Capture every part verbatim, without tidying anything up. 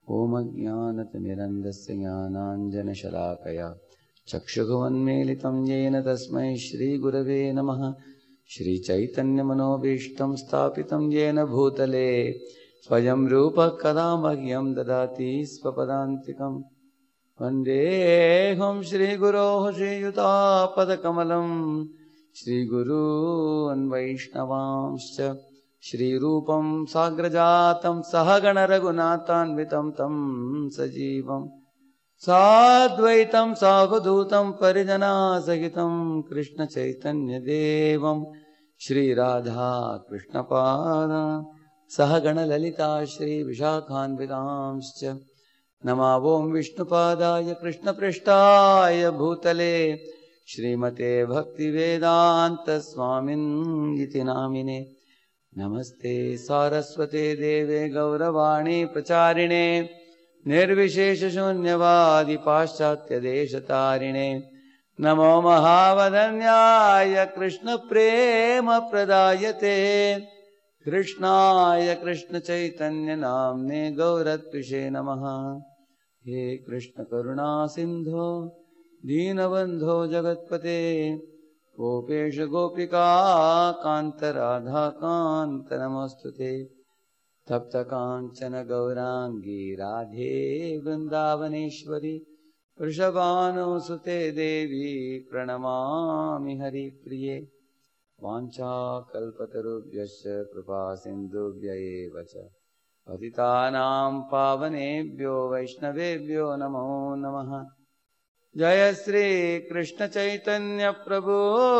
ओम अज्ञानतिमिरन्धस्य ज्ञानाञ्जनशलाकया चक्षुरुन्मीलितं येन तस्मै श्रीगुरवे नमः। श्रीचैतन्यमनोभीष्टं स्थापितं येन भूतले स्वयं रूपः कदा मह्यं ददाति स्वपदान्तिकं। वन्देऽहं श्रीगुरोः श्रीयुतापदकमलं श्रीगुरून् वैष्णवांश्च श्रीरूपं साग्रजातं सहगण रघुनाथान्वितं तं सजीवं साद्वैतं सावधूतं परिजनासहितं कृष्ण चैतन्य देवं श्रीराधा कृष्णपादान् सहगण ललिता श्री विशाखान्वितांश्च नमावों विष्णुपादाय कृष्णपृष्ठाय भूतले श्रीमते भक्तिवेदांत स्वामिन्निति नामिने। नमस्ते सारस्वते देवे गौरवाणी प्रचारिणे निर्विशेष शून्यवादी पाश्चात्य देशतारिणे। नमो महावदन्याय कृष्ण प्रेम प्रदायते कृष्णाय कृष्ण चैतन्य नाम्ने गौरत्विषे नमः। हे कृष्ण करुणा सिंधो दीनबंधो जगत्पते गोपेश गोपिका कांत राधा कांत नमोस्तुते। तप्त कांचन गौरांगी राधे वृंदावनेश्वरी वृषभानुसुते देवी प्रणमामि हरिप्रिये। वाञ्छाकल्पतरुभ्यश्च कृपा सिन्धुभ्य एव च पतितानां पावनेभ्यो वैष्णवेभ्यो नमो नमः। जय श्री कृष्ण चैतन्य प्रभु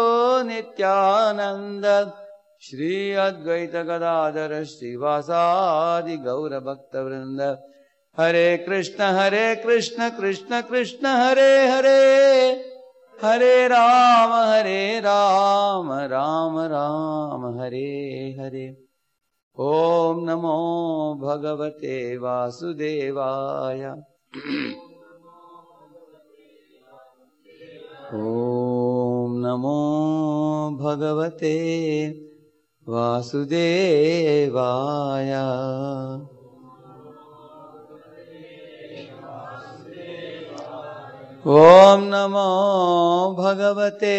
नित्यानंद श्री अद्वैत गदाधर श्रीवासादि गौर भक्त वृंद। हरे कृष्ण हरे कृष्ण कृष्ण कृष्ण हरे हरे हरे राम हरे राम राम राम हरे हरे। ओम नमो भगवते वासुदेवाय ओम नमो भगवते वासुदेवाय। ओम नमो भगवते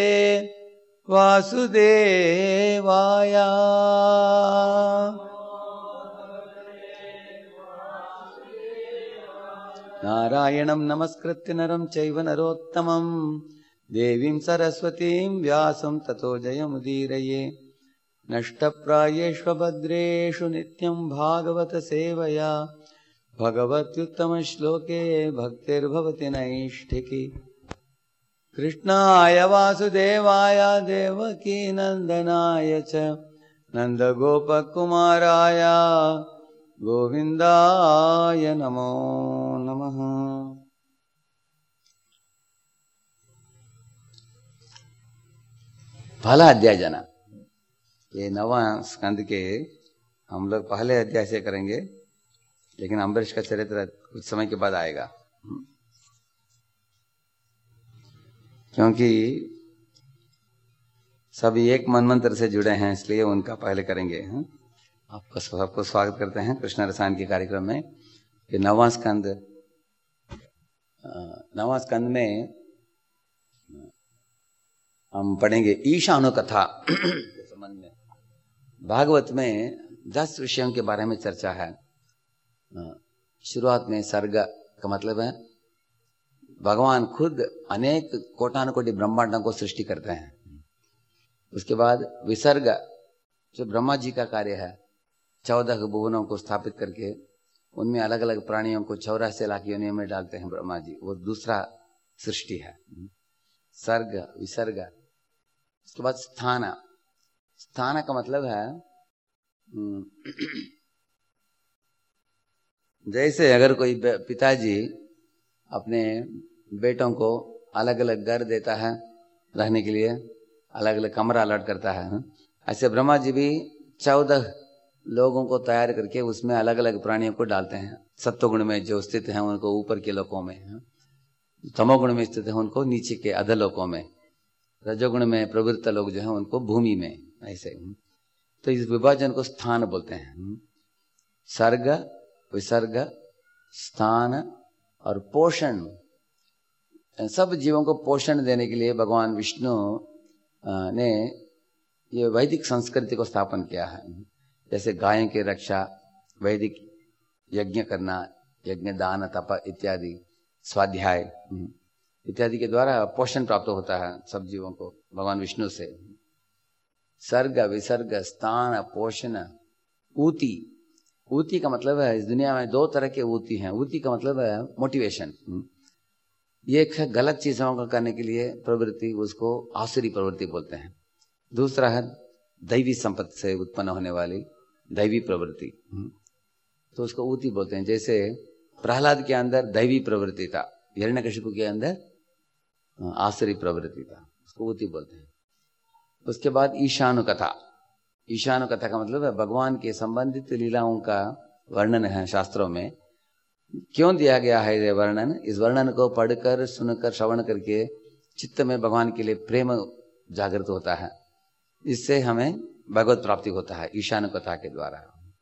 वासुदेवाय। नारायणं नमस्कृत्य नरं चैव नरोत्तमं देवीं सरस्वतीं व्यासं ततो जयमुदीरये। नष्टप्रायेषु भद्रेषु नित्यं भागवत सेवया भगवत्युत्तमश्लोके भक्तिर्भवति नैष्ठिकी। कृष्णाय वासुदेवाय देवकी नंदनाय च नंदगोपकुमाराय गोविंदाय नमो नमः। पहला अध्याय जाना, ये नवा स्कंद के हम लोग पहले अध्याय से करेंगे, लेकिन अम्बरीश का चरित्र कुछ समय के बाद आएगा, क्योंकि सभी एक मनमंत्र से जुड़े हैं, इसलिए उनका पहले करेंगे। आपको सबको स्वागत करते हैं कृष्ण रसायन के कार्यक्रम में। ये नवा स्कंद, नवा स्कंद में हम पढ़ेंगे ईशानो कथा के संबंध में। भागवत में दस विषयों के बारे में चर्चा है। शुरुआत में सर्ग का मतलब है भगवान खुद अनेक कोटानुकोटि ब्रह्मांडों को सृष्टि करते हैं। उसके बाद विसर्ग, जो ब्रह्मा जी का कार्य है, चौदह भुवनों को स्थापित करके उनमें अलग अलग प्राणियों को चौरासी लाख योनियों में डालते हैं ब्रह्मा जी, वो दूसरा सृष्टि है सर्ग विसर्ग। उसके बाद स्थान, स्थान का मतलब है जैसे अगर कोई पिताजी अपने बेटों को अलग अलग घर देता है रहने के लिए, अलग अलग कमरा अलॉट करता है, ऐसे ब्रह्मा जी भी चौदह लोगों को तैयार करके उसमें अलग अलग प्राणियों को डालते हैं। सत्वगुण में जो स्थित हैं उनको ऊपर के लोकों में, तमोगुण में स्थित है उनको नीचे के अधलोकों में, रजोगुण में प्रवृत्त लोग जो है उनको भूमि में। ऐसे तो इस विभाजन को स्थान बोलते हैं। सर्ग विसर्ग स्थान और पोषण, सब जीवों को पोषण देने के लिए भगवान विष्णु ने ये वैदिक संस्कृति को स्थापन किया है। जैसे गायों की रक्षा, वैदिक यज्ञ करना, यज्ञ दान तप इत्यादि, स्वाध्याय इत्यादि के द्वारा पोषण प्राप्त होता है सब जीवों को भगवान विष्णु से। सर्ग विसर्ग स्थान पोषण ऊति। ऊति का मतलब है, इस दुनिया में दो तरह के ऊति हैं। ऊति का मतलब है मोटिवेशन। ये एक है गलत चीजों को करने के लिए प्रवृत्ति, उसको आसुरी प्रवृत्ति बोलते हैं। दूसरा है दैवी संपत्ति से उत्पन्न होने वाली दैवी प्रवृत्ति, तो उसको ऊति बोलते हैं। जैसे प्रहलाद के अंदर दैवी प्रवृत्ति था, हिरण्यकशिपु के अंदर आसुरी प्रवृत्ति था, उसको ऊति बोलते हैं। उसके बाद ईशानु कथा। ईशानु कथा का मतलब है भगवान के संबंधित लीलाओं का वर्णन है शास्त्रों में। क्यों दिया गया है ये वर्णन? इस वर्णन को पढ़कर, सुनकर, श्रवण करके चित्त में भगवान के लिए प्रेम जागृत होता है। इससे हमें भगवत प्राप्ति होता है ईशानु कथा के द्वारा।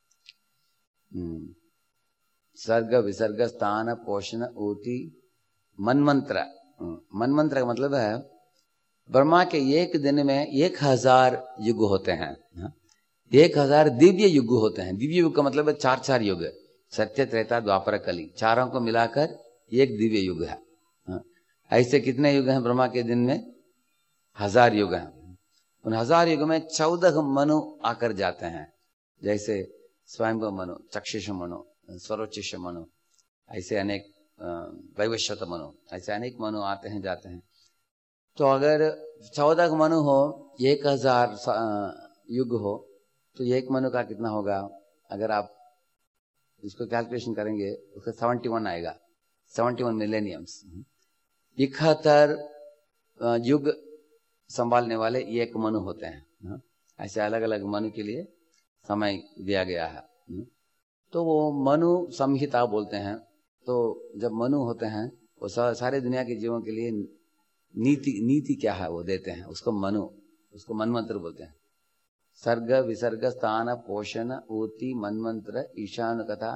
सर्ग विसर्ग स्थान पोषण ऊति मनमंत्र। मनमंत्र का मतलब है ब्रह्मा के एक दिन में एक हजार युग होते हैं, एक हजार दिव्य युग होते हैं। दिव्य युग का मतलब है चार चार युग, सत्य त्रेता द्वापर कली, चारों को मिलाकर एक दिव्य युग है। ऐसे कितने युग हैं ब्रह्मा के दिन में? हजार युग हैं। उन हजार युग में चौदह मनु आकर जाते हैं, जैसे स्वयंभू मनु, चक्षुष मनु, स्वरोचिष मनु, ऐसे अनेक वैवस्वत मनु, ऐसे अनेक मनु आते हैं जाते हैं। तो अगर चौदह मनु हो, एक हजार युग हो, तो एक मनु का कितना होगा? अगर आप इसको कैलकुलेशन करेंगे उसका सेवेंटी वन आएगा, सेवेंटी वन मिलेनियम्स। इकहत्तर युग संभालने वाले एक मनु होते हैं। ऐसे अलग अलग मनु के लिए समय दिया गया है। तो वो मनु संहिता बोलते हैं। तो जब मनु होते हैं वो सारे दुनिया के जीवों के लिए नीति नीति क्या है वो देते हैं, उसको मनु, उसको मनमंत्र बोलते हैं। सर्ग विसर्ग स्थान पोषण ऊति मनमंत्र ईशान कथा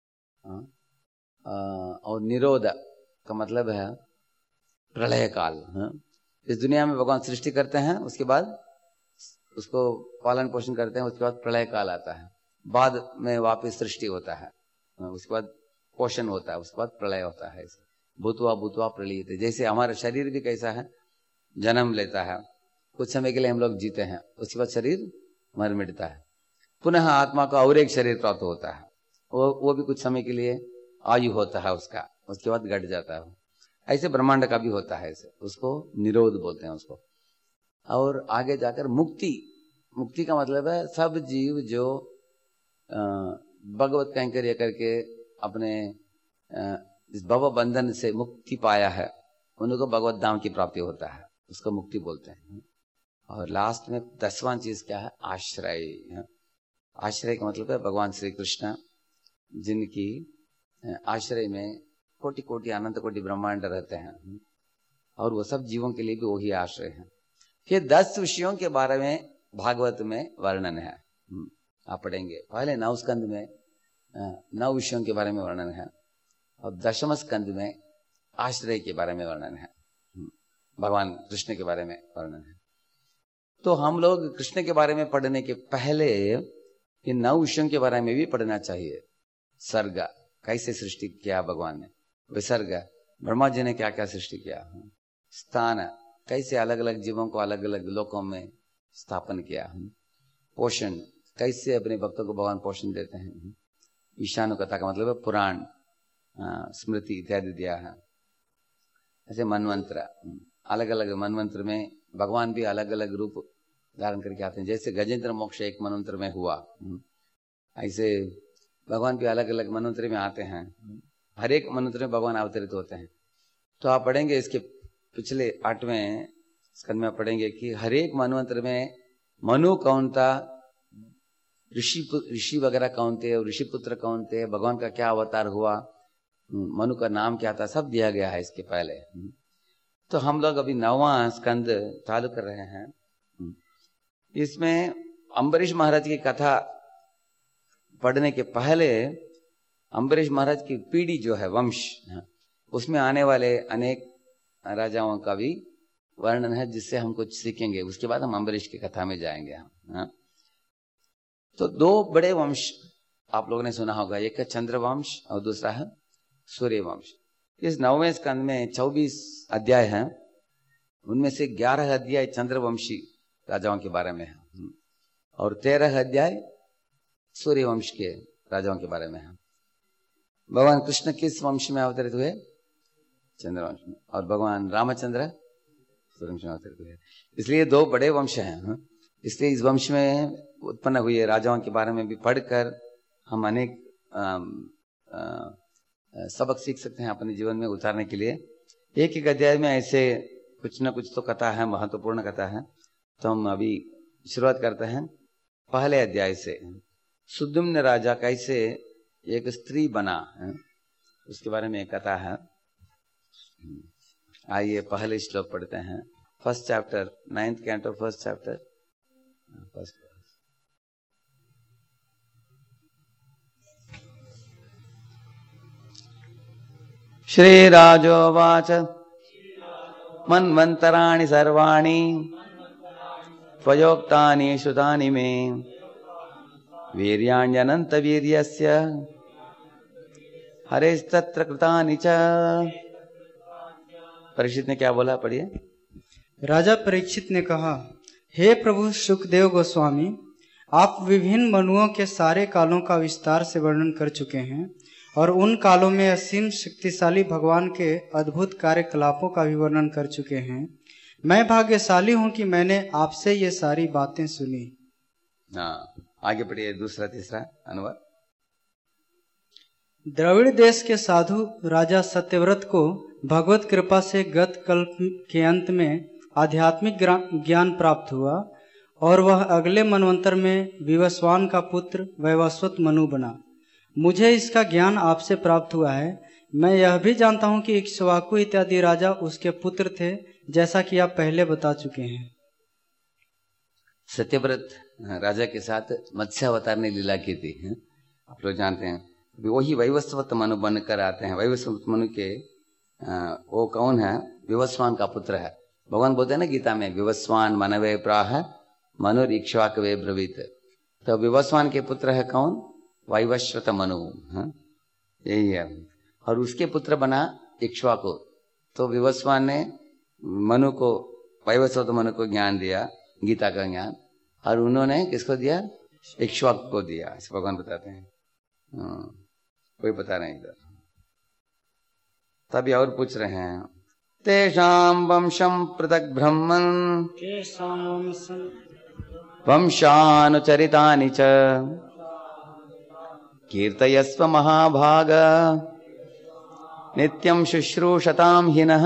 और निरोध का मतलब है प्रलय काल। इस दुनिया में भगवान सृष्टि करते हैं, उसके बाद उसको पालन पोषण करते हैं, उसके बाद प्रलय काल आता है, बाद में वापस सृष्टि होता है, उसके बाद पोषण होता है, उसके बाद प्रलय होता है। भूतवा भूतवा प्रलयते। जैसे हमारा शरीर भी कैसा है, जन्म लेता है, कुछ समय के लिए हम लोग जीते हैं, उसके बाद शरीर मर मिटता है, पुनः आत्मा को और एक शरीर प्राप्त होता है, वो वो भी कुछ समय के लिए आयु होता है उसका, उसके बाद घट जाता है। ऐसे ब्रह्मांड का भी होता है, ऐसे उसको निरोध बोलते हैं उसको। और आगे जाकर मुक्ति। मुक्ति का मतलब है सब जीव जो भगवत कैंकर्य करके अपने इस भव बंधन से मुक्ति पाया है, उनको भगवत धाम की प्राप्ति होता है, उसको मुक्ति बोलते हैं। और लास्ट में दसवां चीज क्या है? आश्रय। आश्रय का मतलब है भगवान श्री कृष्ण, जिनकी आश्रय में कोटि कोटि अनंत कोटि ब्रह्मांड रहते हैं, और वो सब जीवों के लिए भी वही आश्रय है। फिर दस विषयों के बारे में भागवत में वर्णन है, आप पढ़ेंगे। पहले नौ स्कंद में नौ विषयों के बारे में वर्णन है, और दशम स्कंद में आश्रय के बारे में वर्णन है, भगवान कृष्ण के बारे में वर्णन है। तो हम लोग कृष्ण के बारे में पढ़ने के पहले इन नौ विषयों के बारे में भी पढ़ना चाहिए। सर्ग, कैसे सृष्टि किया भगवान ने। विसर्ग, ब्रह्मा जी ने क्या क्या सृष्टि किया। स्थान, कैसे अलग अलग जीवों को अलग अलग लोकों में स्थापन किया। पोषण, कैसे अपने भक्तों को भगवान पोषण देते हैं। ईशानु कथा का मतलब है पुराण, स्मृति इत्यादि दिया है। ऐसे मनमंत्र, अलग अलग मनमंत्र में भगवान भी अलग अलग रूप धारण करके आते हैं। जैसे गजेंद्र मोक्ष एक मनमंत्र में हुआ, ऐसे भगवान भी अलग अलग मनमंत्र में आते हैं। हर एक मनमंत्र में भगवान अवतरित होते हैं। तो आप पढ़ेंगे इसके पिछले आठवें स्कंद में पढ़ेंगे कि हर एक मनमंत्र में मनु कौन था, ऋषि ऋषि वगैरह कौन थे, और ऋषि पुत्र कौन थे, भगवान का क्या अवतार हुआ, मनु का नाम क्या था, सब दिया गया है इसके पहले। तो हम लोग अभी नौवां स्कंद चालू कर रहे हैं। इसमें अम्बरीश महाराज की कथा पढ़ने के पहले अम्बरीश महाराज की पीढ़ी जो है वंश, उसमें आने वाले अनेक राजाओं का भी वर्णन है जिससे हम कुछ सीखेंगे। उसके बाद हम अम्बरीश की कथा में जाएंगे हम। तो दो बड़े वंश आप लोगों ने सुना होगा, एक है चंद्रवंश और दूसरा है सूर्यवंश। इस नौवें स्कंद में चौबीस अध्याय हैं, उनमें से ग्यारह अध्याय चंद्रवंशी राजाओं के बारे में है और तेरह अध्याय सूर्यवंश के राजाओं के बारे में है। भगवान कृष्ण किस वंश में अवतरित हुए? चंद्रवंश में। और भगवान रामचंद्र सूर्यवंश में अवतरित हुए। इसलिए दो बड़े वंश हैं, इसलिए इस वंश में उत्पन्न हुए राजाओं के बारे में भी पढ़कर हम अनेक सबक सीख सकते हैं अपने जीवन में उतारने के लिए। एक एक अध्याय में ऐसे कुछ न कुछ तो कथा है, महत्वपूर्ण कथा है। तो हम अभी शुरुआत करते हैं पहले अध्याय से। सुद्युम्न राजा कैसे एक स्त्री बना है उसके बारे में एक कथा है। आइए पहले श्लोक पढ़ते हैं। First chapter, ninth canto, first chapter, first. श्रीराजोवाच मन्वन्तराणि सर्वाणि त्वयोक्तानि श्रुतानि मे वीर्याण्यनंत वीर्यस्य हरेस्तत्र कृतानि च। परीक्षित ने क्या बोला, पढ़िए। राजा परीक्षित ने कहा, हे प्रभु सुखदेव गोस्वामी, आप विभिन्न मनुओं के सारे कालों का विस्तार से वर्णन कर चुके हैं और उन कालों में असीम शक्तिशाली भगवान के अद्भुत कार्यकलापों का भी वर्णन कर चुके हैं। मैं भाग्यशाली हूं कि मैंने आपसे ये सारी बातें सुनी। हाँ, आगे पढ़िए, दूसरा तीसरा अनुवाद। द्रविड़ देश के साधु राजा सत्यव्रत को भगवत कृपा से गत कल्प के अंत में आध्यात्मिक ज्ञान प्राप्त हुआ और वह अगले मनवंतर में विवस्वान का पुत्र वैवस्वत मनु बना। मुझे इसका ज्ञान आपसे प्राप्त हुआ है। मैं यह भी जानता हूं कि इक्ष्वाकु इत्यादि राजा उसके पुत्र थे, जैसा कि आप पहले बता चुके हैं। सत्यव्रत राजा के साथ मत्स्यावतार ने लीला की थी, आप लोग जानते हैं। वही वैवस्वत मनु बनकर आते हैं। वैवस्वत मनु के आ, वो कौन है? विवस्वान का पुत्र है। भगवान बोलते हैं ना गीता में, विवस्वान मनवे प्राह मनुर इक्ष्वाकवे ब्रवीत। तो विवस्वान के पुत्र है कौन? वैवस्वत मनु, यही है। और उसके पुत्र बना इक्ष्वाकु। तो विवस्वान ने मनु को, वैवस्वत मनु को ज्ञान दिया, गीता का ज्ञान, और उन्होंने किसको दिया? इक्ष्वाकु को दिया। ऐसे भगवान बताते हैं। कोई पता नहीं इधर। तभी और पूछ रहे हैं, तेषां वंशं पृथक् ब्रह्मन् वंशानुचरितानि च कीर्तयस्व महाभाग नित्यं शुश्रूषतां हिनः।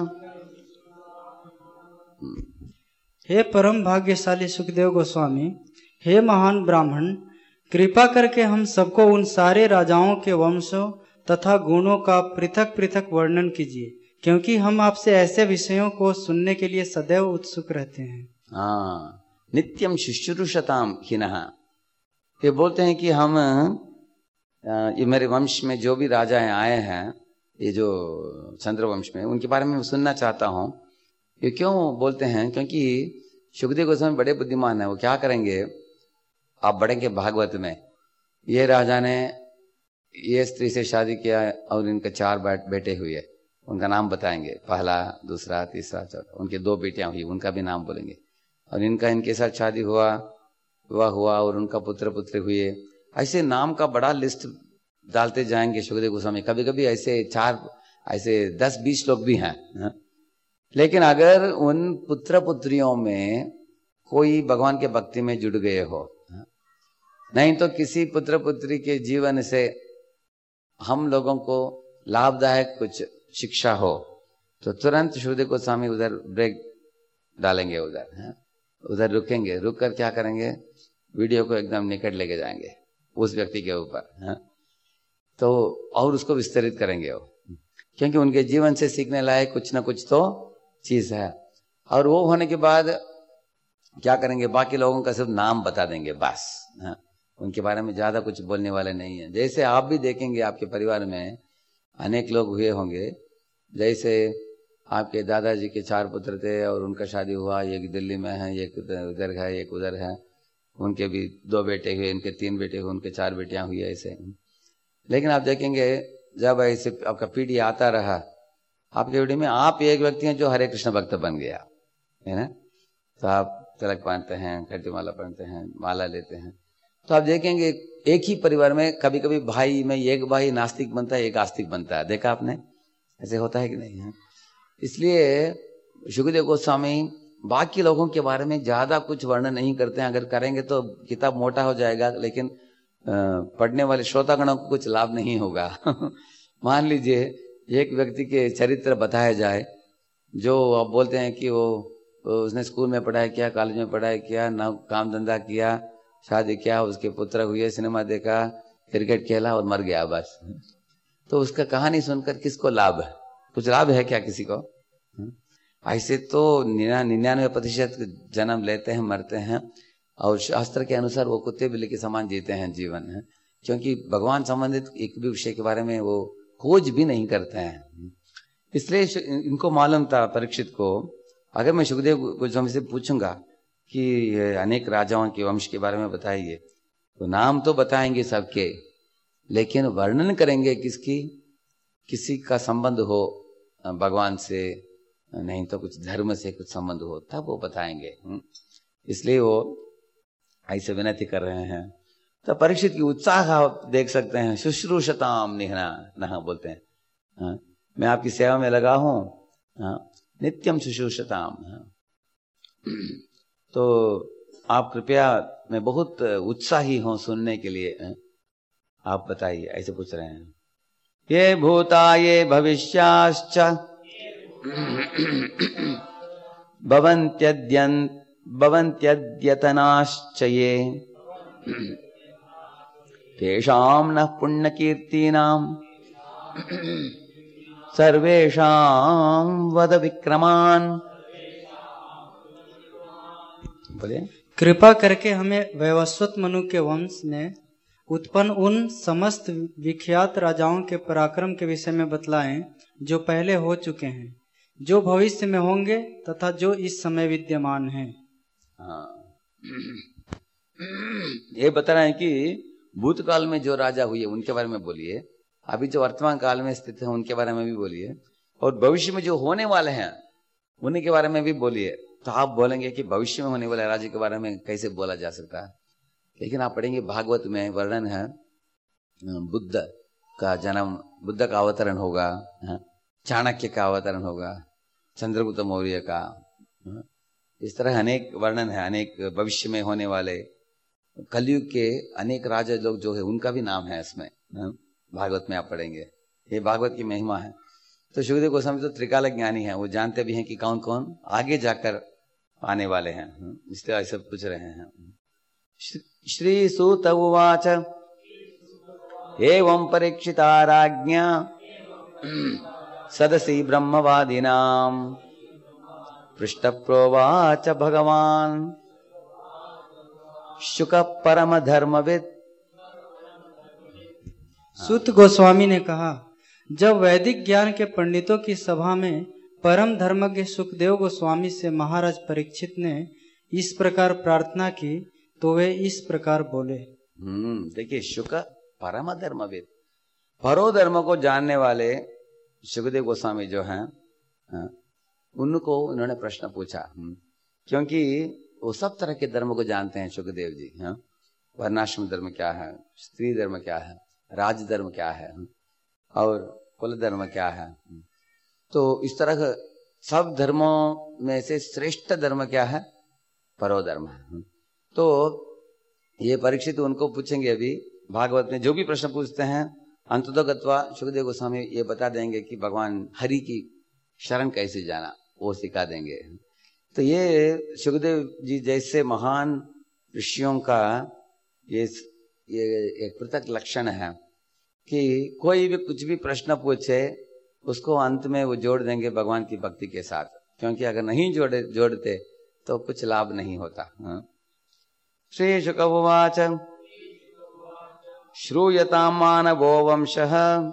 हे परम भाग्यशाली सुखदेव गोस्वामी, हे महान ब्राह्मण, कृपा करके हम सबको उन सारे राजाओं के वंशों तथा गुणों का पृथक पृथक वर्णन कीजिए, क्योंकि हम आपसे ऐसे विषयों को सुनने के लिए सदैव उत्सुक रहते हैं। हाँ, नित्यम शुश्रूषताम हिनः। ये बोलते हैं कि हम, ये मेरे वंश में जो भी राजा आए हैं, ये जो चंद्रवंश में, उनके बारे में सुनना चाहता हूँ। ये क्यों बोलते हैं? क्योंकि सुखदेव गोस्वामी बड़े बुद्धिमान है। वो क्या करेंगे, आप बढ़ेंगे भागवत में, ये राजा ने ये स्त्री से शादी किया और इनके चार बेटे हुए, उनका नाम बताएंगे, पहला, दूसरा, तीसरा, चौथा। उनके दो बेटियां हुई, उनका भी नाम बोलेंगे। और इनका इनके साथ शादी हुआ, विवाह हुआ और उनका पुत्र पुत्र हुए। ऐसे नाम का बड़ा लिस्ट डालते जाएंगे सुखदेव गोस्वामी। कभी कभी ऐसे चार, ऐसे दस बीस लोग भी हैं, है? लेकिन अगर उन पुत्र पुत्रियों में कोई भगवान के भक्ति में जुड़ गए हो, नहीं तो किसी पुत्र पुत्री के जीवन से हम लोगों को लाभदायक कुछ शिक्षा हो, तो तुरंत सुखदेव गोस्वामी उधर ब्रेक डालेंगे, उधर है? उधर रुकेंगे। रुक कर क्या करेंगे? वीडियो को एकदम निकट लेके जाएंगे उस व्यक्ति के ऊपर, है? तो और उसको विस्तरित करेंगे वो, क्योंकि उनके जीवन से सीखने लायक कुछ ना कुछ तो चीज है। और वो होने के बाद क्या करेंगे? बाकी लोगों का सिर्फ नाम बता देंगे बस, है? उनके बारे में ज्यादा कुछ बोलने वाले नहीं है। जैसे आप भी देखेंगे आपके परिवार में अनेक लोग हुए होंगे, जैसे आपके दादाजी के चार पुत्र थे और उनका शादी हुआ, एक दिल्ली में है, एक उधर है, एक उधर है, उनके भी दो बेटे हुए, इनके तीन बेटे हुए, उनके चार बेटियां हुई, ऐसे। लेकिन आप देखेंगे जब ऐसे आपका पीढ़ी आता रहा, आपके पीढ़ी में आप एक व्यक्ति हैं जो हरे कृष्ण भक्त बन गया है ना, तो आप तिलक पहनते हैं, खट्टी माला पहनते हैं, माला लेते हैं, तो आप देखेंगे एक ही परिवार में कभी कभी भाई में एक भाई नास्तिक बनता है, एक आस्तिक बनता है। देखा आपने, ऐसे होता है कि नहीं है? इसलिए शुकदेव गोस्वामी बाकी लोगों के बारे में ज्यादा कुछ वर्णन नहीं करते हैं। अगर करेंगे तो किताब मोटा हो जाएगा, लेकिन पढ़ने वाले श्रोतागणों को कुछ लाभ नहीं होगा। मान लीजिए एक व्यक्ति के चरित्र बताया जाए, जो आप बोलते हैं कि वो उसने स्कूल में पढ़ाई किया, कॉलेज में पढ़ाई किया, ना काम धंधा किया, शादी किया, उसके पुत्र हुए, सिनेमा देखा, क्रिकेट खेला और मर गया बस, तो उसका कहानी सुनकर किसको लाभ है? कुछ लाभ है क्या किसी को? ऐसे तो निन्यानवे प्रतिशत जन्म लेते हैं, मरते हैं, और शास्त्र के अनुसार वो कुत्ते बिल्ली के समान जीते हैं जीवन है, क्योंकि भगवान संबंधित एक भी विषय के बारे में वो खोज भी नहीं करते हैं। इसलिए इनको मालूम था परीक्षित को, अगर मैं सुखदेव गोस्वामी से पूछूंगा कि अनेक राजाओं के वंश के बारे में बताइए, तो नाम तो बताएंगे सबके, लेकिन वर्णन करेंगे किसकी, किसी का संबंध हो भगवान से, नहीं तो कुछ धर्म से कुछ संबंध हो, तब वो बताएंगे। इसलिए वो ऐसे विनती कर रहे हैं। तो परीक्षित की उत्साह आप देख सकते हैं, शुश्रूषताम निहना नहा बोलते हैं, हाँ, मैं आपकी सेवा में लगा हूं, हाँ, नित्यम शुश्रूषताम। तो आप कृपया, मैं बहुत उत्साही हूं सुनने के लिए, हाँ, आप बताइए, ऐसे पूछ रहे हैं। ये भूता ये भविष्याश्च भवन्त्यद्यन् भवन्त्यद्यतनाश्च ये तेषां नः पुण्यकीर्तीनां सर्वेषां वद विक्रमान्। बोलिए। कृपा करके हमें वैवस्वत मनु के वंश में उत्पन्न उन समस्त विख्यात राजाओं के पराक्रम के विषय में बतलाएं जो पहले हो चुके हैं, जो भविष्य में होंगे तथा जो इस समय विद्यमान हैं। हाँ, ये बता रहे हैं कि भूतकाल में जो राजा हुए उनके बारे में बोलिए, अभी जो वर्तमान काल में स्थित है उनके बारे में भी बोलिए, और भविष्य में जो होने वाले हैं उन्हीं के बारे में भी बोलिए। तो आप बोलेंगे कि भविष्य में होने वाले राजा के बारे में कैसे बोला जा सकता है, लेकिन आप पढ़ेंगे भागवत में वर्णन है, बुद्ध का जन्म, बुद्ध का अवतरण होगा, चाणक्य का अवतरण होगा, चंद्रगुप्त मौर्य का, इस तरह अनेक वर्णन है, अनेक भविष्य में होने वाले कलयुग के अनेक राजा लोग जो है उनका भी नाम है इसमें, भागवत में आप पढ़ेंगे। ये भागवत की महिमा है। तो शुकदेव गोस्वामी तो त्रिकाल ज्ञानी है, वो जानते भी हैं कि कौन कौन आगे जाकर आने वाले हैं, इसलिए ऐसे पूछ रहे हैं। श्री सूत उवाच एवं परीक्षिता राज्ञा सदसि ब्रह्मवादिनां पृष्ठ प्रोवाच भगवान शुक परम धर्मविद। सूत गोस्वामी ने कहा, जब वैदिक ज्ञान के पंडितों की सभा में परम धर्मज्ञ सुखदेव गोस्वामी से महाराज परीक्षित ने इस प्रकार प्रार्थना की, तो वे इस प्रकार बोले। हम्म देखिए, शुक परम धर्मविद, परो धर्म को जानने वाले सुखदेव गोस्वामी जो हैं, उनको उन्होंने प्रश्न पूछा, क्योंकि वो सब तरह के धर्म को जानते हैं सुखदेव जी। हाँ, वर्णाश्रम धर्म क्या है, स्त्री धर्म क्या है, राज धर्म क्या है, और कुल धर्म क्या है। तो इस तरह सब धर्मों में से श्रेष्ठ धर्म क्या है, परो धर्म है। तो ये परीक्षित उनको पूछेंगे, अभी भागवत में जो भी प्रश्न पूछते हैं अंततः गत्वा सुखदेव गोस्वामी ये बता देंगे कि भगवान हरि की शरण कैसे जाना, वो सिखा देंगे। तो ये सुखदेव जी जैसे महान ऋषियों का ये ये एक पृथक लक्षण है कि कोई भी कुछ भी प्रश्न पूछे उसको अंत में वो जोड़ देंगे भगवान की भक्ति के साथ, क्योंकि अगर नहीं जोड़े जोड़ते तो कुछ लाभ नहीं होता। श्री शुक उवाच श्रूयतां मानवो वंशः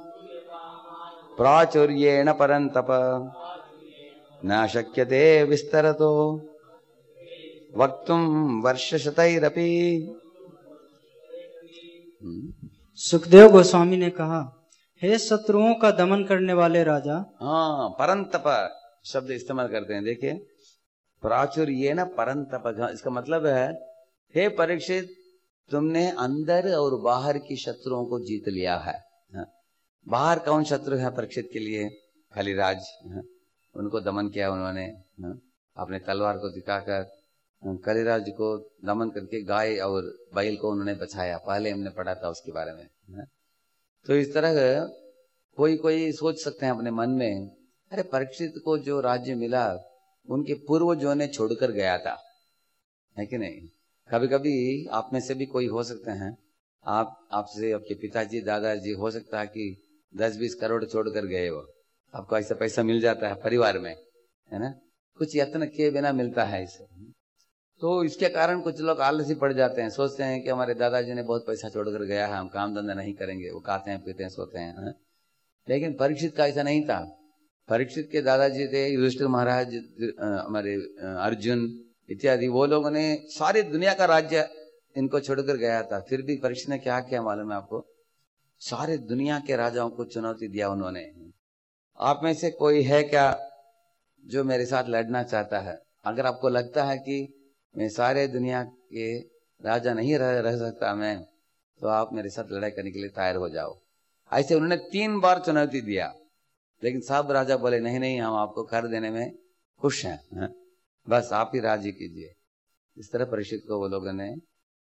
प्राचुर्येण परन्तप न शक्यते विस्तरतो वक्तुं वर्षशतैरपि। सुखदेव गोस्वामी ने कहा, हे शत्रुओं का दमन करने वाले राजा। हाँ, परंतप शब्द इस्तेमाल करते हैं। देखिए, प्राचुर्येण परंतप, इसका मतलब है हे परीक्षित, तुमने अंदर और बाहर की शत्रुओं को जीत लिया है। बाहर कौन शत्रु है परीक्षित के लिए? खलिराज, उनको दमन किया उन्होंने, अपने तलवार को दिखाकर खलिराज को दमन करके गाय और बैल को उन्होंने बचाया। पहले हमने पढ़ा था उसके बारे में। तो इस तरह कोई कोई सोच सकते हैं अपने मन में, अरे परीक्षित को जो राज्य मिला उनके पूर्वजों ने छोड़कर गया था, है कि नहीं? कभी कभी आप में से भी कोई हो सकते हैं, आप आपसे आपके पिताजी दादाजी हो सकता है कि दस बीस करोड़ छोड़कर गए हो, आपको ऐसा पैसा मिल जाता है परिवार में, है ना, कुछ यत्न किए बिना मिलता है इसे। तो इसके कारण कुछ लोग आलसी पड़ जाते हैं, सोचते हैं कि हमारे दादाजी ने बहुत पैसा छोड़कर गया है, हम काम धंधा नहीं करेंगे, वो खाते हैं पीते हैं सोते हैं, है? लेकिन परीक्षित का ऐसा नहीं था। परीक्षित के दादाजी थे युधिष्ठिर महाराज, हमारे अर्जुन इत्यादि, वो लोगों ने सारी दुनिया का राज्य इनको छोड़कर गया था। फिर भी परीक्षित ने क्या किया मालूम है आपको? सारे दुनिया के राजाओं को चुनौती दिया उन्होंने। आप में से कोई है क्या जो मेरे साथ लड़ना चाहता है? अगर आपको लगता है कि मैं सारे दुनिया के राजा नहीं रह, रह सकता मैं, तो आप मेरे साथ लड़ाई करने के लिए तैयार हो जाओ। ऐसे उन्होंने तीन बार चुनौती दिया, लेकिन सब राजा बोले नहीं नहीं, हम आपको कर देने में खुश हैं, है? बस आप ही राजी कीजिए। इस तरह परीक्षित को वो लोगों ने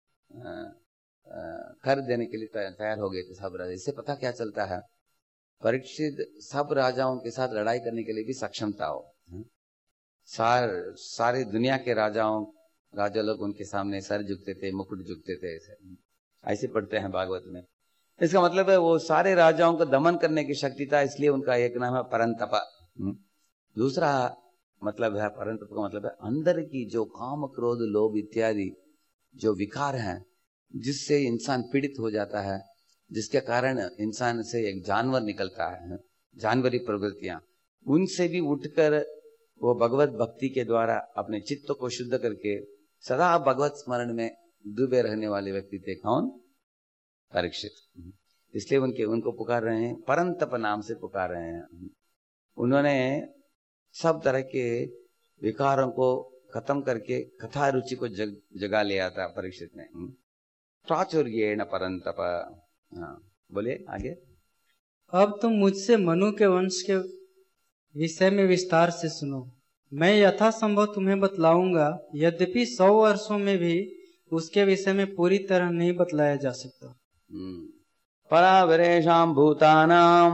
कर देने के लिए तैयार हो गए थे सब राजा। इससे पता क्या चलता है? परीक्षित सब राजाओं के साथ लड़ाई करने के लिए भी सक्षम था। हो सार सारी दुनिया के राजाओं राजा लोग उनके सामने सर झुकते थे, मुकुट झुकते थे, ऐसे ऐसे पढ़ते हैं भागवत में। इसका मतलब है वो सारे राजाओं को दमन करने की शक्ति था, इसलिए उनका एक नाम है परंतप। दूसरा मतलब है परंतप का मतलब है अंदर की जो काम क्रोध लोभ इत्यादि जो विकार हैं, जिससे इंसान पीड़ित हो जाता है, जिसके कारण इंसान से एक जानवर निकलता है, जानवरी प्रवृत्तियां, उनसे भी उठकर वो भगवत भक्ति के द्वारा अपने चित्त को शुद्ध करके सदा भगवत स्मरण में डूबे रहने वाले व्यक्ति थे। कौन? परीक्षित। इसलिए उनके उनको पुकार रहे हैं, परंतप नाम से पुकार रहे हैं। उन्होंने सब तरह के विकारों को खत्म करके कथा रुचि को जग, जगा लिया था परीक्षित ने। प्राचुर्येण परंतप। हाँ बोलिए आगे। अब तुम मुझसे मनु के वंश के विषय में विस्तार से सुनो। मैं यथासंभव तुम्हें बतलाऊंगा, यद्यपि सौ वर्षों में भी उसके विषय में पूरी तरह नहीं बतलाया जा सकता। परावरेषां भूतानां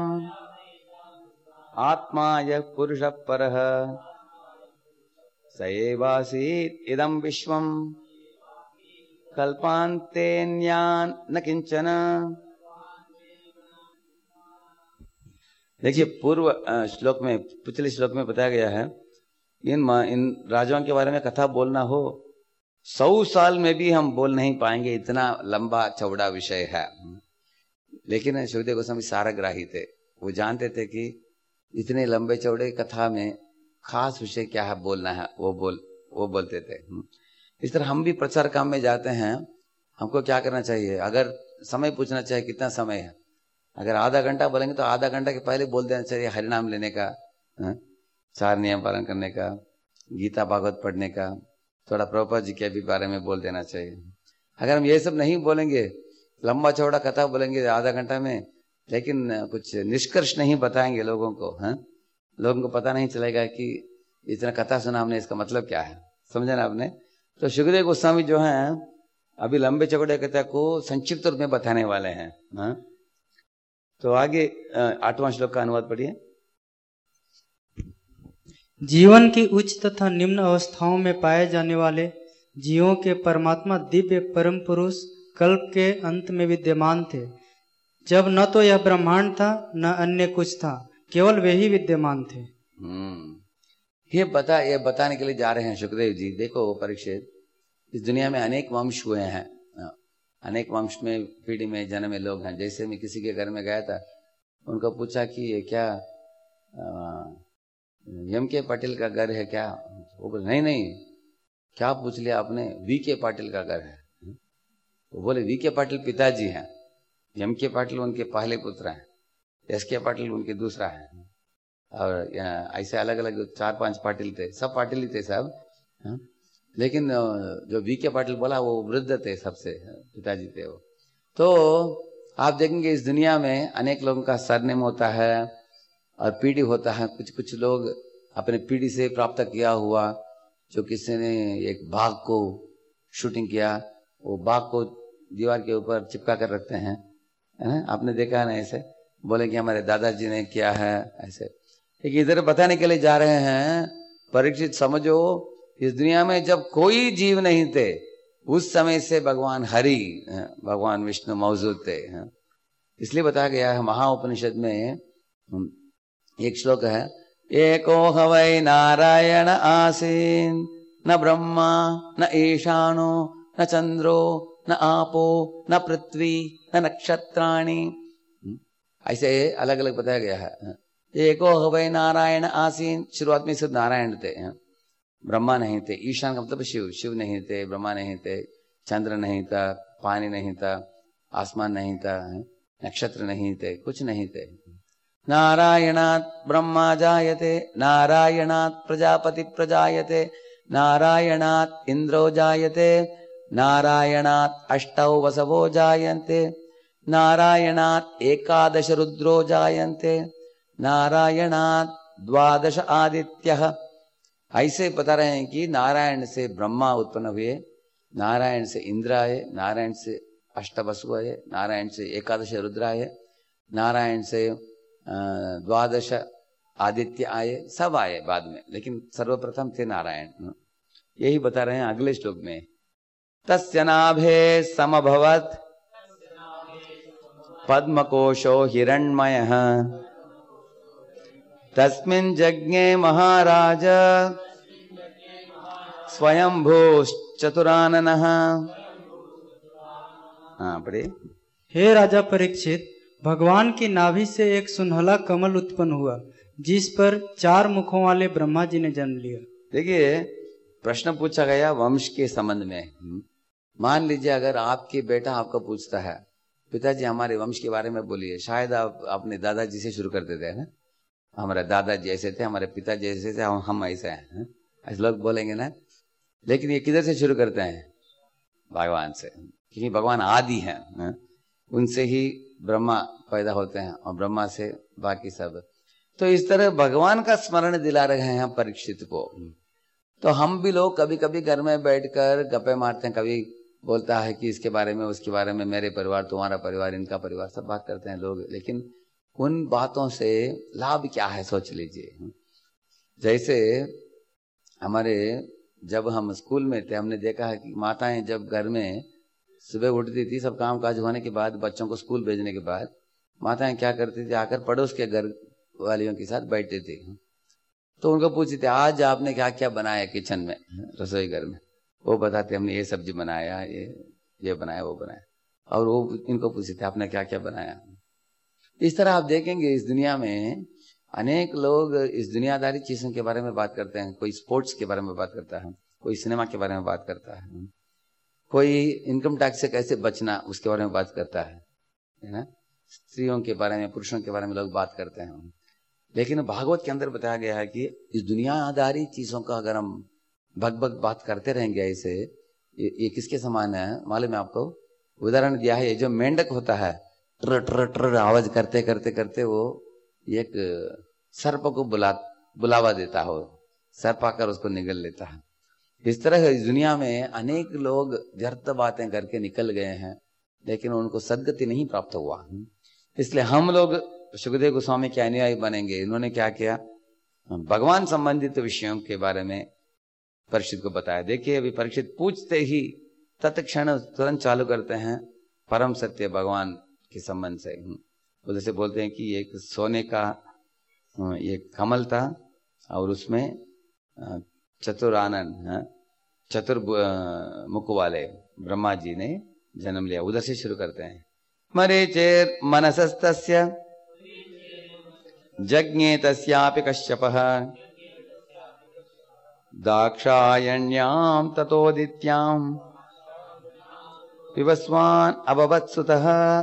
आत्मा यः पुरुषः परः स एवासीत् इदं विश्वं कल्पान्तेऽन्यान् न किंचन। देखिए पूर्व श्लोक में, पिछले श्लोक में बताया गया है, इन इन राजाओं के बारे में कथा बोलना हो, सौ साल में भी हम बोल नहीं पाएंगे, इतना लंबा चौड़ा विषय है। लेकिन सुखदेव गोस्वामी सारग्राही थे, वो जानते थे कि इतने लंबे चौड़े कथा में खास विषय क्या है बोलना है, वो बोल वो बोलते थे। इस तरह हम भी प्रचार काम में जाते हैं, हमको क्या करना चाहिए? अगर समय पूछना चाहिए कितना समय है, अगर आधा घंटा बोलेंगे तो आधा घंटा के पहले बोल देना चाहिए हरिनाम लेने का, है? चार नियम पालन करने का, गीता भागवत पढ़ने का, थोड़ा प्रभुपाद जी के भी बारे में बोल देना चाहिए। अगर हम ये सब नहीं बोलेंगे, लंबा चौड़ा कथा बोलेंगे आधा घंटा में, लेकिन कुछ निष्कर्ष नहीं बताएंगे लोगों को, हैं? लोगों को पता नहीं चलेगा कि इतना कथा सुना हमने, इसका मतलब क्या है, समझे ना आपने? तो सुखदेव गोस्वामी जो हैं अभी लंबे चौड़े कथा को संक्षिप्त रूप में बताने वाले हैं, हाँ? तो आगे आठवां श्लोक का अनुवाद पढ़िए। जीवन की उच्च तथा निम्न अवस्थाओं में पाए जाने वाले जीवों के परमात्मा दिव्य परम पुरुष कल्प के अंत में विद्यमान थे, जब न तो यह ब्रह्मांड था न अन्य कुछ था, केवल वे ही विद्यमान थे। हम्म ये बता ये बताने के लिए जा रहे हैं सुखदेव जी। देखो परीक्षित, इस दुनिया में अनेक वंश हुए हैं, अनेक वंश में पीढ़ी में जन्म में लोग हैं। जैसे मैं किसी के घर में गया था, उनको पूछा कि ये क्या एम के पाटिल का घर है क्या? वो बोले नहीं नहीं, क्या पूछ लिया आपने, वी के पाटिल का घर है। वो बोले वी के पाटिल पिताजी हैं, एम के पाटिल उनके पहले पुत्र हैं, एस के पाटिल उनके दूसरा है, और ऐसे अलग अलग चार पांच पाटिल थे, सब पाटिल ही थे सब। हा? लेकिन जो वी के पाटिल बोला वो वृद्ध थे, सबसे पिताजी थे वो। तो आप देखेंगे इस दुनिया में अनेक लोगों का सरनेम होता है और पीढ़ी होता है। कुछ कुछ लोग अपने पीढ़ी से प्राप्त किया हुआ, जो किसी ने एक बाघ को शूटिंग किया, वो बाघ को दीवार के ऊपर चिपका कर रखते हैं, है ना? आपने देखा है ना? ऐसे बोले कि हमारे दादाजी ने किया है ऐसे। एक इधर बताने के लिए जा रहे हैं, परीक्षित समझो, इस दुनिया में जब कोई जीव नहीं थे, उस समय से भगवान हरि, भगवान विष्णु मौजूद थे। इसलिए बताया गया है महाउपनिषद में, एक श्लोक है, एको हवै नारायण आसीन न ब्रह्मा न ईशानो न चंद्रो न आपो न पृथ्वी न नक्षत्राणि। ऐसे अलग अलग बताया गया है। एको हवै नारायण आसीन, शुरुआत में सिर्फ नारायण थे, ब्रह्मा नहीं थे। ईशान का मतलब शिव, शिव नहीं थे, ब्रह्मा नहीं थे, चंद्र नहीं था, पानी नहीं था, आसमान नहीं था, नक्षत्र नहीं थे, कुछ नहीं थे। नारायणात् ब्रह्मा जायते, नारायणात् प्रजापति प्रजायते, नारायणात् इंद्रो जायते, नारायणात् अष्टौ वसवो जायन्ते, नारायणात् एकादश रुद्रो जायन्ते, नारायणात् द्वादश आदित्यः। ऐसे बता रहे हैं कि नारायण से ब्रह्मा उत्पन्न हुए, नारायण से इंद्र आए, नारायण से अष्टवसु आए, नारायण से एकादश रुद्र आए, नारायण से द्वादश आदित्य आए, सब आए बाद में, लेकिन सर्वप्रथम थे नारायण। यही बता रहे हैं अगले श्लोक में, तस्य नाभे समभवत् पद्मकोशो हिरण्मयः, तस्मिन् जज्ञे महाराज स्वयंभूश्चतुराननः। हाँ पढ़िए। हे राजा परीक्षित, भगवान की नाभि से एक सुनहला कमल उत्पन्न हुआ, जिस पर चार मुखों वाले ब्रह्मा जी ने जन्म लिया। देखिए, प्रश्न पूछा गया वंश के संबंध में। मान लीजिए अगर आपके बेटा आपको पूछता है, पिताजी हमारे वंश के बारे में बोलिए, शायद आप अपने दादाजी से शुरू कर देते हैं ना, हमारे दादाजी ऐसे थे, हमारे पिताजी ऐसे थे, हम ऐसे हैं, ऐसे लोग बोलेंगे ना। लेकिन ये किधर से शुरू करते हैं? भगवान से, क्योंकि भगवान आदि हैं, उनसे ही ब्रह्मा पैदा होते हैं और ब्रह्मा से बाकी सब। तो इस तरह भगवान का स्मरण दिला रहे हैं परीक्षित को। तो हम भी लोग कभी कभी घर में बैठकर गप्पे मारते हैं, कभी बोलता है कि इसके बारे में, उसके बारे में, मेरे परिवार, तुम्हारा परिवार, इनका परिवार, सब बात करते हैं लोग। लेकिन उन बातों से लाभ क्या है सोच लीजिए। जैसे हमारे जब हम स्कूल में थे, हमने देखा है कि माताएं जब घर में सुबह उठती थी, सब काम काज होने के बाद, बच्चों को स्कूल भेजने के बाद, माताएं क्या करती थी, आकर पड़ोस के घर वालियों के साथ बैठती थी। तो उनको पूछती थी, आज आपने क्या क्या बनाया किचन में, रसोई घर में। वो बताते, हमने ये सब्जी बनाया, ये ये बनाया, वो बनाया। और वो इनको पूछते थे, आपने क्या क्या बनाया। इस तरह आप देखेंगे इस दुनिया में अनेक लोग इस दुनियादारी चीजों के बारे में बात करते हैं। कोई स्पोर्ट्स के बारे में बात करता है, कोई सिनेमा के बारे में बात करता है, कोई इनकम टैक्स से कैसे बचना उसके बारे में बात करता है, है ना। स्त्रियों के बारे में, पुरुषों के बारे में लोग बात करते हैं। लेकिन भागवत के अंदर बताया गया है कि इस दुनियादारी चीजों का अगर हम भग भग बात करते रहेंगे ऐसे, ये, ये किसके समान है मालूम है आपको? उदाहरण दिया है, ये जो मेंढक होता है, ट्र ट्र ट्र आवाज करते करते करते वो एक सर्प को बुला बुलावा देता हो, सर्प आकर उसको निगल लेता है। इस तरह इस दुनिया में अनेक लोग व्यर्थ बातें करके निकल गए हैं, लेकिन उनको सदगति नहीं प्राप्त हुआ। इसलिए हम लोग सुखदेव गोस्वामी के अनुयायी बनेंगे। इन्होंने क्या किया, भगवान संबंधित विषयों के बारे में परीक्षित को बताया। देखिए, अभी परीक्षित पूछते ही तत्क्षण तुरंत चालू करते हैं परम सत्य भगवान के संबंध से। वो जैसे बोलते हैं कि एक सोने का एक कमल था और उसमें चतुरानन, चतुर मुख वाले ब्रह्मा जी ने जन्म लिया। उधर से शुरू करते हैं। मरीचेर मनसस्तस्य जज्ञे तस्यापि कश्यपः दाक्षायण्यां ततोदित्यां विवस्वान् अभवत्सुतः।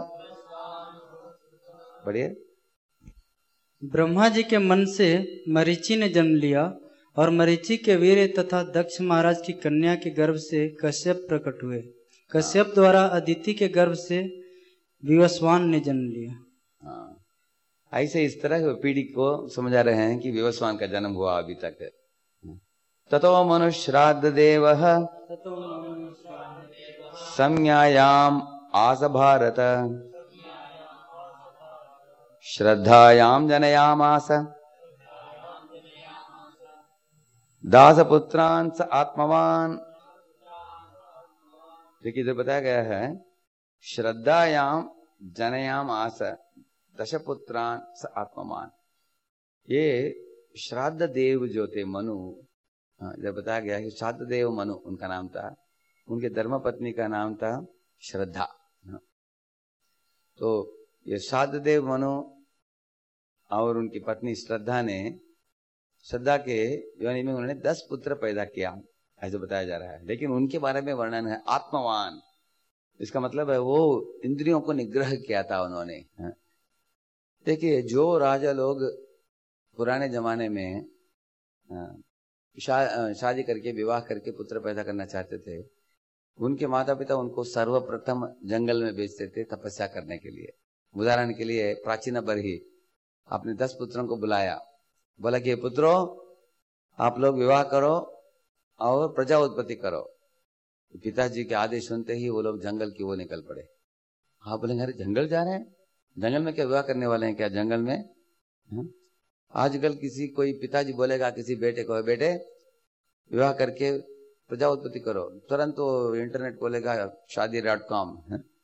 बढ़िया। ब्रह्मा जी के मन से मरीचि ने जन्म लिया और मरीचि के वीर तथा दक्ष महाराज की कन्या के गर्भ से कश्यप प्रकट हुए। कश्यप द्वारा अदिति के गर्भ से विवस्वान ने जन्म लिया। हाँ, ऐसे इस तरह पीढ़ी को समझा रहे हैं कि विवस्वान का जन्म हुआ अभी तक। ततो मनुश्राद्ध देवः संज्ञायाम आस भारत श्रद्धायाम जनयामास दासपुत्रान् स आत्मवान। देखिए इधर बताया गया है श्रद्धायाम जनयाम आस दशपुत्रान् स आत्मवान। ये श्राद्ध देव जो थे मनु, जब बताया गया कि श्राद्ध देव मनु उनका नाम था, उनके धर्म पत्नी का नाम था श्रद्धा। तो ये श्राद्ध देव मनु और उनकी पत्नी श्रद्धा ने, श्रद्धा के योनि में उन्होंने दस पुत्र पैदा किया, ऐसे बताया जा रहा है। लेकिन उनके बारे में वर्णन है आत्मवान। इसका मतलब है वो इंद्रियों को निग्रह किया था उन्होंने। देखिए जो राजा लोग पुराने जमाने में शा, शादी करके विवाह करके पुत्र पैदा करना चाहते थे, उनके माता पिता उनको सर्वप्रथम जंगल में भेजते थे तपस्या करने के लिए। उदाहरण के लिए प्राचीन बरही अपने दस पुत्रों को बुलाया, बोला कि पुत्रों आप लोग विवाह करो और प्रजा उत्पत्ति करो। पिताजी के आदेश सुनते ही वो लोग जंगल की वो निकल पड़े। हाँ बोलेंगे अरे जंगल जा रहे हैं, जंगल में क्या विवाह करने वाले हैं क्या जंगल में? हा? आजकल किसी कोई पिताजी बोलेगा किसी बेटे को, बेटे विवाह करके प्रजा उत्पत्ति करो, तुरंत तो इंटरनेट बोलेगा शादी डॉट कॉम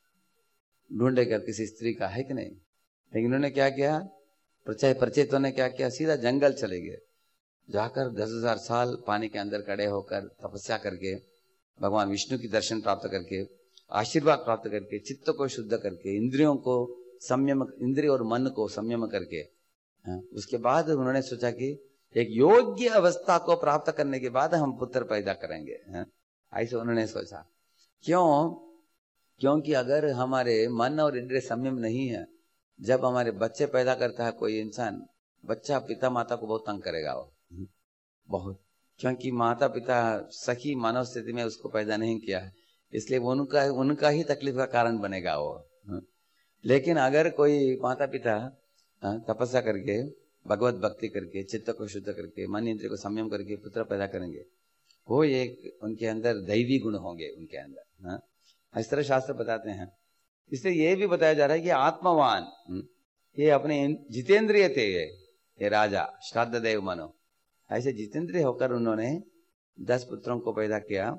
ढूंढेगा किसी स्त्री का, है कि नहीं? लेकिन उन्होंने क्या किया, प्रचार परिचितों ने क्या किया, सीधा जंगल चले गए। जाकर दस हजार साल पानी के अंदर खड़े होकर तपस्या करके भगवान विष्णु की दर्शन प्राप्त करके आशीर्वाद प्राप्त करके चित्त को शुद्ध करके इंद्रियों को संयम, इंद्रिय और मन को संयम करके, उसके बाद उन्होंने सोचा कि एक योग्य अवस्था को प्राप्त करने के बाद हम पुत्र पैदा करेंगे। ऐसे उन्होंने सोचा। क्यों? क्योंकि अगर हमारे मन और इंद्रिय संयम नहीं है, जब हमारे बच्चे पैदा करता है कोई इंसान, बच्चा पिता माता को बहुत तंग करेगा वो बहुत, क्योंकि माता पिता सही मानव स्थिति में उसको पैदा नहीं किया है, इसलिए उनका उनका ही तकलीफ का कारण बनेगा वो। लेकिन अगर कोई माता पिता तपस्या करके भगवत भक्ति करके चित्त को शुद्ध करके मन इंद्रिय को संयम करके पुत्र पैदा करेंगे, वो एक उनके अंदर दैवी गुण होंगे उनके अंदर। इस तरह शास्त्र बताते हैं। इसलिए ये भी बताया जा रहा है कि आत्मवान, ये अपने जितेंद्रिय थे, ये ये राजा श्राद्ध देव मनु, ऐसे जितेंद्रिय होकर उन्होंने दस पुत्रों को पैदा किया।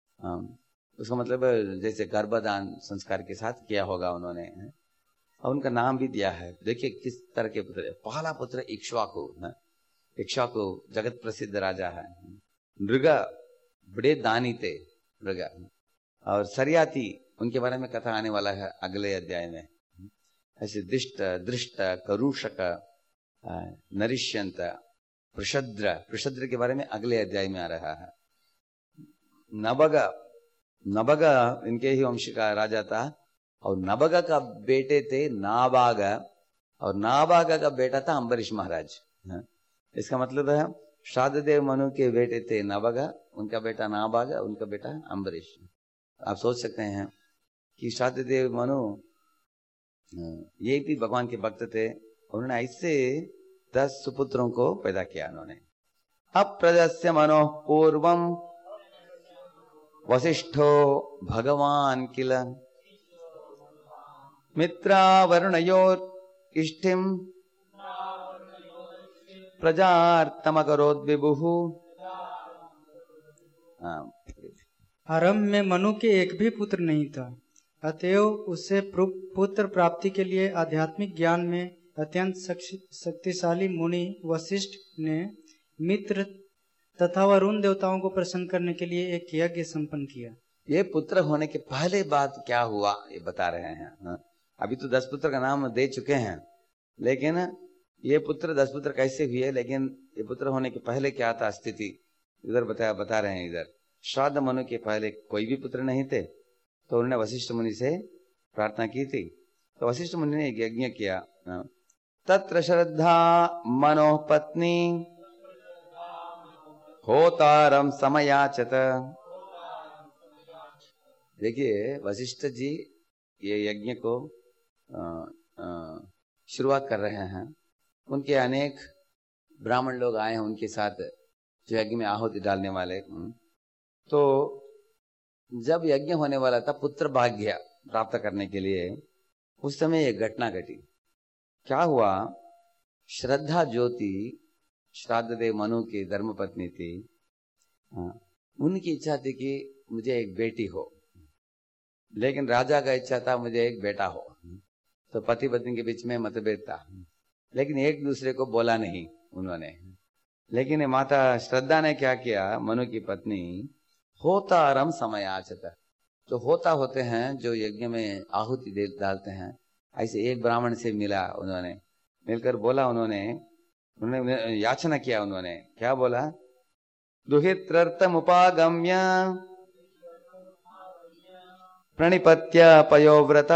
उसका मतलब जैसे गर्भदान संस्कार के साथ किया होगा उन्होंने, और उनका नाम भी दिया है। देखिए किस तरह के पुत्र। पहला पुत्र इक्ष्वाकु, इक्ष्वाकु जगत प्रसिद्ध राजा है। नृग बड़े दानी थे नृग, और सरियाती उनके बारे में कथा आने वाला है अगले अध्याय में। ऐसे दिष्ट दृष्ट करूषक नरिष्यंत प्रशद्र, प्रशद्र के बारे में अगले अध्याय में आ रहा है। नबग, नबग इनके ही वंश का राजा था, और नबग का बेटे थे नाबाग, और नाबाग का बेटा था अम्बरीश महाराज। इसका मतलब है श्राद्ध देव मनु के बेटे थे नबग, उनका बेटा नाबाग, उनका बेटा अम्बरीश। आप सोच सकते हैं कि श्राद्ध देव मनु ये भी भगवान के भक्त थे, उन्होंने ऐसे दस सुपुत्रों को पैदा किया उन्होंने। अप्रजस्य मनो पूर्वम वसिष्ठो भगवान किल मित्रावरुणयोर इष्टिम प्रजार्तमकरोद विभुः। आरंभ में मनु के एक भी पुत्र नहीं था, अतएव उसे पुत्र प्राप्ति के लिए आध्यात्मिक ज्ञान में अत्यंत शक्तिशाली मुनि वशिष्ठ ने मित्र तथा वरुण देवताओं को प्रसन्न करने के लिए एक यज्ञ संपन्न किया। ये पुत्र होने के पहले बात क्या हुआ ये बता रहे हैं। हाँ? अभी तो दस पुत्र का नाम दे चुके हैं, लेकिन ये पुत्र दस पुत्र कैसे हुए, लेकिन ये पुत्र होने के पहले क्या था स्थिति इधर बताया बता रहे हैं। इधर श्राद्ध मनु के पहले कोई भी पुत्र नहीं थे, तो उन्होंने वशिष्ठ मुनि से प्रार्थना की थी। तो वशिष्ठ मुनि ने यज्ञ किया। तत्र श्रद्धा मनो पत्नी होतारम समयाचत। देखिए वशिष्ठ जी ये यज्ञ को शुरुआत कर रहे हैं। उनके अनेक ब्राह्मण लोग आए हैं उनके साथ जो यज्ञ में आहुति डालने वाले। तो जब यज्ञ होने वाला था पुत्र भाग्य प्राप्त करने के लिए, उस समय एक घटना घटी। क्या हुआ, श्रद्धा ज्योति श्राद्ध देव मनु की धर्मपत्नी थी। उनकी इच्छा थी कि मुझे एक बेटी हो, लेकिन राजा का इच्छा था मुझे एक बेटा हो। तो पति पत्नी के बीच में मतभेद था, लेकिन एक दूसरे को बोला नहीं उन्होंने। लेकिन माता श्रद्धा ने क्या किया, मनु की पत्नी होतारम समयाचत, जो होता होते हैं जो यज्ञ में आहुति दे डालते हैं, ऐसे एक ब्राह्मण से मिला। उन्होंने मिलकर बोला, उन्होंने उन्होंने याचना किया। उन्होंने क्या बोला, दुहित्रर्थमुपागम्य प्रणिपत्य पयोव्रता।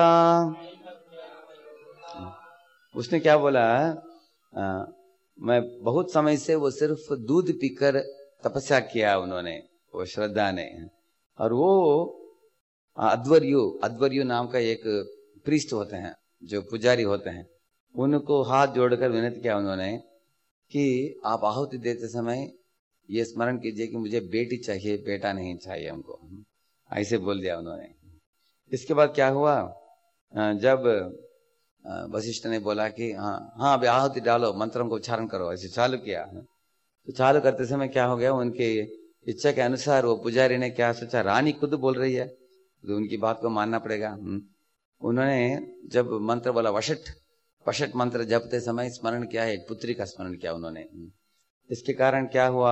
उसने क्या बोला, आ, मैं बहुत समय से वो सिर्फ दूध पीकर तपस्या किया उन्होंने, वो श्रद्धा ने। और वो अध्वर्यु अध्वर्यु नाम का एक प्रीस्ट होते हैं जो पुजारी होते हैं, उनको हाथ जोड़कर विनती किया उन्होंने कि आप आहुति देते समय ये स्मरण कीजिए कि मुझे बेटी चाहिए, बेटा नहीं चाहिए हमको, ऐसे बोल दिया उन्होंने। इसके बाद क्या हुआ, जब वशिष्ठ ने बोला कि हाँ हाँ अभी आहुति डालो, मंत्रों को उच्चारण करो, ऐसे चालू किया। तो चालू करते समय क्या हो गया, उनके इच्छा के अनुसार वो पुजारी ने क्या सोचा, रानी खुद बोल रही है तो उनकी बात को मानना पड़ेगा। उन्होंने जब मंत्र बोला वशट वशट मंत्र जपते समय स्मरण किया, एक पुत्री का स्मरण किया उन्होंने। इसके कारण क्या हुआ,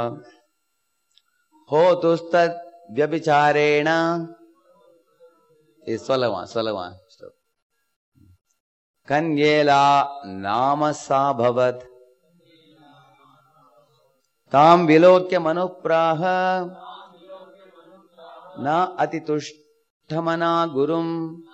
हो तुस्तद व्यभिचारेण, ये सोलहवां सोलहवां कन्येला नाम सा भवत ताम विलोक्य मनुप्राह न अतितुष्टमना गुरुम।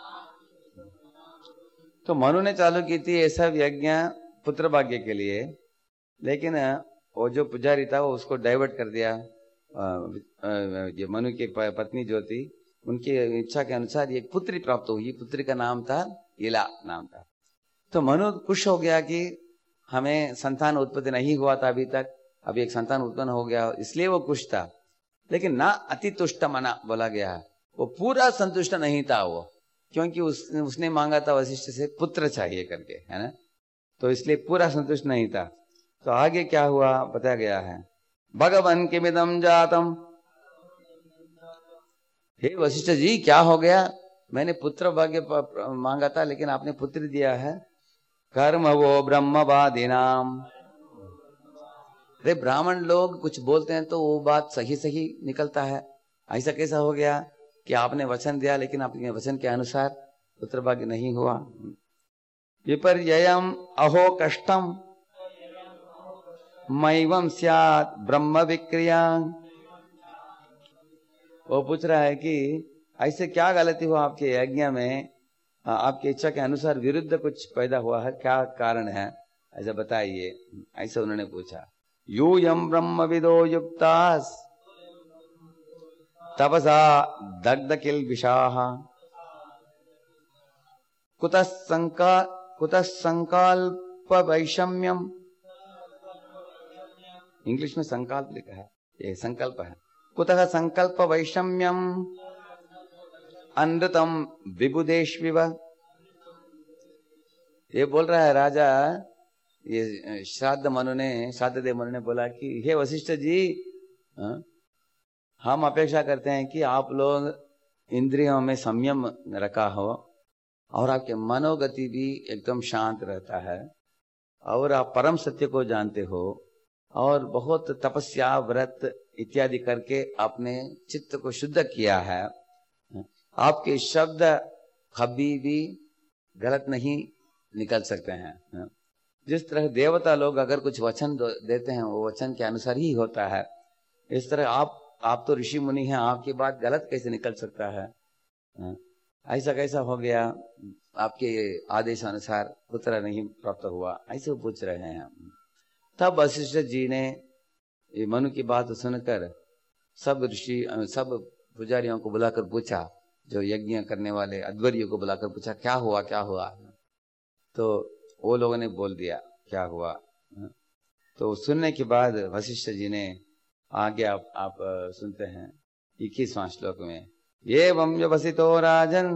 तो मनु ने चालू की थी ये सब यज्ञ पुत्र भाग्य के लिए, लेकिन वो जो पुजारी था वो उसको डाइवर्ट कर दिया। ये मनु की पत्नी जो थी, उनकी इच्छा के अनुसार एक पुत्री प्राप्त हुई। पुत्री का नाम था इला नाम था। तो मनु खुश हो गया कि हमें संतान उत्पत्ति नहीं हुआ था अभी तक, अभी एक संतान उत्पन्न हो गया, इसलिए वो खुश था। लेकिन ना अति तुष्ट मना बोला गया है, वो पूरा संतुष्ट नहीं था वो, क्योंकि उस, उसने मांगा था वशिष्ठ से पुत्र चाहिए करके, है ना, तो इसलिए पूरा संतुष्ट नहीं था। तो आगे क्या हुआ बताया गया है, भगवन किमिदं जातम। हे वशिष्ठ जी क्या हो गया, मैंने पुत्र भाग्य मांगा था लेकिन आपने पुत्र दिया है। कर्म वो ब्रह्मवादिनाम। अरे ब्राह्मण लोग कुछ बोलते हैं तो वो बात सही सही निकलता है, ऐसा कैसा हो गया कि आपने वचन दिया लेकिन आपके वचन के अनुसार पुत्र भाग्य नहीं हुआ। विपर्ययम अहो कष्टम मैवम स्यात् ब्रह्म विक्रिया। वो पूछ रहा है कि ऐसे क्या गलती हुआ आपके यज्ञ में, आपकी इच्छा के अनुसार विरुद्ध कुछ पैदा हुआ है, क्या कारण है, ऐसा बताइए, ऐसा उन्होंने पूछा। यूयम ब्रह्म विदो युक्तास तपसा दग्ध किल विशाह कुतः संका कुतः संकल्प वैषम्यम। इंग्लिश में संकल्प लिखा है, ये संकल्प है। कुतः संकल्प वैषम्यम अनृतम विबुदेष्विव। ये बोल रहा है राजा, ये श्राद्ध मनु ने श्राद्ध देव मनु ने बोला कि हे वशिष्ठ जी, हा? हम अपेक्षा करते हैं कि आप लोग इंद्रियों में संयम रखा हो और आपके मनोगति भी एकदम शांत रहता है और आप परम सत्य को जानते हो और बहुत तपस्या व्रत इत्यादि करके आपने चित्त को शुद्ध किया है। आपके शब्द कभी भी गलत नहीं निकल सकते हैं। जिस तरह देवता लोग अगर कुछ वचन देते हैं वो वचन के अनुसार ही होता है, इस तरह आप आप तो ऋषि मुनि हैं, आपकी बात गलत कैसे निकल सकता है? ऐसा कैसा हो गया, आपके आदेश अनुसार पुत्र नहीं प्राप्त हुआ, ऐसे वो पूछ रहे हैं। तब वशिष्ठ जी ने ये मनु की बात सुनकर सब ऋषि सब पुजारियों को बुलाकर पूछा, जो यज्ञ करने वाले अध्वर्यों को बुलाकर पूछा क्या हुआ क्या हुआ। तो वो लोगों ने बोल दिया क्या हुआ। तो सुनने के बाद वशिष्ठ जी ने आगे आप, आप सुनते हैं इक्कीसवां श्लोक में, ये वम व्यवसितो राजन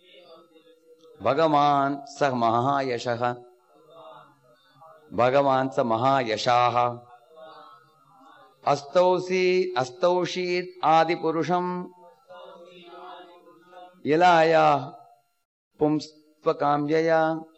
भगवान स महायशः भगवान स महायशाः अस्तौषी अस्तौषीत आदि पुरुषम यलाया पुंस्त्वकाम्यया।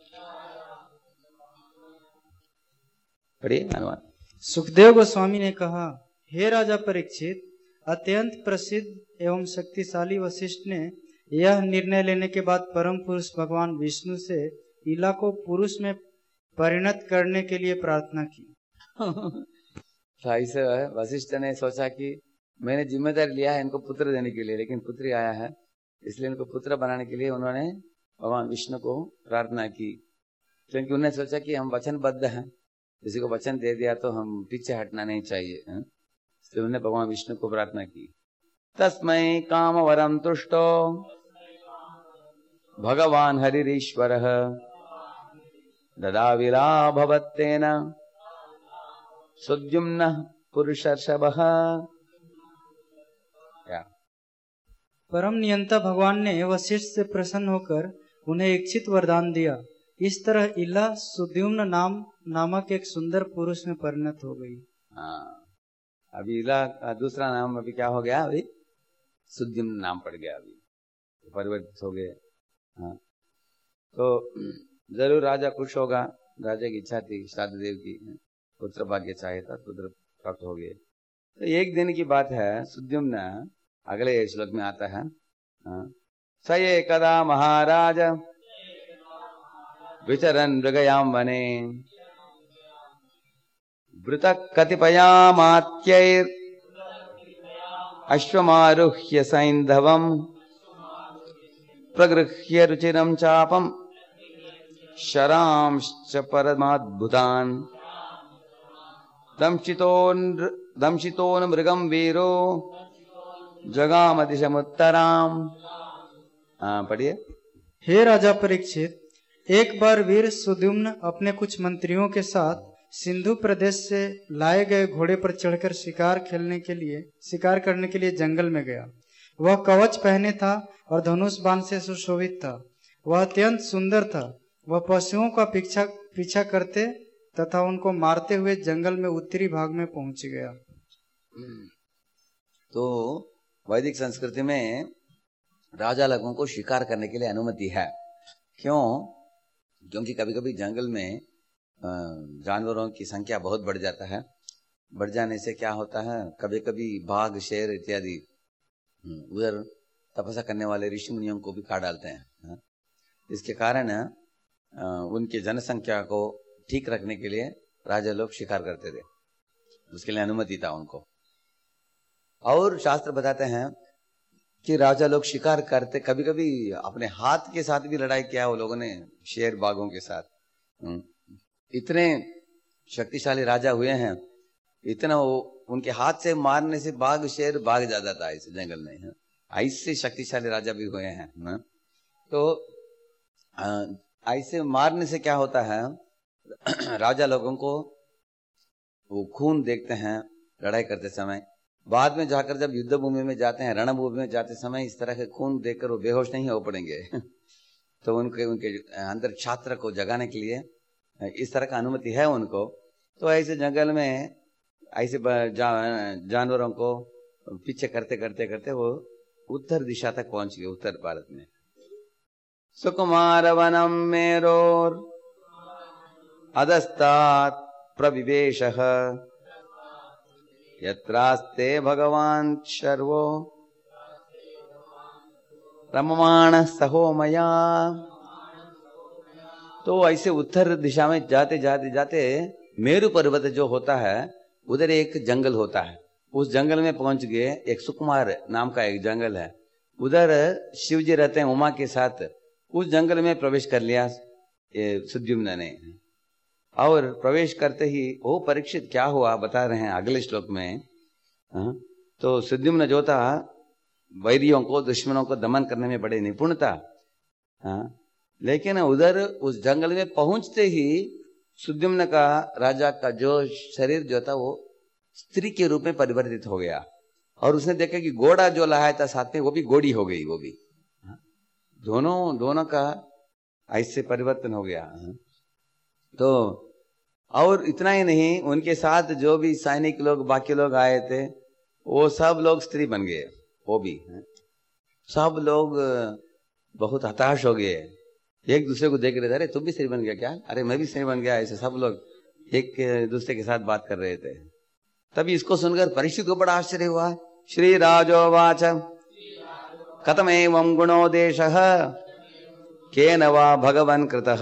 पढ़िए अनुवाद। सुखदेव गोस्वामी ने कहा, हे राजा परीक्षित, अत्यंत प्रसिद्ध एवं शक्तिशाली वशिष्ठ ने यह निर्णय लेने के बाद परम पुरुष भगवान विष्णु से इला को पुरुष में परिणत करने के लिए प्रार्थना की। ऐसे वशिष्ठ ने सोचा कि मैंने जिम्मेदारी लिया है इनको पुत्र देने के लिए, लेकिन पुत्री आया है, इसलिए इनको पुत्र बनाने के लिए उन्होंने भगवान विष्णु को प्रार्थना की। क्योंकि उन्होंने सोचा कि हम वचनबद्ध हैं, किसी को वचन दे दिया तो हम पीछे हटना नहीं चाहिए, इसलिए उन्होंने भगवान विष्णु को प्रार्थना की। तस्मै काम वरम तुष्टो भगवान हरिरीश्वर ददाविला भवत्तेन सुद्युम्न पुरुषर्षभः। परम नियंता भगवान ने वशिष्ठ से प्रसन्न होकर उन्हें इच्छित वरदान दिया। इस तरह इला सुद्युम्न नाम नामक एक सुंदर पुरुष में परिणत हो गई। हाँ, अभी इला का दूसरा नाम अभी क्या हो गया, अभी सुद्युम्न नाम पड़ गया, अभी परिवर्तित हो गए। हाँ, तो जरूर राजा खुश होगा, राजा की इच्छा थी, श्राद्ध देव की पुत्र भाग्य चाहे था, पुत्र प्राप्त हो गए। तो एक दिन की बात है, सुद्युम्न अगले श्लोक में आता है, स एकदा महाराज विचरन् मृगयां वने वृतः कतिपयामात्यैर् अश्वमारुह्य सैन्धवम् प्रगृह्य रुचिरं चापम् शरांश्च परमाद्भुतान् दंशितोन् दंशितोन् मृगं वीरो जगाम दिशमुत्तराम। हाँ पढ़िए। हे राजा परीक्षित, एक बार वीर सुद्युम्न अपने कुछ मंत्रियों के साथ सिंधु प्रदेश से लाए गए घोड़े पर चढ़कर शिकार खेलने के लिए शिकार करने के लिए जंगल में गया। वह कवच पहने था और धनुष बाण से सुशोभित था। वह अत्यंत सुंदर था। वह पशुओं का पीछा पीछा करते तथा उनको मारते हुए जंगल में उत्तरी भाग में पहुंच गया। तो वैदिक संस्कृति में राजा लोगों को शिकार करने के लिए अनुमति है। क्यों? क्योंकि कभी कभी जंगल में जानवरों की संख्या बहुत बढ़ जाता है। बढ़ जाने से क्या होता है, कभी कभी बाघ, शेर इत्यादि उधर तपस्या करने वाले ऋषि मुनियों को भी खा डालते हैं। इसके कारण उनकी जनसंख्या को ठीक रखने के लिए राजा लोग शिकार करते थे, उसके लिए अनुमति था उनको। और शास्त्र बताते हैं कि राजा लोग शिकार करते, कभी कभी अपने हाथ के साथ भी लड़ाई किया वो लोगों ने, शेर बाघों के साथ। इतने शक्तिशाली राजा हुए हैं, इतना वो उनके हाथ से मारने से बाघ शेर भाग जाता था इस जंगल में। ऐसे शक्तिशाली राजा भी हुए हैं। तो ऐसे मारने से क्या होता है, राजा लोगों को वो खून देखते हैं लड़ाई करते समय। बाद में जाकर जब युद्ध भूमि में जाते हैं, रणभूमि में जाते समय इस तरह के खून देखकर वो बेहोश नहीं हो पड़ेंगे। तो उनके उनके अंदर छात्र को जगाने के लिए इस तरह का अनुमति है उनको। तो ऐसे जंगल में ऐसे जा, जानवरों को पीछे करते करते करते वो उत्तर दिशा तक पहुंच गए, उत्तर भारत में। सुकुमार वनम मेरोर अधस्तात् प्रविवेशः यत्रास्ते भगवान शर्वो रममाण सहो मया। तो ऐसे उत्तर दिशा में जाते जाते जाते मेरु पर्वत जो होता है उधर एक जंगल होता है। उस जंगल में पहुंच गए, एक सुकुमार नाम का एक जंगल है, उधर शिव जी रहते हैं उमा के साथ। उस जंगल में प्रवेश कर लिया सुद्युम्न ने। और प्रवेश करते ही ओ परीक्षित क्या हुआ बता रहे हैं अगले श्लोक में। तो सुद्युम्न जो था वैरियों को, दुश्मनों को दमन करने में बड़े निपुण था, लेकिन उधर उस जंगल में पहुंचते ही सुद्युम्न का राजा का जो शरीर जो था वो स्त्री के रूप में परिवर्तित हो गया। और उसने देखा कि घोड़ा जो लाया था साथ में वो भी घोड़ी हो गई, वो भी दोनों दोनों का ऐसे परिवर्तन हो गया। तो और इतना ही नहीं, उनके साथ जो भी सैनिक लोग बाकी लोग आए थे वो सब लोग स्त्री बन गए, वो भी सब लोग बहुत हताश हो गए। एक दूसरे को देख रहे थे, अरे तुम भी स्त्री बन गया क्या, अरे मैं भी स्त्री बन गया, ऐसे सब लोग एक दूसरे के साथ बात कर रहे थे। तभी इसको सुनकर परीक्षित को बड़ा आश्चर्य हुआ। श्री राजोवाच कथम एवं गुणोदेशः केन वा भगवन् कृतः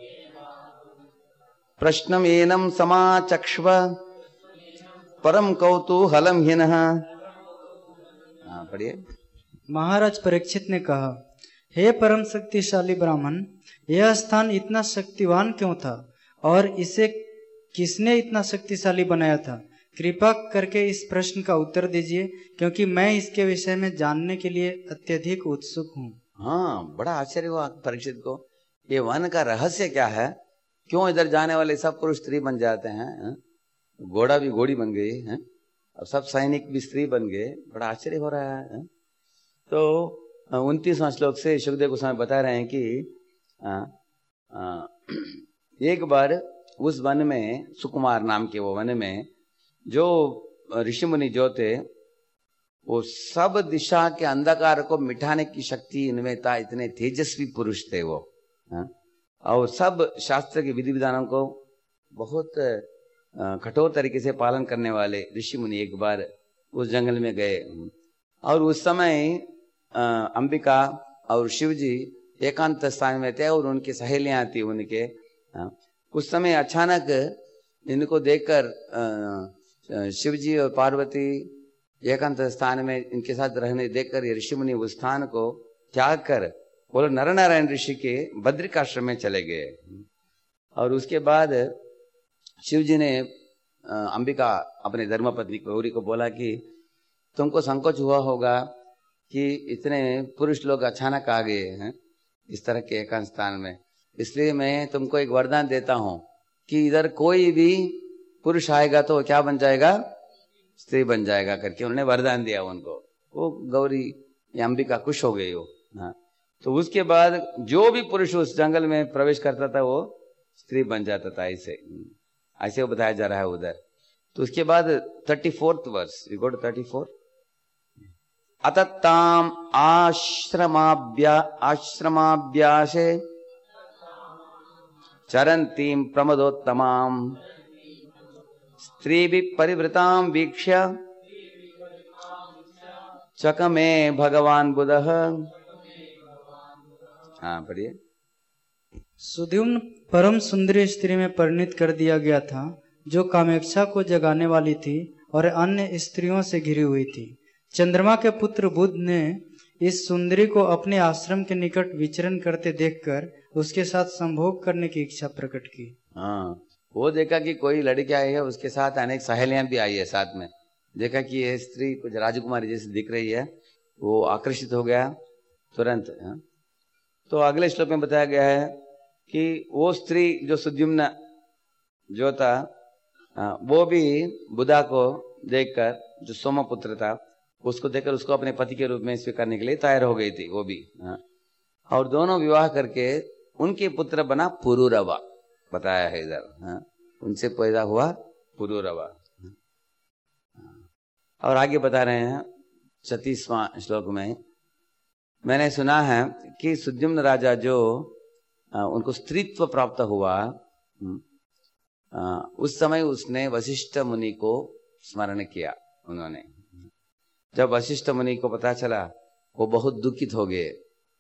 प्रश्नम एनम समाचक्ष्व परम कौतूहलम हिनः। हाँ पढ़िए। महाराज परीक्षित ने कहा, हे परम शक्तिशाली ब्राह्मण, यह स्थान इतना शक्तिवान क्यों था और इसे किसने इतना शक्तिशाली बनाया था? कृपा करके इस प्रश्न का उत्तर दीजिए, क्योंकि मैं इसके विषय में जानने के लिए अत्यधिक उत्सुक हूँ। हाँ, बड़ा आश्चर्य हुआ परीक्षित को, ये वन का रहस्य क्या है, क्यों इधर जाने वाले सब पुरुष स्त्री बन जाते हैं, घोड़ा भी घोड़ी बन गई है और सब सैनिक भी स्त्री बन गए, बड़ा आश्चर्य हो रहा है। तो उनतीसवां श्लोक से सुखदेव गोस्वामी बता रहे हैं कि आ, आ, एक बार उस वन में, सुकुमार नाम के वो वन में, जो ऋषि मुनि जो थे वो सब दिशा के अंधकार को मिटाने की शक्ति इनमें था, इतने तेजस्वी पुरुष थे वो। हा? और सब शास्त्र के विधि विधानों को बहुत कठोर तरीके से पालन करने वाले ऋषि मुनि एक बार उस जंगल में गए। और उस समय अंबिका और शिव जी एकांत स्थान में थे और उनकी सहेलियां थी उनके। उस समय अचानक इनको देखकर शिव जी और पार्वती एकांत स्थान में इनके साथ रहने देखकर ये ऋषि मुनि उस स्थान को त्याग कर बोलो नर नारायण ऋषि के बद्रिकाश्रम में चले गए। और उसके बाद शिव जी ने अंबिका अपने धर्मपत्नी गौरी को बोला कि तुमको संकोच हुआ होगा कि इतने पुरुष लोग अचानक आ गए हैं इस तरह के एकांत स्थान में, इसलिए मैं तुमको एक वरदान देता हूं कि इधर कोई भी पुरुष आएगा तो क्या बन जाएगा, स्त्री बन जाएगा करके उन्होंने वरदान दिया उनको। वो गौरी या अंबिका खुश हो गई हो। हाँ, तो उसके बाद जो भी पुरुष उस जंगल में प्रवेश करता था वो स्त्री बन जाता था। ऐसे ऐसे वो बताया जा रहा है उधर। तो उसके बाद थर्टी फोर्थ वर्ष, we go to thirty four. अतत्ताम आश्रमाभ्या आश्रमाभ्यासे चरंतीम प्रमदोत्तमाम स्त्री भी परिवृताम वीक्ष्य चकमे भगवान बुधः। हाँ पढ़िए। सुद्युम्न परम सुंदरी स्त्री में परिणित कर दिया गया था, जो कामेक्षा को जगाने वाली थी और अन्य स्त्रियों से घिरी हुई थी। चंद्रमा के पुत्र बुध ने इस सुंदरी को अपने आश्रम के निकट विचरण करते देखकर उसके साथ संभोग करने की इच्छा प्रकट की। हाँ, वो देखा कि कोई लड़की आई है, उसके साथ अनेक सहेलियां भी आई है साथ में। देखा कि ये स्त्री कुछ राजकुमारी जैसी दिख रही है, वो आकर्षित हो गया तुरंत। हाँ? तो अगले श्लोक में बताया गया है कि वो स्त्री जो सुद्युम्न जो था, वो भी बुधा को देखकर, जो सोमपुत्र था, उसको देखकर उसको अपने पति के रूप में स्वीकारने के लिए तैयार हो गई थी वो भी। हाँ? और दोनों विवाह करके उनके पुत्र बना पुरुरवा, बताया है इधर। हाँ? उनसे पैदा हुआ पुरुरवा। और आगे बता रहे हैं छत्तीसवां श्लोक में, मैंने सुना है कि सुद्युम्न राजा जो उनको स्त्रीत्व प्राप्त हुआ, उस समय उसने वशिष्ठ मुनि को स्मरण किया। उन्होंने जब वशिष्ठ मुनि को पता चला, वो बहुत दुखित हो गए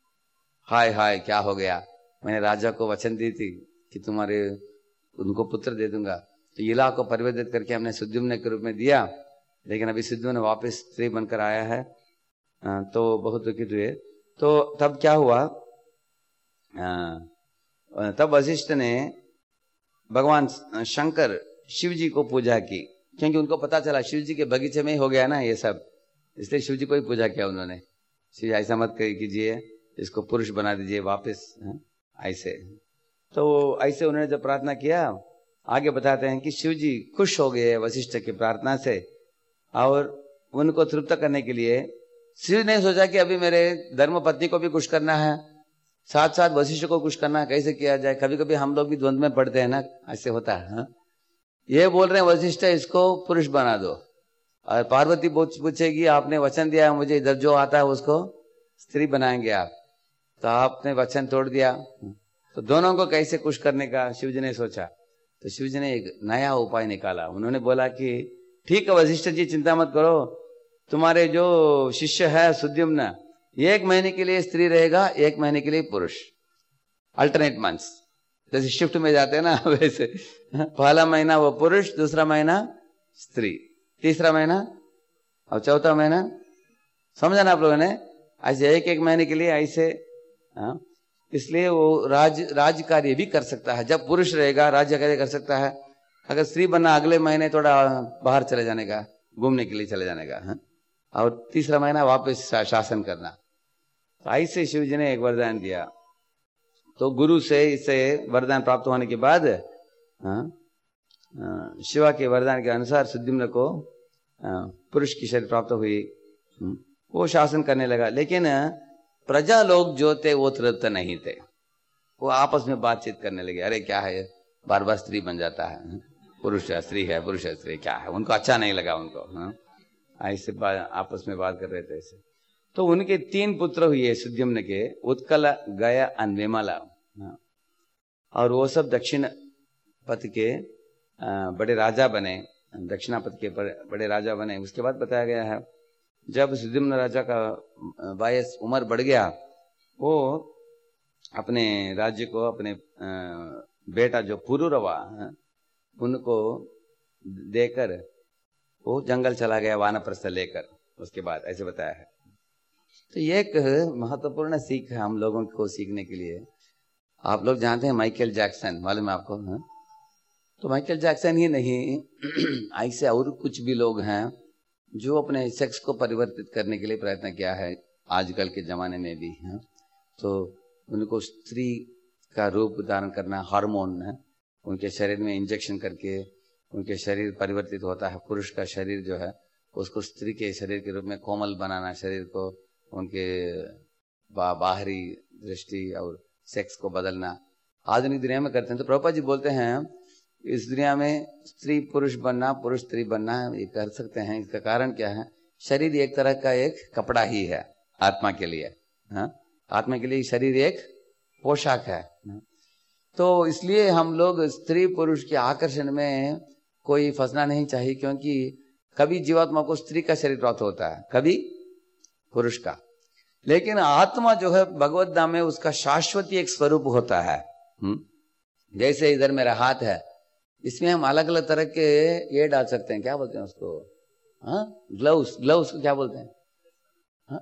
हाय हाय क्या हो गया, मैंने राजा को वचन दी थी कि तुम्हारे उनको पुत्र दे दूंगा, तो इला को परिवर्तित करके हमने सुद्युम्न के रूप में दिया, लेकिन अभी सुद्युम्न वापस स्त्री बनकर आया है, तो बहुत दुखित हुए। तो तब क्या हुआ, तब वशिष्ठ ने भगवान शंकर शिव जी को पूजा की, क्योंकि उनको पता चला शिव जी के बगीचे में ही हो गया ना ये सब, इसलिए शिव जी को ही पूजा किया उन्होंने। शिव ऐसा मत कीजिए, इसको पुरुष बना दीजिए वापस, ऐसे। तो ऐसे उन्होंने जब प्रार्थना किया, आगे बताते हैं कि शिव जी खुश हो गए वशिष्ठ की प्रार्थना से, और उनको तृप्त करने के लिए शिव ने सोचा कि अभी मेरे धर्म पत्नी को भी खुश करना है, साथ साथ वशिष्ठ को खुश करना है, कैसे किया जाए। कभी कभी हम लोग भी द्वंद्व में पड़ते हैं ना, ऐसे होता है। हा? ये बोल रहे हैं वशिष्ठ इसको पुरुष बना दो, और पार्वती पूछेगी आपने वचन दिया मुझे, इधर जो आता है उसको स्त्री बनाएंगे आप, तो आपने वचन तोड़ दिया, तो दोनों को कैसे खुश करने का शिव जी ने सोचा। तो शिव जी ने एक नया उपाय निकाला, उन्होंने बोला कि ठीक है वशिष्ठ जी चिंता मत करो, तुम्हारे जो शिष्य है सुद्युम्न, एक महीने के लिए स्त्री रहेगा, एक महीने के लिए पुरुष, अल्टरनेट मंथ्स, जैसे शिफ्ट में जाते हैं ना वैसे। पहला महीना वो पुरुष, दूसरा महीना स्त्री, तीसरा महीना और चौथा महीना, समझा ना आप लोगों ने, ऐसे एक एक महीने के लिए ऐसे। हाँ, इसलिए वो राज राज कार्य भी कर सकता है, जब पुरुष रहेगा राज्य कार्य कर सकता है। अगर स्त्री बनना अगले महीने थोड़ा बाहर चले जाने का, घूमने के लिए चले जाने का, हाँ? और तीसरा महीना वापस शा, शासन करना। तो ऐसे शिव जी ने एक वरदान दिया। तो गुरु से इसे वरदान प्राप्त होने के बाद, हाँ, शिवा के वरदान के अनुसार सुद्युम्न को पुरुष की शरीर प्राप्त हुई, वो शासन करने लगा। लेकिन प्रजा लोग जो थे वो तृप्त नहीं थे, वो आपस में बातचीत करने लगे, अरे क्या है बार बार स्त्री बन जाता है, पुरुष है स्त्री है, पुरुष है स्त्री, क्या है, उनको अच्छा नहीं लगा उनको। हाँ, ऐसे आपस में बात कर रहे थे ऐसे। तो उनके तीन पुत्र हुए सुद्युम्न के, उत्कल, गया और विमला, और वो सब दक्षिण पथ के बड़े राजा बने, दक्षिणापथ के बड़े राजा बने। उसके बाद बताया गया है जब सुद्युम्न राजा का वयस उम्र बढ़ गया, वो अपने राज्य को अपने बेटा जो पुरुरवा उनको देकर वो जंगल चला गया वानप्रस्थ लेकर। उसके बाद ऐसे बताया है। तो ये एक महत्वपूर्ण सीख है हम लोगों को सीखने के लिए। आप लोग जानते हैं माइकल जैक्सन, मालूम है आपको? है? तो माइकल जैक्सन ही नहीं, ऐसे और कुछ भी लोग हैं जो अपने सेक्स को परिवर्तित करने के लिए प्रयत्न किया है आजकल के जमाने में भी है। तो उनको स्त्री का रूप धारण करना, हार्मोन है उनके शरीर में इंजेक्शन करके उनके शरीर परिवर्तित होता है। पुरुष का शरीर जो है उसको स्त्री के शरीर के रूप में कोमल बनाना, शरीर को उनके बा, बाहरी दृष्टि और सेक्स को बदलना आधुनिक दुनिया में करते हैं। तो प्रभुपाद जी बोलते हैं इस दुनिया में स्त्री पुरुष बनना, पुरुष स्त्री बनना ये कर सकते हैं। इसका कारण क्या है? शरीर एक तरह का एक कपड़ा ही है आत्मा के लिए। हाँ, आत्मा के लिए शरीर एक पोशाक है। तो इसलिए हम लोग स्त्री पुरुष के आकर्षण में कोई फंसना नहीं चाहिए, क्योंकि कभी जीवात्मा को स्त्री का शरीर प्राप्त होता है, कभी पुरुष का, लेकिन आत्मा जो है भगवत धाम में उसका शाश्वती एक स्वरूप होता है। हुँ? जैसे इधर मेरा हाथ है, इसमें हम अलग अलग तरह के ये डाल सकते हैं, क्या बोलते हैं उसको? हाँ, ग्लव्स, ग्लव्स को क्या बोलते हैं? हाँ,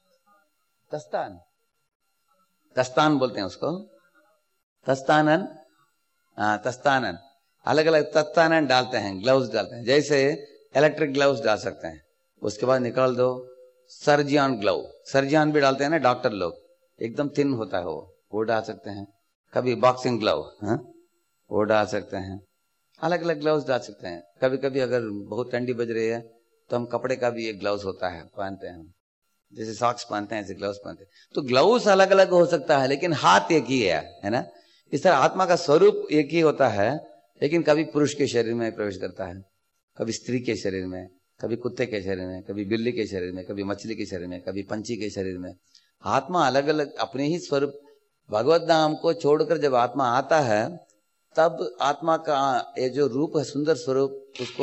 दस्तान, दस्तान बोलते हैं उसको, दस्तानन। हाँ, दस्तानन, अलग अलग दस्तानन डालते हैं, ग्लव्स डालते हैं। जैसे इलेक्ट्रिक ग्लव्स डाल सकते हैं, उसके बाद निकाल दो सर्जियन ग्लव, सर्जियन भी डालते हैं ना डॉक्टर लोग, एकदम थिन होता है वो वो डाल सकते हैं। कभी बॉक्सिंग ग्लव, हाँ, वो डाल सकते हैं। अलग अलग ग्लव्स डाल सकते हैं। कभी कभी अगर बहुत ठंडी बज रही है तो हम कपड़े का भी एक ग्लव्स होता है, पहनते हैं, जैसे सॉक्स पहनते हैं ऐसे ग्लव्स पहनते हैं। तो ग्लव्स अलग अलग हो सकता है, लेकिन हाथ एक ही है, है ना? इस तरह आत्मा का स्वरूप एक ही होता है, लेकिन कभी पुरुष के शरीर में प्रवेश करता है, कभी स्त्री के शरीर में, कभी कुत्ते के शरीर में, कभी बिल्ली के शरीर में, कभी मछली के शरीर में, कभी पंछी के शरीर में। आत्मा अलग अलग अपने ही स्वरूप। भगवत धाम को छोड़कर जब आत्मा आता है तब आत्मा का ये जो रूप है, सुंदर स्वरूप, उसको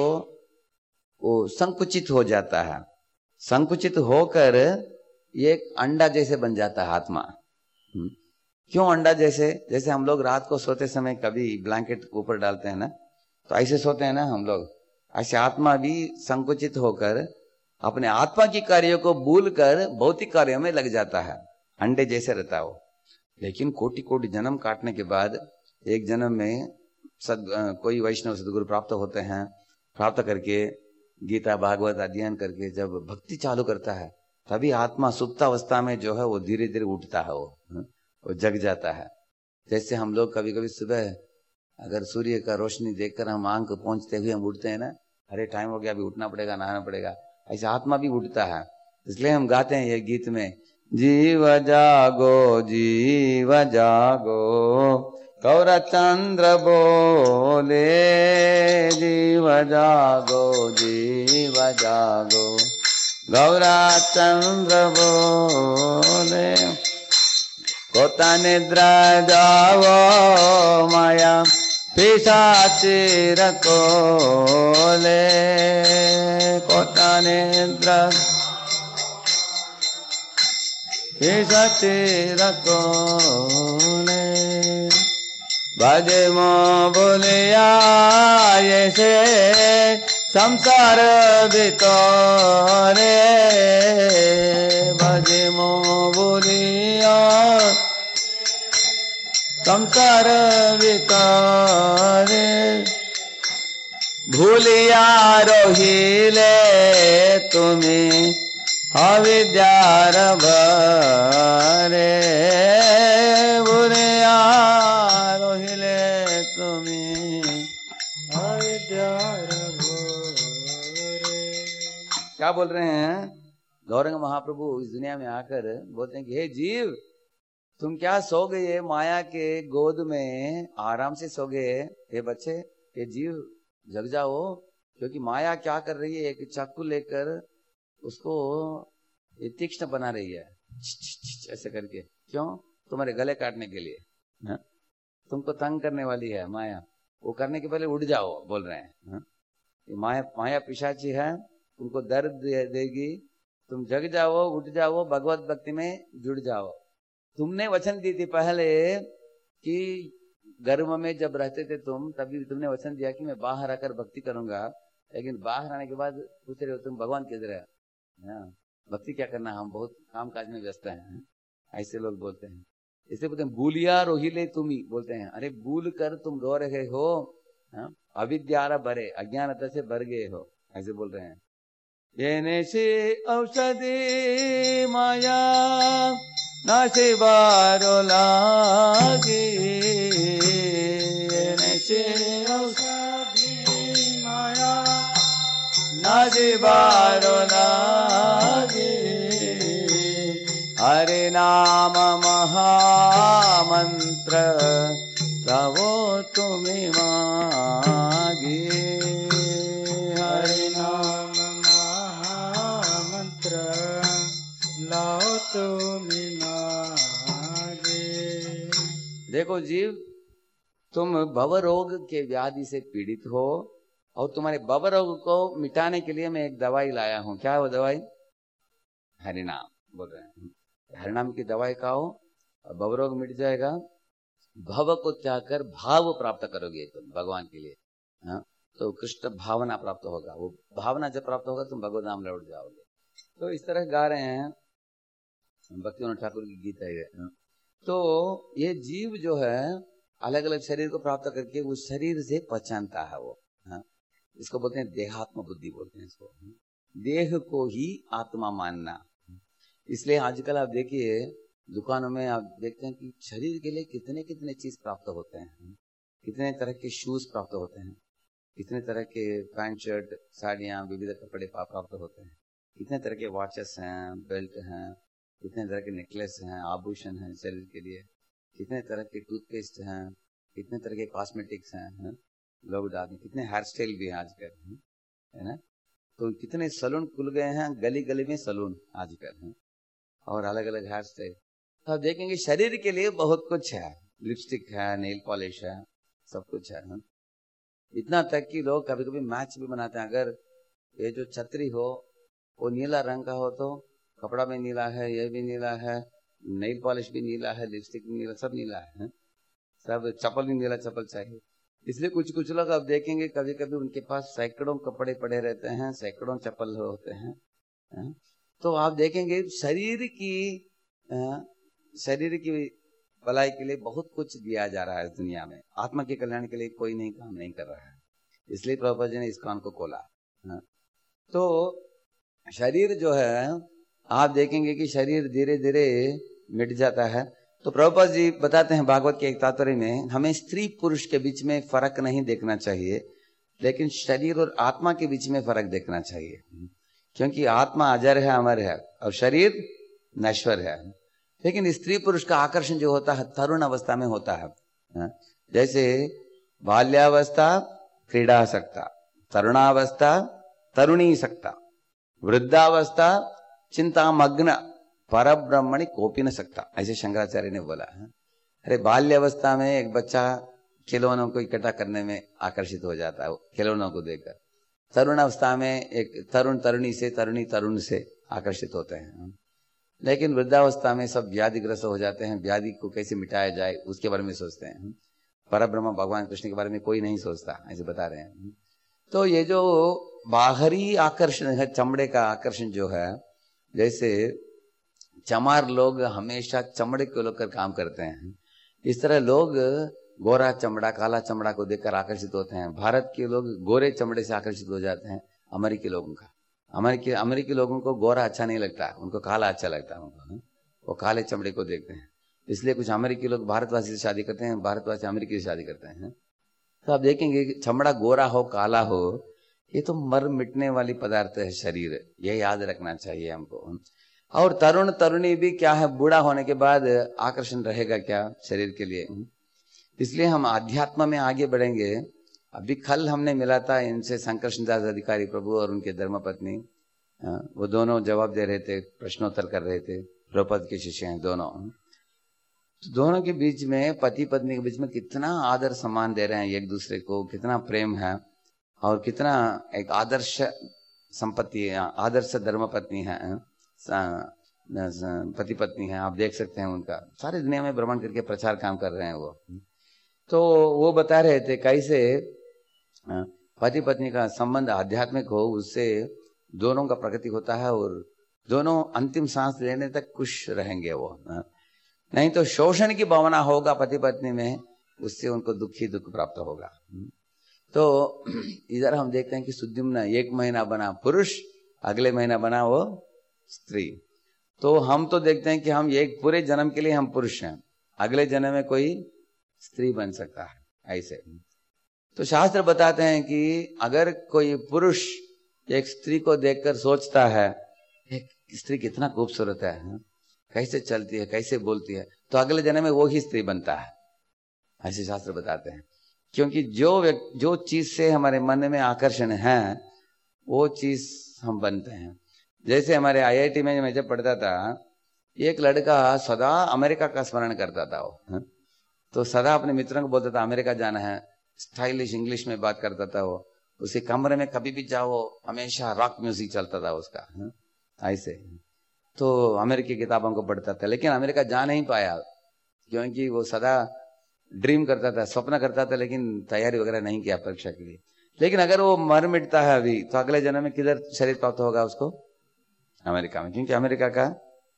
वो संकुचित हो जाता है। संकुचित होकर ये अंडा जैसे बन जाता है आत्मा। हम्म। क्यों अंडा? जैसे जैसे हम लोग रात को सोते समय कभी ब्लैंकेट ऊपर डालते हैं ना, तो ऐसे सोते हैं ना हम लोग, ऐसे आत्मा भी संकुचित होकर अपने आत्मा की कार्यों को भूल कर भौतिक कार्यों में लग जाता है, अंडे जैसे रहता है वो। लेकिन कोटि कोटि जन्म काटने के बाद एक जन्म में सद कोई वैष्णव सदगुरु प्राप्त होते हैं, प्राप्त करके गीता भागवत अध्ययन करके जब भक्ति चालू करता है, तभी आत्मा सुप्त अवस्था में जो है वो धीरे धीरे उठता है, वो वो जग जाता है। जैसे हम लोग कभी कभी सुबह अगर सूर्य का रोशनी देखकर हम आंख पहुंचते हुए हम उठते हैं ना, अरे टाइम हो गया, अभी उठना पड़ेगा, नहाना पड़ेगा, ऐसे आत्मा भी उठता है। इसलिए हम गाते हैं ये गीत में, जीव जागो जीव जागो गौरचंद्र बोले, जीव जागो जीव जागो गौरचंद्र बोले, कोता निद्रा जाओ माया पिशाचिर कोले, कोता निद्रा पिशाचिर कोले, भजे मो बोलिया ऐसे संसार बितोरे, भजे मो बोलिया संसार बितोरे, भूलिया रोहिले तुम्हें अविद्यार भरे, भूलिया रोहिले तुम्हें अविद्यार भरे। क्या बोल रहे हैं गौरंग महाप्रभु? इस दुनिया में आकर बोलते हैं कि हे जीव, तुम क्या सो गए माया के गोद में, आराम से सो गए। हे बच्चे, हे जीव जग जाओ, क्योंकि माया क्या कर रही है, एक चाकू लेकर उसको ये तीक्ष्ण बना रही है ऐसे करके। क्यों? तुम्हारे गले काटने के लिए, हा? तुमको तंग करने वाली है माया, वो करने के पहले उठ जाओ बोल रहे हैं। हा? माया माया पिशाची है, तुमको दर्द देगी, तुम जग जाओ, उठ जाओ, भगवत भक्ति में जुड़ जाओ। तुमने वचन दी थी पहले कि गर्भ में जब रहते थे तुम, तभी तुमने वचन दिया कि मैं बाहर आकर भक्ति करूंगा, लेकिन बाहर आने के बाद पूछ रहे हो तुम भगवान किधर है, भक्ति क्या करना, हम बहुत काम काज में व्यस्त हैं, ऐसे लोग बोलते हैं। इसे बोलते हैं भूलिया रोहिले तुम ही, बोलते हैं अरे भूल कर तुम रो रहे हो, अविद्यारा भरे, अज्ञानता से भर गए हो, ऐसे बोल रहे हैं। येने से औषधि माया नासे बारो लागे, येने से औषधि माया नासे बारो लागे, हरे नाम महामंत्र तवो तुम्हें मागे, हरे नाम महामंत्र लाओ तुम्हें मागे। देखो जीव, तुम भव रोग के व्याधि से पीड़ित हो, और तुम्हारे भव रोग को मिटाने के लिए मैं एक दवाई लाया हूं। क्या है वो दवाई? हरिनाम बोल रहे हैं। हरिनाम की दवाई खाओ, भव रोग मिट जाएगा। भव को त्याग कर भाव प्राप्त करोगे तुम भगवान के लिए, हाँ? तो कृष्ण भावना प्राप्त होगा, वो भावना जब प्राप्त होगा तुम भगवत नाम लौट जाओगे। तो इस तरह गा रहे हैं, भक्तिविनोद ठाकुर की गीत है ये। तो ये जीव जो है अलग अलग शरीर को प्राप्त करके उस शरीर से पहचानता है वो, हाँ? इसको बोलते हैं देहात्म बुद्धि बोलते हैं इसको, देह को ही आत्मा मानना। इसलिए आजकल आप देखिए दुकानों में आप देखते हैं कि शरीर के लिए कितने कितने चीज प्राप्त होते हैं, कितने तरह के शूज प्राप्त होते हैं, कितने तरह के पैंट शर्ट साड़ियाँ विविध कपड़े प्राप्त होते हैं, कितने तरह के वॉचेस हैं, बेल्ट हैं, कितने तरह के नेकलेस हैं, आभूषण हैं शरीर के लिए, कितने तरह के टूथपेस्ट हैं, कितने तरह के कॉस्मेटिक्स हैं, है? लोग डालते, कितने हेयर स्टाइल भी हैं आजकल, है ना? तो कितने सलून खुल गए हैं, गली गली में सलून आजकल है, और अलग अलग हेयर स्टाइल। तो आप देखेंगे शरीर के लिए बहुत कुछ है, लिपस्टिक है, नेल पॉलिश है, सब कुछ है, है? इतना तक कि लोग कभी कभी मैच भी बनाते हैं। अगर ये जो छतरी हो वो नीला रंग का हो तो कपड़ा भी नीला है, ये भी नीला है, नेल पॉलिश भी नीला है, लिपस्टिक भी नीला, सब नीला है, सब चप्पल भी नीला चप्पल चाहिए। इसलिए कुछ कुछ लोग आप देखेंगे कभी कभी उनके पास सैकड़ों कपड़े पड़े रहते हैं, सैकड़ों चप्पल होते हैं, तो आप देखेंगे शरीर की शरीर की भलाई के लिए बहुत कुछ दिया जा रहा है इस दुनिया में, आत्मा के कल्याण के लिए कोई नहीं काम नहीं कर रहा है। इसलिए प्रभुपाद जी ने इस कान को खोला। तो शरीर जो है आप देखेंगे कि शरीर धीरे धीरे मिट जाता है। तो प्रभुपाद जी बताते हैं भागवत के एक तात्पर्य में, हमें स्त्री पुरुष के बीच में फर्क नहीं देखना चाहिए, लेकिन शरीर और आत्मा के बीच में फर्क देखना चाहिए, क्योंकि आत्मा अजर है, अमर है, और शरीर नश्वर है। लेकिन स्त्री पुरुष का आकर्षण जो होता है तरुण अवस्था में होता है। जैसे बाल्यावस्था क्रीडासक्ता, तरुणावस्था तरुणीसक्ता, वृद्धावस्था चिंतामग्न, पर ब्रह्मणि कोपी न सकता, ऐसे शंकराचार्य ने बोला है। अरे बाल्यावस्था में एक बच्चा खिलौनों को इकट्ठा करने में आकर्षित हो जाता है, खिलौनों को देखकर। तरुण अवस्था में एक तरुण तरुणी से, तरुणी तरुण से आकर्षित होते हैं। लेकिन वृद्धावस्था में सब व्याधिग्रस्त हो जाते हैं, व्याधि को कैसे मिटाया जाए उसके बारे में सोचते हैं। पर ब्रह्म भगवान कृष्ण के बारे में कोई नहीं सोचता, ऐसे बता रहे हैं। तो ये जो बाहरी आकर्षण है, चमड़े का आकर्षण जो है, जैसे चमार लोग हमेशा चमड़े को लेकर काम करते हैं, इस तरह लोग गोरा चमड़ा, काला चमड़ा को देखकर आकर्षित होते हैं। भारत के लोग गोरे चमड़े से आकर्षित हो जाते हैं अमेरिकी लोगों का। अमेरिकी अमेरिकी लोगों को गोरा अच्छा नहीं लगता, उनको काला अच्छा लगता है उनको, वो काले चमड़े को देखते हैं। इसलिए कुछ अमेरिकी लोग भारतवासी से शादी करते हैं, भारतवासी अमेरिकी से शादी करते हैं। तो आप देखेंगे कि चमड़ा गोरा हो काला हो, ये तो मर मिटने वाली पदार्थ है शरीर, ये याद रखना चाहिए हमको। और तरुण तरुणी भी क्या है, बूढ़ा होने के बाद आकर्षण रहेगा क्या शरीर के लिए। इसलिए हम आध्यात्म में आगे बढ़ेंगे। अभी कल हमने मिला था इनसे, शंकर दास अधिकारी प्रभु और उनके धर्मपत्नी, वो दोनों जवाब दे रहे थे, प्रश्नोत्तर कर रहे थे, द्रौपद के शिष्य हैं दोनों। दोनों के बीच में, पति पत्नी के बीच में कितना आदर सम्मान दे रहे हैं एक दूसरे को, कितना प्रेम है, और कितना एक आदर्श संपत्ति है, आदर्श धर्मपत्नी है, पति पत्नी है। आप देख सकते हैं उनका सारी दुनिया में भ्रमण करके प्रचार काम कर रहे हैं वो। तो वो बता रहे थे कैसे पति पत्नी का संबंध आध्यात्मिक हो, उससे दोनों का प्रगति होता है और दोनों अंतिम सांस लेने तक खुश रहेंगे वो। नहीं तो शोषण की भावना होगा पति पत्नी में, उससे उनको दुख ही दुख प्राप्त होगा। तो इधर हम देखते हैं कि सुद्युम्न एक महीना बना पुरुष, अगले महीना बना वो स्त्री। तो हम तो देखते हैं कि हम एक पूरे जन्म के लिए हम पुरुष हैं, अगले जन्म में कोई स्त्री बन सकता है ऐसे। तो शास्त्र बताते हैं कि अगर कोई पुरुष एक स्त्री को देखकर सोचता है एक स्त्री कितना खूबसूरत है, कैसे चलती है, कैसे बोलती है, तो अगले जन्म में वो ही स्त्री बनता है, ऐसे शास्त्र बताते हैं। क्योंकि जो जो चीज से हमारे मन में आकर्षण है वो चीज हम बनते हैं। जैसे हमारे आई आई टी में मैं जब पढ़ता था, एक लड़का सदा अमेरिका का स्मरण करता था वो, है? तो सदा अपने मित्रों को बोलता था अमेरिका जाना है, स्टाइलिश इंग्लिश में बात करता था वो। उसके कमरे में कभी भी जाओ हमेशा रॉक म्यूजिक चलता था उसका, है? ऐसे। तो अमेरिकी किताबों को पढ़ता था, लेकिन अमेरिका जा नहीं पाया क्योंकि वो सदा ड्रीम करता था, स्वप्न करता था, लेकिन तैयारी वगैरह नहीं किया परीक्षा के लिए। लेकिन अगर वो मर मिटता है अभी, तो अगले जन्म में किधर शरीर प्राप्त होगा उसको? अमेरिका में, क्योंकि अमेरिका का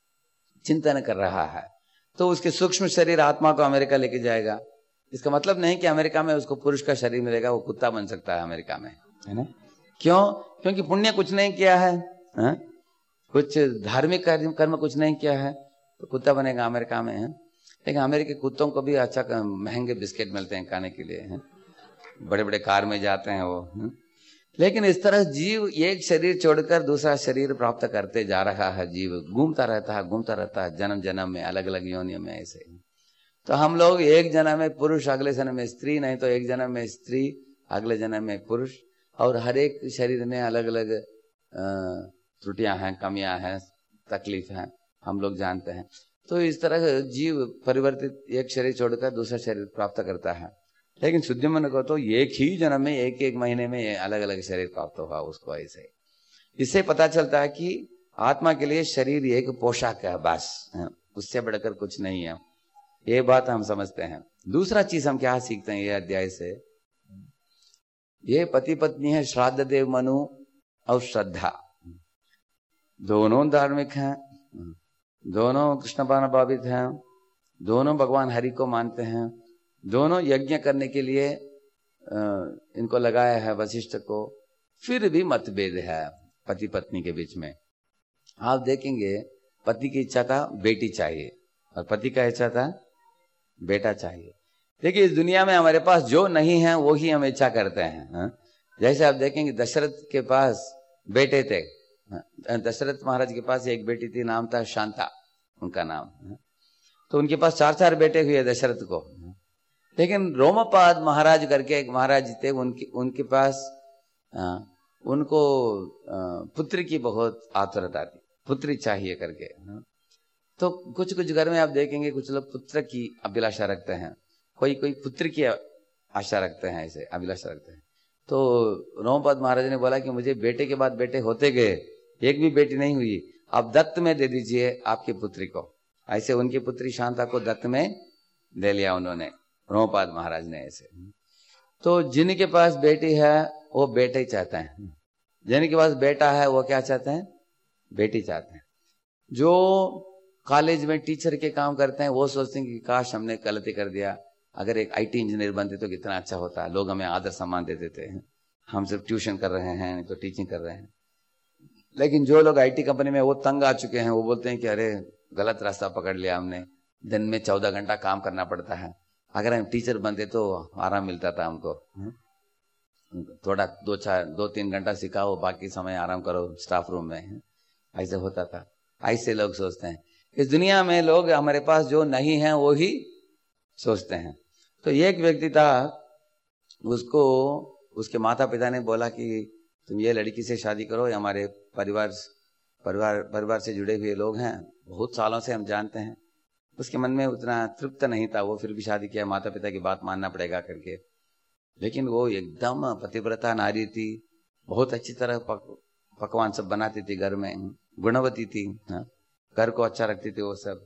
चिंतन कर रहा है। तो उसके सूक्ष्म शरीर आत्मा को अमेरिका लेके जाएगा। इसका मतलब नहीं कि अमेरिका में उसको पुरुष का शरीर मिलेगा, वो कुत्ता बन सकता है अमेरिका में, है ना? क्यों? क्योंकि पुण्य कुछ नहीं किया है, है? कुछ धार्मिक कर्म कुछ नहीं किया है, तो कुत्ता बनेगा अमेरिका में, है? लेकिन अमेरिकी कुत्तों को भी अच्छा महंगे बिस्किट मिलते हैं खाने के लिए, है? बड़े बड़े कार में जाते हैं वो, है? लेकिन इस तरह जीव एक शरीर छोड़कर दूसरा शरीर प्राप्त करते जा रहा है। जीव घूमता रहता है घूमता रहता है जन्म जन्म में, अलग अलग योनियों में ऐसे। तो हम लोग एक जन्म में पुरुष, अगले जन्म में स्त्री, नहीं तो एक जन्म में स्त्री, अगले जन्म में पुरुष। और हर एक शरीर में अलग अलग त्रुटियां हैं, कमियां हैं, तकलीफ हैं, हम लोग जानते हैं। तो इस तरह जीव परिवर्तित एक शरीर छोड़कर दूसरा शरीर प्राप्त करता है। लेकिन शुद्धिमन को तो एक ही जन्म में, एक एक महीने में अलग अलग शरीर प्राप्त होगा उसको ऐसे। इससे पता चलता है कि आत्मा के लिए शरीर एक पोशाक है बस, उससे बढ़कर कुछ नहीं है, ये बात हम समझते हैं। दूसरा चीज हम क्या सीखते हैं ये अध्याय से, ये पति पत्नी है श्राद्ध देव मनु और श्रद्धा, दोनों धार्मिक हैं, दोनों कृष्ण भावित हैं, दोनों भगवान हरि को मानते हैं, दोनों यज्ञ करने के लिए इनको लगाया है वशिष्ठ को, फिर भी मतभेद है पति पत्नी के बीच में। आप देखेंगे पति की इच्छा था बेटी चाहिए और पति का इच्छा था बेटा चाहिए। देखिए इस दुनिया में हमारे पास जो नहीं है वो ही हम इच्छा करते हैं हा? जैसे आप देखेंगे दशरथ के पास बेटे थे, दशरथ महाराज के पास एक बेटी थी, नाम था शांता उनका नाम, तो उनके पास चार चार बेटे हुए दशरथ को। लेकिन रोमपाद महाराज करके एक महाराज थे, उनके उनके पास आ, उनको आ, पुत्र की बहुत आतुरता थी, पुत्री चाहिए करके। तो कुछ कुछ घर में आप देखेंगे कुछ लोग पुत्र की अभिलाषा रखते हैं, कोई कोई पुत्र की आशा रखते हैं, ऐसे अभिलाषा रखते हैं। तो रोमपाद महाराज ने बोला कि मुझे बेटे के बाद बेटे होते गए, एक भी बेटी नहीं हुई, आप दत्त में दे दीजिए आपकी पुत्री को। ऐसे उनकी पुत्री शांता को दत्त में दे लिया उन्होंने, रोमपाद महाराज ने ऐसे। तो जिनके पास बेटी है वो बेटे ही चाहते हैं, जिनके पास बेटा है वो क्या चाहते हैं, बेटी चाहते हैं। जो कॉलेज में टीचर के काम करते हैं वो सोचते हैं कि काश हमने गलती कर दिया, अगर एक आईटी इंजीनियर बनते तो कितना अच्छा होता, लोग हमें आदर सम्मान दे देते हैं, हम सिर्फ ट्यूशन कर रहे हैं नहीं तो टीचिंग कर रहे हैं। लेकिन जो लोग आईटी कंपनी में वो तंग आ चुके हैं वो बोलते हैं कि अरे गलत रास्ता पकड़ लिया हमने, दिन में चौदह घंटा काम करना पड़ता है, अगर हम टीचर बनते तो आराम मिलता था हमको, थोड़ा दो चार दो तीन घंटा सिखाओ बाकी समय आराम करो स्टाफ रूम में, ऐसे होता था। ऐसे लोग सोचते हैं। इस दुनिया में लोग हमारे पास जो नहीं है वो ही सोचते हैं। तो एक व्यक्ति था, उसको उसके माता पिता ने बोला कि तुम ये लड़की से शादी करो, ये हमारे परिवार परिवार परिवार से जुड़े हुए लोग हैं, बहुत सालों से हम जानते हैं। उसके मन में उतना तृप्त नहीं था, वो फिर भी शादी किया, माता पिता की बात मानना पड़ेगा करके। लेकिन वो एकदम पतिव्रता नारी थी, बहुत अच्छी तरह पक, पकवान सब बनाती थी घर में, गुणवती थी, घर को अच्छा रखती थी वो सब।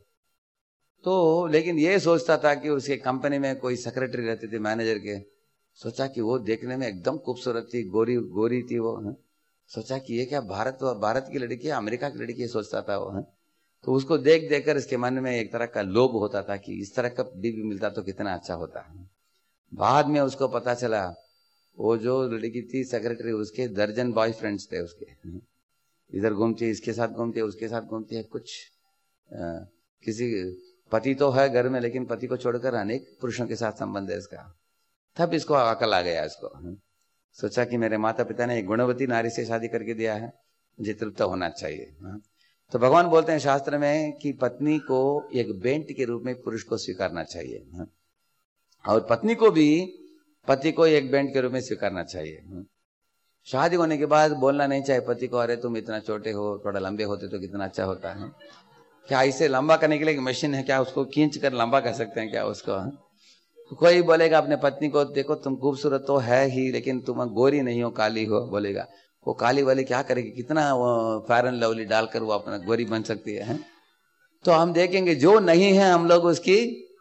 तो लेकिन ये सोचता था कि उसके कंपनी में कोई सेक्रेटरी रहती थी मैनेजर के, सोचा कि वो देखने में एकदम खूबसूरत थी, गोरी गोरी थी वो, है? सोचा कि ये क्या भारत भारत की लड़की है, अमेरिका की लड़की है, सोचता था वो, है? तो उसको देख देखकर इसके मन में एक तरह का लोभ होता था कि इस तरह का बीवी मिलता तो कितना अच्छा होता। बाद में उसको पता चला वो जो लड़की थी सेक्रेटरी, उसके दर्जन बॉयफ्रेंड्स थे उसके, इधर घूमती इसके साथ घूमती है उसके साथ घूमती है, कुछ आ, किसी पति तो है घर में लेकिन पति को छोड़कर अनेक पुरुषों के साथ संबंध है इसका। तब इसको अकल आ गया, इसको सोचा कि मेरे माता पिता ने एक गुणवती नारी से शादी करके दिया है, मुझे तृप्त होना चाहिए। तो भगवान बोलते हैं शास्त्र में कि पत्नी को एक बेंट के रूप में पुरुष को स्वीकारना चाहिए, और पत्नी को भी पति को एक बेंट के रूप में स्वीकारना चाहिए। शादी होने के बाद बोलना नहीं चाहिए पति को, अरे तुम इतना छोटे हो, थोड़ा लंबे होते तो कितना अच्छा होता है। क्या इसे लंबा करने के लिए एक मशीन है क्या, उसको खींच कर लंबा कर सकते हैं क्या उसको? तो कोई बोलेगा अपने पत्नी को, देखो तुम खूबसूरत तो है ही लेकिन तुम गोरी नहीं हो, काली हो, बोलेगा वो काली वाली क्या करेगी, कितना वो फेयर एंड लवली डालकर वो अपना गोरी बन सकती है, है? तो हम देखेंगे जो नहीं है हम लोग उसकी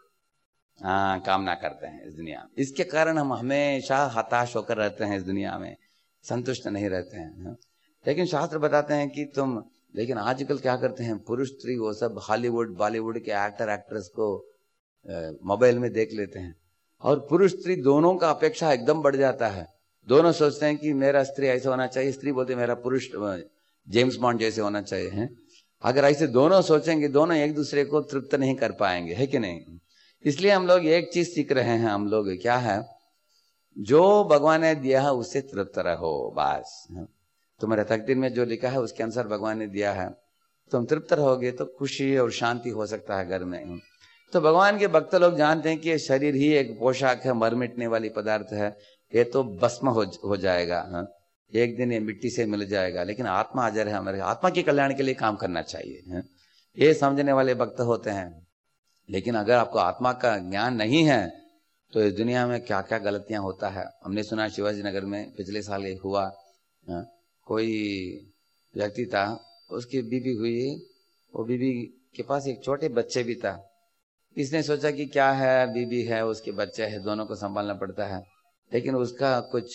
हाँ कामना करते हैं इस दुनिया में। इसके कारण हम हमेशा हताश होकर रहते हैं, इस दुनिया में संतुष्ट नहीं रहते हैं। लेकिन शास्त्र बताते हैं कि तुम, लेकिन आजकल क्या करते हैं पुरुष स्त्री वो सब हॉलीवुड बॉलीवुड के एक्टर एक्ट्रेस को मोबाइल में देख लेते हैं, और पुरुष स्त्री दोनों का अपेक्षा एकदम बढ़ जाता है। दोनों सोचते हैं कि मेरा स्त्री ऐसा होना चाहिए, स्त्री बोलते मेरा पुरुष जेम्स बॉन्ड जैसे होना चाहिए, है? अगर ऐसे दोनों सोचेंगे दोनों एक दूसरे को तृप्त नहीं कर पाएंगे, है कि नहीं? इसलिए हम लोग एक चीज सीख रहे हैं हम लोग, क्या है, जो भगवान ने दिया है उससे तृप्त रहो बस। तुम्हारे तकदीर में जो लिखा है उसके अनुसार भगवान ने दिया है, तुम तृप्त रहोगे तो खुशी और शांति हो सकता है घर में। तो भगवान के भक्त लोग जानते हैं कि ये शरीर ही एक पोशाक है, मर मिटने वाली पदार्थ है, ये तो भस्म हो, हो जाएगा, हा? एक दिन ये मिट्टी से मिल जाएगा, लेकिन आत्मा अजर है, हमारे आत्मा के कल्याण के लिए काम करना चाहिए, हा? ये समझने वाले भक्त होते हैं। लेकिन अगर आपको आत्मा का ज्ञान नहीं है तो इस दुनिया में क्या क्या गलतियां होता है। हमने सुना शिवाजी नगर में पिछले साल एक हुआ, हा? कोई व्यक्ति था, उसकी बीबी हुई, वो बीबी के पास एक छोटे बच्चे भी था। इसने सोचा कि क्या है, बीबी है, उसके बच्चे है, दोनों को संभालना पड़ता है। लेकिन उसका कुछ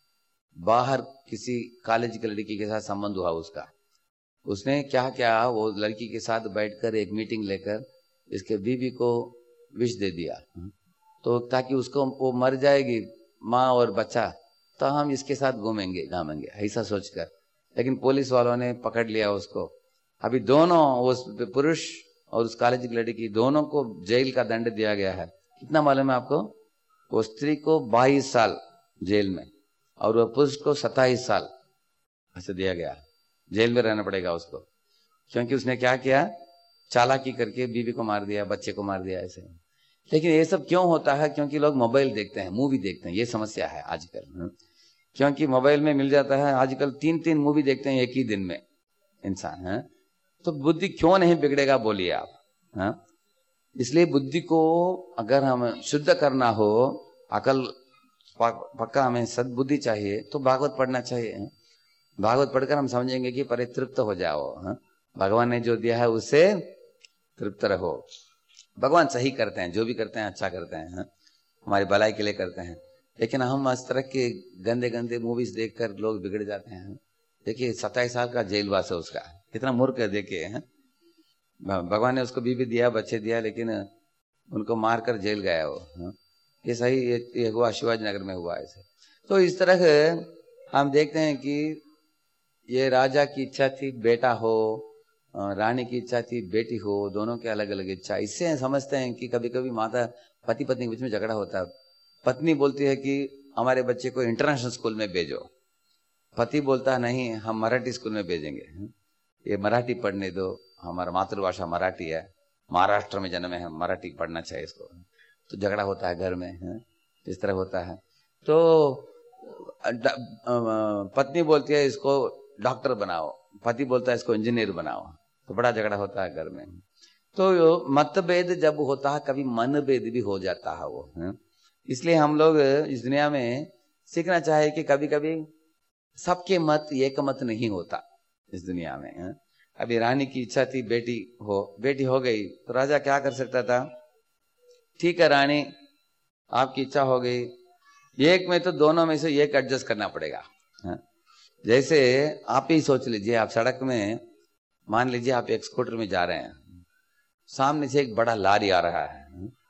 बाहर किसी कॉलेज की लड़की के साथ संबंध हुआ उसका। उसने क्या क्या वो लड़की के साथ बैठकर एक मीटिंग लेकर इसके बीबी को विष दे दिया, तो ताकि उसको वो मर जाएगी माँ और बच्चा, तो हम इसके साथ घूमेंगे घामेंगे, ऐसा सोचकर। लेकिन पुलिस वालों ने पकड़ लिया उसको। अभी दोनों, उस पुरुष और उस कॉलेज की लड़की, दोनों को जेल का दंड दिया गया है। कितना मालूम है आपको? वो स्त्री को बाईस साल जेल में और वह पुरुष को सत्ताईस साल ऐसे दिया गया। जेल में रहना पड़ेगा उसको, क्योंकि उसने क्या किया, चालाकी करके बीवी को मार दिया, बच्चे को मार दिया ऐसे। लेकिन ये सब क्यों होता है? क्योंकि लोग मोबाइल देखते हैं, मूवी देखते हैं, ये समस्या है आजकल। क्योंकि मोबाइल में मिल जाता है, आजकल तीन तीन मूवी देखते हैं एक ही दिन में इंसान है। तो बुद्धि क्यों नहीं बिगड़ेगा बोलिए आप? हाँ, इसलिए बुद्धि को अगर हम शुद्ध करना हो, अकल पक्का हमें सद्बुद्धि चाहिए, तो भागवत पढ़ना चाहिए। भागवत पढ़कर हम समझेंगे कि परितृप्त हो जाओ। हाँ? भगवान ने जो दिया है उससे तृप्त रहो। भगवान सही करते हैं, जो भी करते हैं अच्छा करते हैं, हाँ? हमारी भलाई के लिए करते हैं। लेकिन हम इस तरह के गंदे गंदे मूवीज देखकर लोग बिगड़ जाते हैं। देखिए सत्ताईस साल का जेलवास है उसका, कितना मूर्ख है देखिए। भगवान ने उसको बीवी दिया, बच्चे दिया, लेकिन उनको मारकर जेल गया वो। हाँ? ये सही ये, ये हुआ शिवाजी नगर में हुआ ऐसे। तो इस तरह हम देखते हैं कि ये राजा की इच्छा थी बेटा हो, रानी की इच्छा थी बेटी हो, दोनों के अलग अलग इच्छा। इससे समझते हैं कि कभी कभी माता पति पत्नी के बीच में झगड़ा होता है। पत्नी बोलती है कि हमारे बच्चे को इंटरनेशनल स्कूल में भेजो, पति बोलता है नहीं हम मराठी स्कूल में भेजेंगे, ये मराठी पढ़ने दो, हमारा मातृभाषा मराठी है, महाराष्ट्र में जन्म है, मराठी पढ़ना चाहिए इसको। तो झगड़ा होता है घर में, है? इस तरह होता है। तो पत्नी बोलती है इसको डॉक्टर बनाओ, पति बोलता है इसको इंजीनियर बनाओ, तो बड़ा झगड़ा होता है घर में। तो मतभेद जब होता है, कभी मन भेद भी हो जाता है वो, है? इसलिए हम लोग इस दुनिया में सीखना चाहे कि कभी कभी सबके मत एक मत नहीं होता इस दुनिया में, है? अभी रानी की इच्छा थी बेटी हो, बेटी हो गई, तो राजा क्या कर सकता था? ठीक है रानी आपकी इच्छा हो गई, एक में तो दोनों में से एक एडजस्ट करना पड़ेगा। है? जैसे आप ही सोच लीजिए, आप सड़क में मान लीजिए आप एक स्कूटर में जा रहे हैं, सामने से एक बड़ा लारी आ रहा है,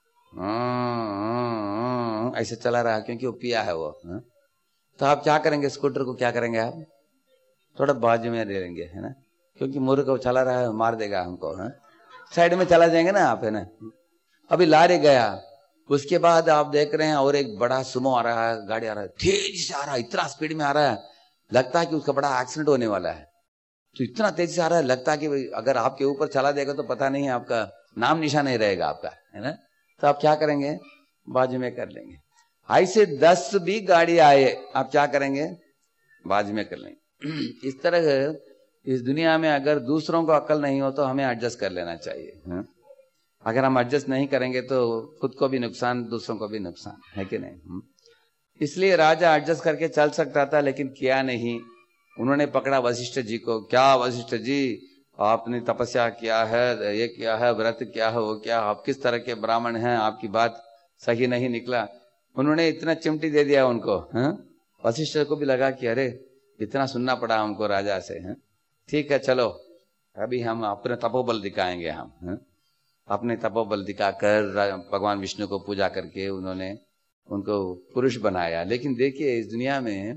ऐसे चला रहा है क्योंकि वो पिया है वो, है? तो आप क्या करेंगे? स्कूटर को क्या करेंगे आप? थोड़ा बाजू में ले लेंगे, है ना, क्योंकि मुर्ख को चला रहा है, मार देगा हमको, है? साइड में चला जाएंगे ना आप, है ना। अभी लारी गया, उसके बाद आप देख रहे हैं और एक बड़ा सुमो आ रहा है, गाड़ी आ रहा है, तेजी से आ रहा है, इतना स्पीड में आ रहा है, लगता है कि उसका बड़ा एक्सीडेंट होने वाला है। तो इतना तेजी से आ रहा है, लगता है कि अगर आपके ऊपर चला देगा तो पता नहीं आपका नाम निशान नहीं रहेगा आपका, है ना। तो आप क्या करेंगे? बाजू में कर लेंगे। ऐसे दस भी गाड़ी आए, आप क्या करेंगे? बाजू में कर लेंगे। इस तरह इस दुनिया में अगर दूसरों को अकल नहीं हो तो हमें एडजस्ट कर लेना चाहिए, है? अगर हम एडजस्ट नहीं करेंगे तो खुद को भी नुकसान, दूसरों को भी नुकसान, है कि नहीं। इसलिए राजा एडजस्ट करके चल सकता था, लेकिन किया नहीं। उन्होंने पकड़ा वशिष्ठ जी को। क्या वशिष्ठ जी, आपने तपस्या किया है, ये किया है, व्रत किया है, वो क्या, आप किस तरह के ब्राह्मण हैं, आपकी बात सही नहीं निकला। उन्होंने इतना चिमटी दे दिया उनको। हाँ, वशिष्ठ को भी लगा कि अरे इतना सुनना पड़ा हमको राजा से। हाँ? ठीक है चलो अभी हम अपने तपोबल दिखाएंगे हम। हाँ? अपने तपोबल दिखाकर भगवान विष्णु को पूजा करके उन्होंने उनको पुरुष बनाया। लेकिन देखिए इस दुनिया में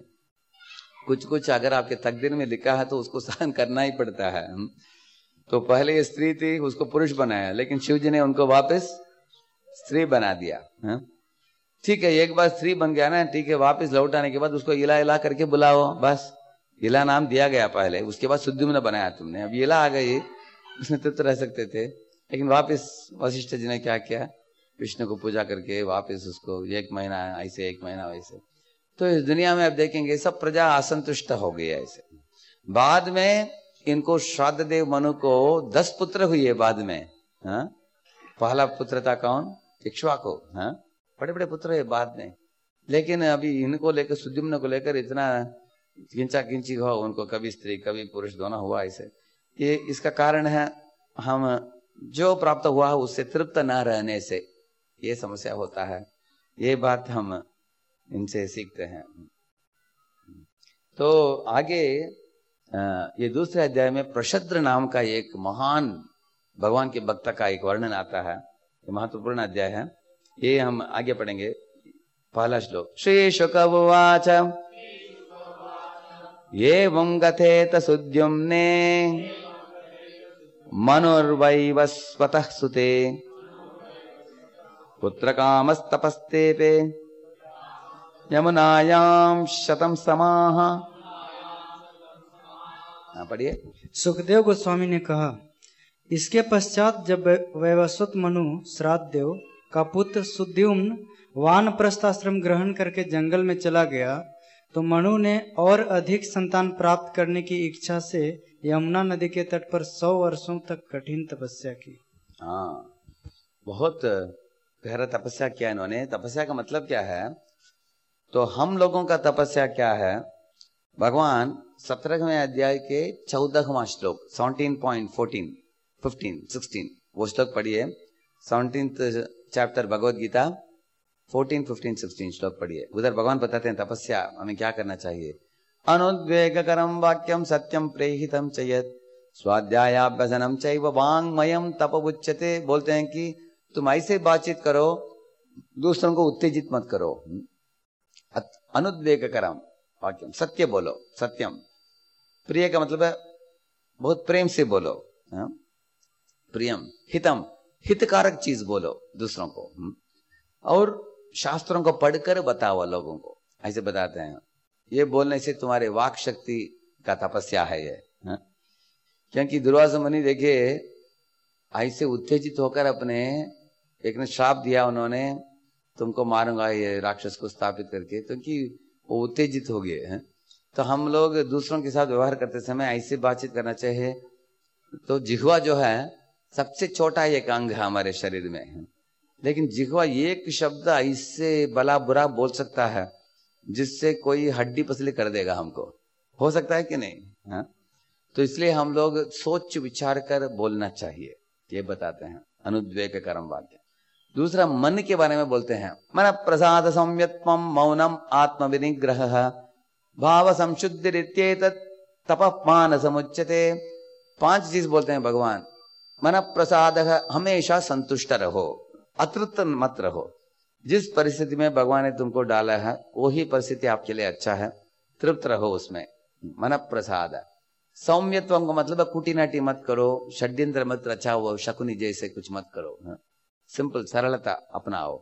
कुछ कुछ अगर आपके तकदीर में लिखा है तो उसको सहन करना ही पड़ता है। तो पहले ये स्त्री थी, उसको पुरुष बनाया, लेकिन शिव जी ने उनको वापस स्त्री बना दिया। ठीक है, एक बार स्त्री बन गया ना, ठीक है, वापस लौट आने के बाद उसको इला इला करके बुलाओ, बस इला नाम दिया गया पहले, उसके बाद सुद्युम्न बनाया तुमने, अब इला आ गई, उसने तृप्त रह सकते थे। लेकिन वापस वशिष्ठ जी ने क्या किया, विष्णु को पूजा करके वापस उसको एक महीना ऐसे, एक महीना वैसे। तो इस दुनिया में अब देखेंगे सब प्रजा असंतुष्ट हो गई है ऐसे। बाद में इनको श्राद्ध देव मनु को दस पुत्र हुए बाद में। हाँ, पहला पुत्र था कौन? इक्ष्वाकु। हाँ, बड़े बड़े पुत्र है बाद में। लेकिन अभी इनको लेकर, सुद्युम्न को लेकर इतना किंचा किंची हुआ उनको, कभी स्त्री कभी पुरुष दोनों हुआ ऐसे। ये इसका कारण है हम जो प्राप्त हुआ है उससे तृप्त न रहने से ये समस्या होता है। ये बात हम इनसे सीखते हैं। तो आगे ये दूसरे अध्याय में प्रशद्र नाम का एक महान भगवान के भक्त का एक वर्णन आता है। ये महत्वपूर्ण अध्याय है, ये हम आगे पढ़ेंगे। पहला श्लोक। श्री शुक उवाच एवं गथेत सुद्युम्ने मनुर्वैवस्वतः सुते पुत्रकामस्तपस्तेपे यमुनायां शतं समाः। पढ़िए। सुखदेव गोस्वामी ने कहा, इसके पश्चात जब वैवस्वत मनु श्राद्ध देव का पुत्र सुद्युम्न वानप्रस्थ आश्रम ग्रहण करके जंगल में चला गया, तो मनु ने और अधिक संतान प्राप्त करने की इच्छा से यमुना नदी के तट पर सौ वर्षों तक कठिन तपस्या की। हाँ, बहुत गहरा तपस्या किया इन्होंने। तपस्या का मतलब क्या है? तो हम लोगों का तपस्या क्या है? भगवान सत्रहवें अध्याय के चौदहवां श्लोक seventeen point fourteen fifteen sixteen वो श्लोक पढ़िए। Seventeenth chapter Bhagavad Gita fourteen fifteen sixteen श्लोक पढ़िए। उधर भगवान बताते हैं तपस्या हमें क्या करना चाहिए। अनुद्वेगकरं वाक्यम सत्यम प्रेहितम चयत स्वाध्यायाभ्यसनम चैव वाङ्मयं तप उच्यते। बोलते हैं कि तुम ऐसे बातचीत करो, दूसरों को उत्तेजित मत करो। अनुद्वेगकरम वाक्यम, सत्य बोलो। सत्यम, प्रिय का मतलब है बहुत प्रेम से बोलो। हा? प्रियम, हितम, हितकारक चीज बोलो दूसरों को। और शास्त्रों को पढ़कर बताओ लोगों को, ऐसे बताते हैं। ये बोलने से तुम्हारे वाक शक्ति का तपस्या है ये। हा? क्योंकि दुर्वासा मुनि देखिए ऐसे उत्तेजित होकर अपने एक ने श्राप दिया उन्होंने, तुमको मारूंगा ये राक्षस को स्थापित करके, तो कि वो उत्तेजित हो गए हैं। तो हम लोग दूसरों के साथ व्यवहार करते समय ऐसे बातचीत करना चाहिए। तो जिह्वा जो है सबसे छोटा एक अंग है हमारे शरीर में, लेकिन जिह्वा एक शब्द ऐसे भला बुरा बोल सकता है जिससे कोई हड्डी पसली कर देगा हमको। हो सकता है कि नहीं? हाँ, तो इसलिए हम लोग सोच विचार कर बोलना चाहिए, ये बताते हैं अनुद्वेग कर्म वाक्य। दूसरा मन के बारे में बोलते हैं। मन प्रसाद संयत्वम मौनम आत्म विनिग्रह भाव संशुद्धिरित्येतत् तपः मानसमुच्यते। पांच चीज बोलते हैं भगवान। मन प्रसाद, हमेशा संतुष्ट रहो, अतृप्त मत रहो। जिस परिस्थिति में भगवान ने तुमको डाला है वही परिस्थिति आपके लिए अच्छा है, तृप्त रहो उसमें। मन प्रसाद। सौम्यत्व का मतलब कुटिनाटी मत करो, षड्यंत्र मत रचाओ, शकुनी जैसे कुछ मत करो। है? सिंपल सरलता अपनाओ।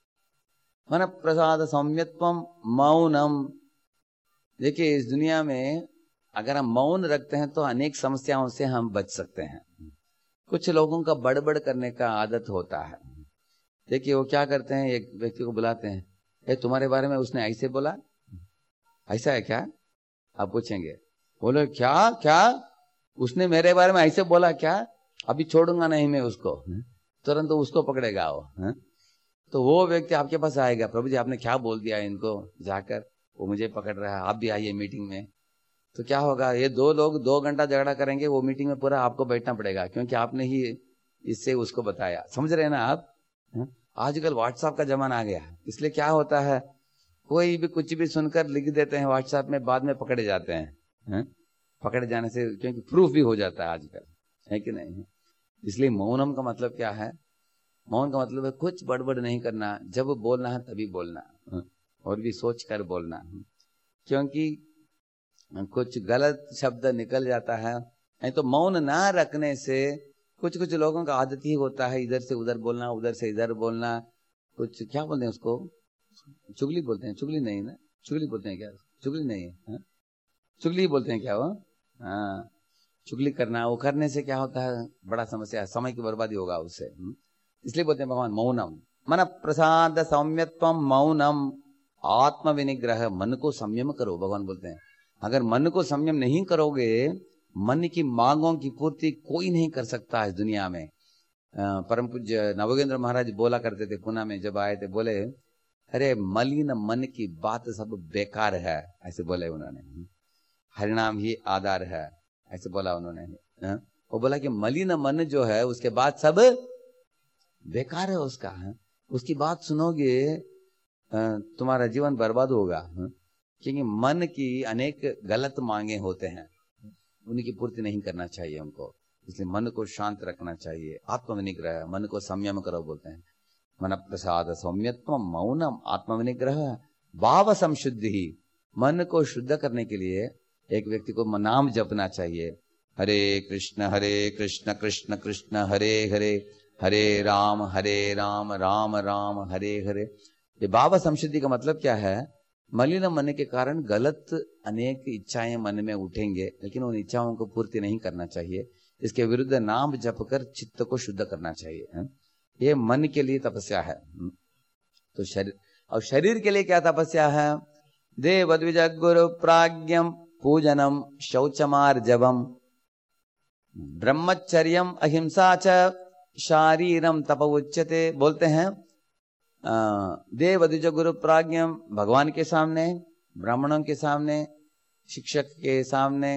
मन प्रसाद सौम्यत्वम मौनम। देखिए इस दुनिया में अगर हम मौन रखते हैं तो अनेक समस्याओं से हम बच सकते हैं। कुछ लोगों का बड़बड़ करने का आदत होता है। देखिए वो क्या करते हैं, एक व्यक्ति को बुलाते हैं, ए तुम्हारे बारे में उसने ऐसे बोला, ऐसा है क्या? आप पूछेंगे, बोलो क्या क्या उसने मेरे बारे में ऐसे बोला क्या? अभी छोड़ूंगा नहीं मैं उसको। तुरंत तो उसको पकड़ेगा वो। है? तो वो व्यक्ति आपके पास आएगा, प्रभु जी आपने क्या बोल दिया इनको, जाकर वो मुझे पकड़ रहा है, आप भी आइए मीटिंग में। तो क्या होगा, ये दो लोग दो घंटा झगड़ा करेंगे, वो मीटिंग में पूरा आपको बैठना पड़ेगा, क्योंकि आपने ही इससे उसको बताया। समझ रहे हैं ना आप? है? आजकल व्हाट्सएप का जमाना आ गया, इसलिए क्या होता है कोई भी कुछ भी सुनकर लिख देते हैं व्हाट्सएप में, बाद में पकड़े जाते हैं। है? पकड़े जाने से क्योंकि प्रूफ भी हो जाता है आजकल, है कि नहीं? इसलिए मौनम का मतलब क्या है? मौन का मतलब है कुछ बड़बड़ नहीं करना, जब बोलना है तभी बोलना, और भी सोच कर बोलना। क्योंकि कुछ गलत शब्द निकल जाता है। नहीं तो मौन ना रखने से कुछ कुछ लोगों का आदत ही होता है इधर से उधर बोलना, उधर से इधर बोलना। कुछ क्या बोलते हैं उसको, चुगली बोलते हैं। चुगली नहीं ना, चुगली बोलते हैं क्या? चुगली नहीं है, चुगली बोलते हैं क्या वो? हाँ, चुगली करना। वो करने से क्या होता है, बड़ा समस्या है, समय की बर्बादी होगा उससे। इसलिए बोलते हैं भगवान मौनम। मन प्रसाद सौम्यत्वम मौनम आत्म विनिग्रह। मन को संयम करो, भगवान बोलते हैं। अगर मन को संयम नहीं करोगे, मन की मांगों की पूर्ति कोई नहीं कर सकता इस दुनिया में। परम पूज्य नवोगेंद्र महाराज बोला करते थे, पुणे में जब आए थे, बोले अरे मलिन मन की बात सब बेकार है, ऐसे बोले उन्होंने। हरिनाम ही आधार है, ऐसे बोला उन्होंने। वो बोला कि मलिन मन जो है उसके बाद सब बेकार है उसका है? उसकी बात सुनोगे तुम्हारा जीवन बर्बाद होगा, क्योंकि मन की अनेक गलत मांगे होते हैं, उनकी पूर्ति नहीं करना चाहिए हमको। इसलिए मन को शांत रखना चाहिए, आत्मविनिग्रह, मन को संयम करो बोलते हैं। मन प्रसाद सौम्यत्व मौनम आत्मविनिग्रह भाव संशुद्धि। मन को शुद्ध करने के लिए एक व्यक्ति को नाम जपना चाहिए, हरे कृष्ण हरे कृष्ण कृष्ण कृष्ण हरे हरे, हरे राम हरे राम राम राम हरे हरे। ये भाव संशुद्धि का मतलब क्या है? मलिन मन के कारण गलत अनेक इच्छाएं मन में उठेंगे, लेकिन उन इच्छाओं को पूर्ति नहीं करना चाहिए। इसके विरुद्ध नाम जप कर चित्त को शुद्ध करना चाहिए है? ये मन के लिए तपस्या है। तो शरीर, और शरीर के लिए क्या तपस्या है? देव द्विज गुरु प्राज्ञम पूजनम शौचमार्जवम ब्रह्मचर्यम अहिंसा च शारीरम तप उच्यते। बोलते हैं देव द्विज गुरु प्राज्ञम, भगवान के सामने, ब्राह्मणों के सामने, शिक्षक के सामने,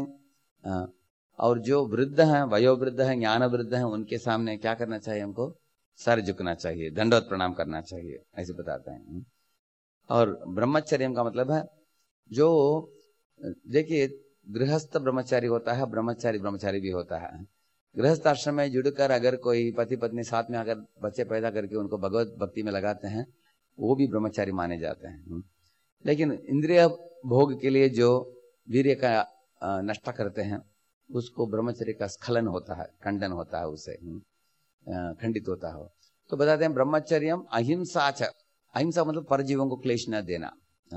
और जो वृद्ध हैं, वयोवृद्ध हैं, ज्ञान वृद्ध हैं, उनके सामने क्या करना चाहिए? हमको सर झुकना चाहिए, दंडवत प्रणाम करना चाहिए, ऐसे बताते हैं। और ब्रह्मचर्य का मतलब है, जो देखिए गृहस्थ ब्रह्मचारी होता है, ब्रह्मचारी ब्रह्मचारी भी होता है। गृहस्थ आश्रम में जुड़कर अगर कोई पति पत्नी साथ में अगर बच्चे पैदा करके उनको भगवत भक्ति में लगाते हैं, वो भी ब्रह्मचारी माने जाते हैं। लेकिन इंद्रिय भोग के लिए जो वीर्य का नष्ट करते हैं, उसको ब्रह्मचर्य का स्खलन होता है, खंडन होता है, उसे खंडित होता है। तो बताते हैं ब्रह्मचर्यम अहिंसा च, अहिंसा मतलब परजीवों को क्लेश न देना,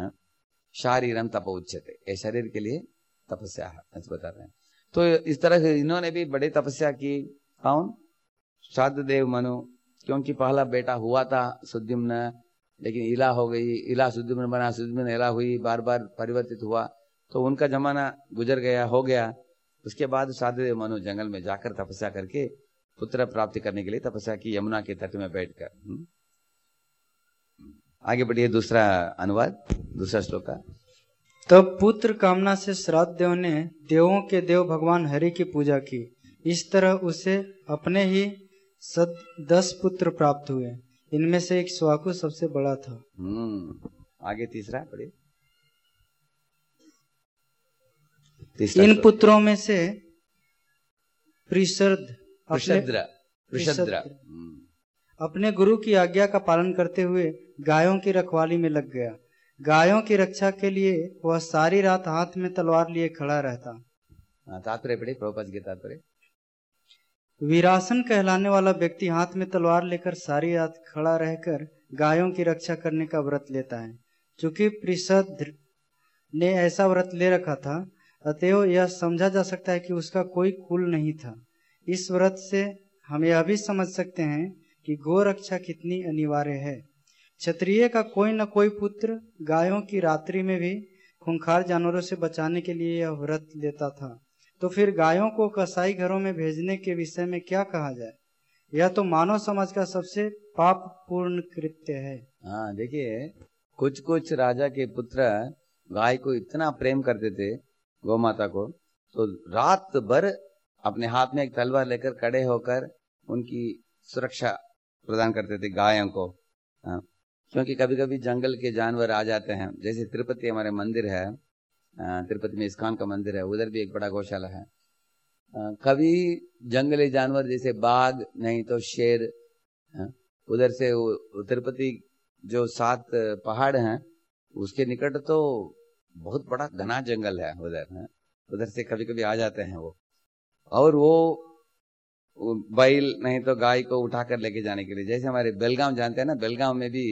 शारीरम तप उच्यते, ये शरीर के लिए तपस्या है, ऐसे बताते हैं। तो इस तरह से इन्होंने भी बड़ी तपस्या की। कौन? श्राद्धदेव मनु, क्योंकि पहला बेटा हुआ था सुद्युम्न, लेकिन इला हो गई, इला सुद्युम्न बना, सुद्युम्न इला हुई, बार बार परिवर्तित हुआ, तो उनका जमाना गुजर गया, हो गया। उसके बाद श्राद्धदेव मनु जंगल में जाकर तपस्या करके पुत्र प्राप्ति करने के लिए तपस्या की, यमुना के तट में बैठकर। आगे बढ़िए, दूसरा अनुवाद, दूसरा श्लोक का। तब पुत्र कामना से श्राद्ध देव ने देवों के देव भगवान हरि की पूजा की। इस तरह उसे अपने ही सद दस पुत्र प्राप्त हुए। इनमें से एक स्वाकु सबसे बड़ा था। हम्म आगे तीसरा पढ़िए। इन पुत्रों में से प्रिशद्र प्रिशद्र प्रिशद्र अपने गुरु की आज्ञा का पालन करते हुए गायों की रखवाली में लग गया। गायों की रक्षा के लिए वह सारी रात हाथ में तलवार लिए खड़ा रहता। तात्पर्य पढ़े, प्रभुपाद के तात्पर्य। वीरासन कहलाने वाला व्यक्ति हाथ में तलवार लेकर सारी रात खड़ा रहकर गायों की रक्षा करने का व्रत लेता है। चूंकि प्रिशद्र ने ऐसा व्रत ले रखा था, अतएव यह समझा जा सकता है कि उसका कोई कुल नहीं था। इस व्रत से हम यह भी समझ सकते हैं कि गो रक्षा कितनी अनिवार्य है। क्षत्रिय का कोई न कोई पुत्र गायों की रात्रि में भी खूंखार जानवरों से बचाने के लिए यह व्रत लेता था। तो फिर गायों को कसाई घरों में भेजने के विषय में क्या कहा जाए? यह तो मानव समाज का सबसे पाप पूर्ण कृत्य है। हाँ, देखिए कुछ कुछ राजा के पुत्र गाय को इतना प्रेम करते थे, गौ माता को, तो रात भर अपने हाथ में एक तलवार लेकर खड़े होकर उनकी सुरक्षा प्रदान करते थे गायों को। हाँ, क्योंकि कभी कभी जंगल के जानवर आ जाते हैं। जैसे तिरुपति हमारे मंदिर है, तिरुपति में इस्कॉन का मंदिर है, उधर भी एक बड़ा गौशाला है। कभी जंगली जानवर जैसे बाघ नहीं तो शेर, उधर से तिरुपति जो सात पहाड़ हैं उसके निकट तो बहुत बड़ा घना जंगल है उधर, उधर से कभी कभी आ जाते हैं वो, और वो बैल नहीं तो गाय को उठाकर लेके जाने के लिए। जैसे हमारे बेलगांव जानते हैं ना, बेलगांव में भी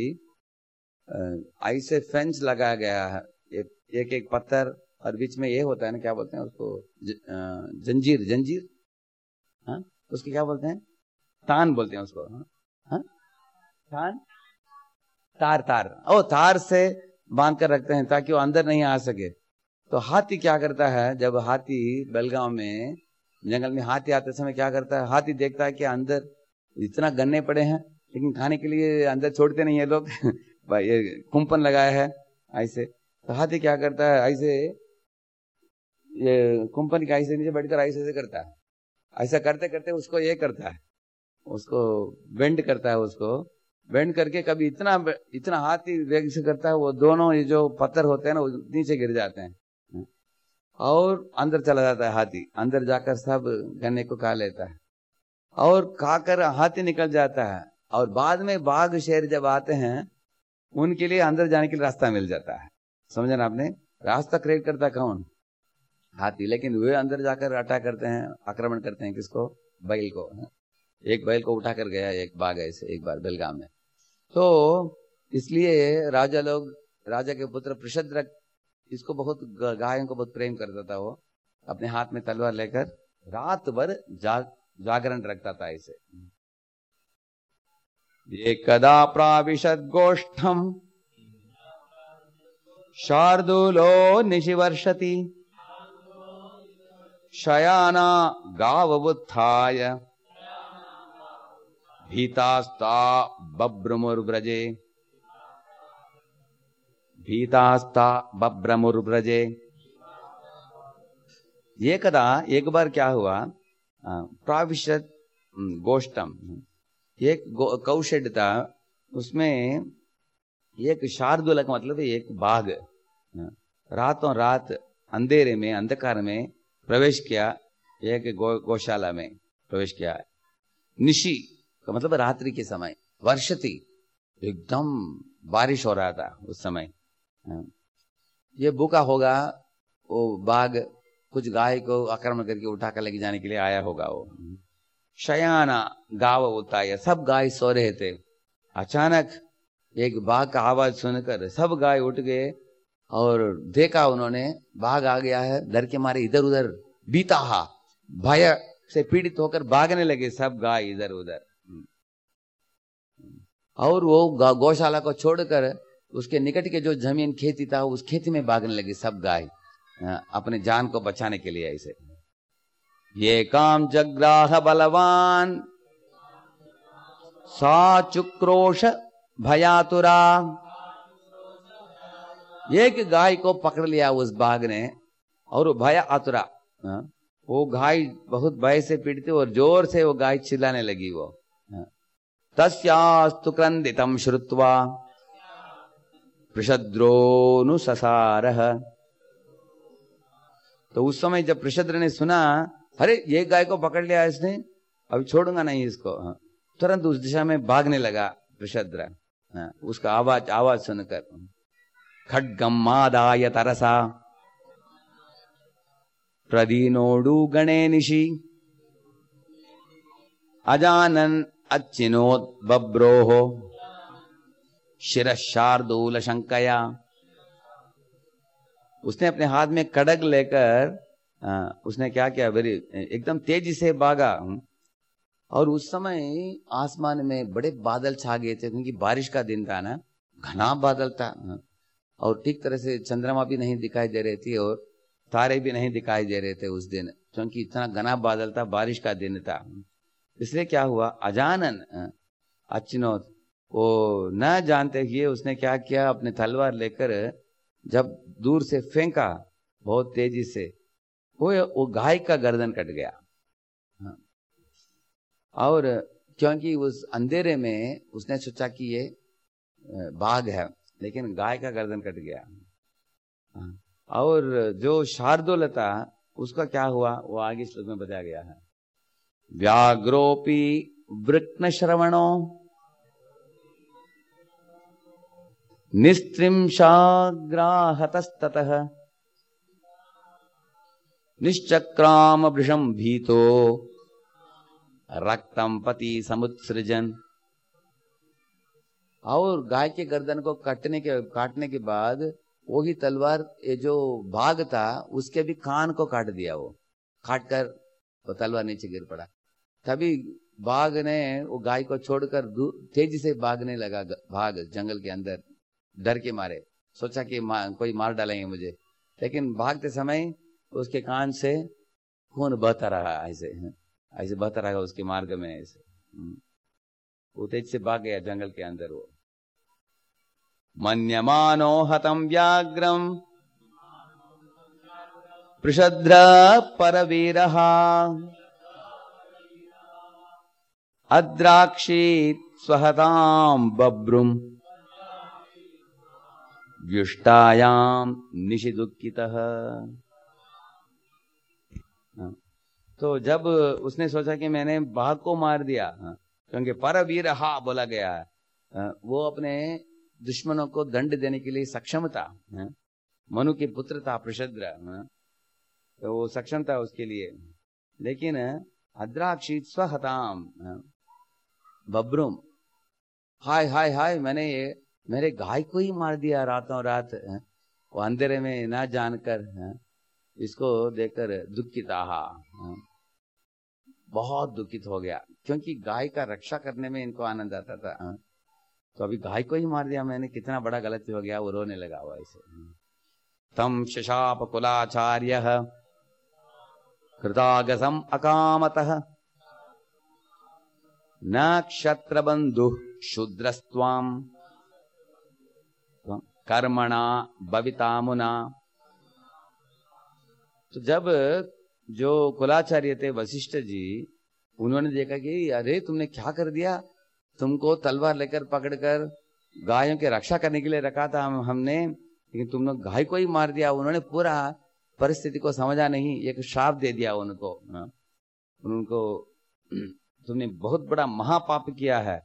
ऐसे फेंस लगाया गया है, एक एक पत्थर, और बीच में ये होता है ना, क्या बोलते हैं उसको, जंजीर, जंजीर, हाँ उसको क्या बोलते हैं, तान बोलते हैं उसको, हाँ तान, तार, तार, ओ तार से बांध कर रखते हैं ताकि वो अंदर नहीं आ सके। तो हाथी क्या करता है, जब हाथी बेलगांव में जंगल में हाथी आते समय क्या करता है, हाथी देखता है कि अंदर इतना गन्ने पड़े हैं लेकिन खाने के लिए अंदर छोड़ते नहीं है लोग भाई ये कुंपन लगाया है ऐसे, तो हाथी क्या करता है, ऐसे ये कुंपन के ऐसे नीचे बैठकर ऐसे ऐसे करता है, ऐसा करते करते उसको ये करता है, उसको बेंड करता है, उसको बेंड करके कभी इतना इतना हाथी वेग से करता है, वो दोनों ये जो पत्थर होते हैं ना वो नीचे गिर जाते हैं और अंदर चला जाता है हाथी। अंदर जाकर सब गन्ने को खा लेता है और खाकर हाथी निकल जाता है। और बाद में बाघ शेर जब आते हैं उनके लिए अंदर जाने के लिए रास्ता मिल जाता है। समझे ना आपने? रास्ता क्रिएट करता कौन? हाथी। लेकिन वे अंदर जाकर अटैक करते हैं, आक्रमण करते हैं किसको? बैल को। एक बैल को उठा कर गया एक बाघ ऐसे एक बार बेलगाम में। तो इसलिए राजा लोग, राजा के पुत्र पृषद्रक इसको बहुत, गायों को बहुत प्रेम करता था। वो अपने हाथ में तलवार लेकर रात भर जा, जागरण रखता था ऐसे। एकदा प्राविशद गोष्ठम शार्दूलो निशिवर्षति शयाना गाववुत्थाय भीतास्ता बभ्रमुर्व्रजे भीतास्ता बभ्रमुर्व्रजे। एकदा एक बार क्या हुआ, प्राविशत गोष्ठम, एक कौशेड था, उसमें एक शार्दूल का मतलब एक बाघ रातों रात अंधेरे में अंधकार में प्रवेश किया, एक गौ, गौशाला में प्रवेश किया। निशी का मतलब रात्रि के समय, वर्षति एकदम बारिश हो रहा था उस समय। ये भूखा होगा वो बाघ, कुछ गाय को आक्रमण करके उठा कर लेके जाने के लिए आया होगा वो। शयाना गाव होता है, सब गाय सो रहे थे। अचानक एक बाघ का आवाज सुनकर सब गाय उठ गए और देखा उन्होंने बाघ आ गया है। डर के मारे इधर उधर बीता भय से पीड़ित होकर भागने लगे सब गाय इधर उधर। और वो गौशाला को छोड़कर उसके निकट के जो जमीन खेती था उस खेती में भागने लगे सब गाय अपने जान को बचाने के लिए। ऐसे ये काम जग्राह बलवान सा चुक्रोश भयातुरा। एक गाय को पकड़ लिया उस बाघ ने और भया आतुरा, वो गाय बहुत भय से पीड़ित और जोर से वो गाय चिल्लाने लगी। वो तस्यास्तु क्रंदितम श्रुत्वा पृषद्रोनुससारः। तो उस समय जब पृषद्र ने सुना, अरे ये गाय को पकड़ लिया इसने, अभी छोड़ूंगा नहीं इसको, तुरंत उस दिशा में भागने लगा पृषद्र। उसका आवाज आवाज सुनकर खड्गम्मादाय तरसा प्रदीनोडु गणे निशि अजानन अच्छिनोत बब्रोह शिरशार्दूल शंकया। उसने अपने हाथ में खड्ग लेकर आ, उसने क्या किया, वेरी एकदम तेजी से भागा। और उस समय आसमान में बड़े बादल छा गए थे, क्योंकि बारिश का दिन था ना, घना बादल था और ठीक तरह से चंद्रमा भी नहीं दिखाई दे रही थी और तारे भी नहीं दिखाई दे रहे थे उस दिन, क्योंकि इतना घना बादल था, बारिश का दिन था। इसलिए क्या हुआ, अजानन अचिनोत, वो न जानते हुए उसने क्या किया, अपने तलवार लेकर जब दूर से फेंका बहुत तेजी से, वो वो गाय का गर्दन कट गया। और क्योंकि उस अंधेरे में उसने सोचा कि ये बाघ है, लेकिन गाय का गर्दन कट गया। और जो शार्दूल था उसका क्या हुआ, वो आगे श्लोक में बताया गया है। व्याघ्रोपी वृक्न श्रवणो निस्त्रिंशाग्राहतस्ततः निश्चक्राम वृषम भीतो रक्तम पति समुत्सृजन। और गाय के गर्दन को काटने के काटने के बाद वही तलवार, ये जो बाघ था उसके भी कान को काट दिया। वो काट कर वो तलवार नीचे गिर पड़ा। तभी बाघ ने वो गाय को छोड़कर तेजी से भागने लगा, भाग जंगल के अंदर, डर के मारे। सोचा कि मा, कोई मार डालेंगे मुझे, लेकिन भागते समय उसके कान से खून बहता रहा, ऐसे ऐसे बहता रहा उसके मार्ग में। ऐसे वो तेज से भाग गया जंगल के अंदर। वो मन्यमानो हतम व्याघ्रम पृषद्र परवीरः अद्राक्षीत् स्वहतां बभ्रुम व्युष्टायाम निशि दुःखितः। तो जब उसने सोचा कि मैंने बाघ को मार दिया, क्योंकि परवीर हा बोला गया है, वो अपने दुश्मनों को दंड देने के लिए सक्षम था। मनु के पुत्र था पृषद्र, तो वो सक्षम था उसके लिए। लेकिन अद्राक्षीत् स्वहताम बभ्रुम, हाय हाय हाय, मैंने ये मेरे गाय को ही मार दिया रातों रात, वो अंधेरे में ना जानकर। इसको देखकर दुखित आहा, बहुत दुखित हो गया, क्योंकि गाय का रक्षा करने में इनको आनंद आता था। तो अभी गाय को ही मार दिया मैंने, कितना बड़ा गलती हो गया। वो रोने लगा हुआ ऐसे। तम शशाप कुलाचार्य कृतागसम अकामतः न क्षत्र बंधु शूद्रस्त्वाम कर्मणा भविता मुना। तो जब जो कुलाचार्य थे वशिष्ठ जी, उन्होंने देखा कि अरे तुमने क्या कर दिया, तुमको तलवार लेकर पकड़कर गायों की रक्षा करने के लिए रखा था हम हमने, लेकिन तुमने गाय को ही मार दिया। उन्होंने पूरा परिस्थिति को समझा नहीं, एक श्राप दे दिया उनको। उनको तुमने बहुत बड़ा महापाप किया है।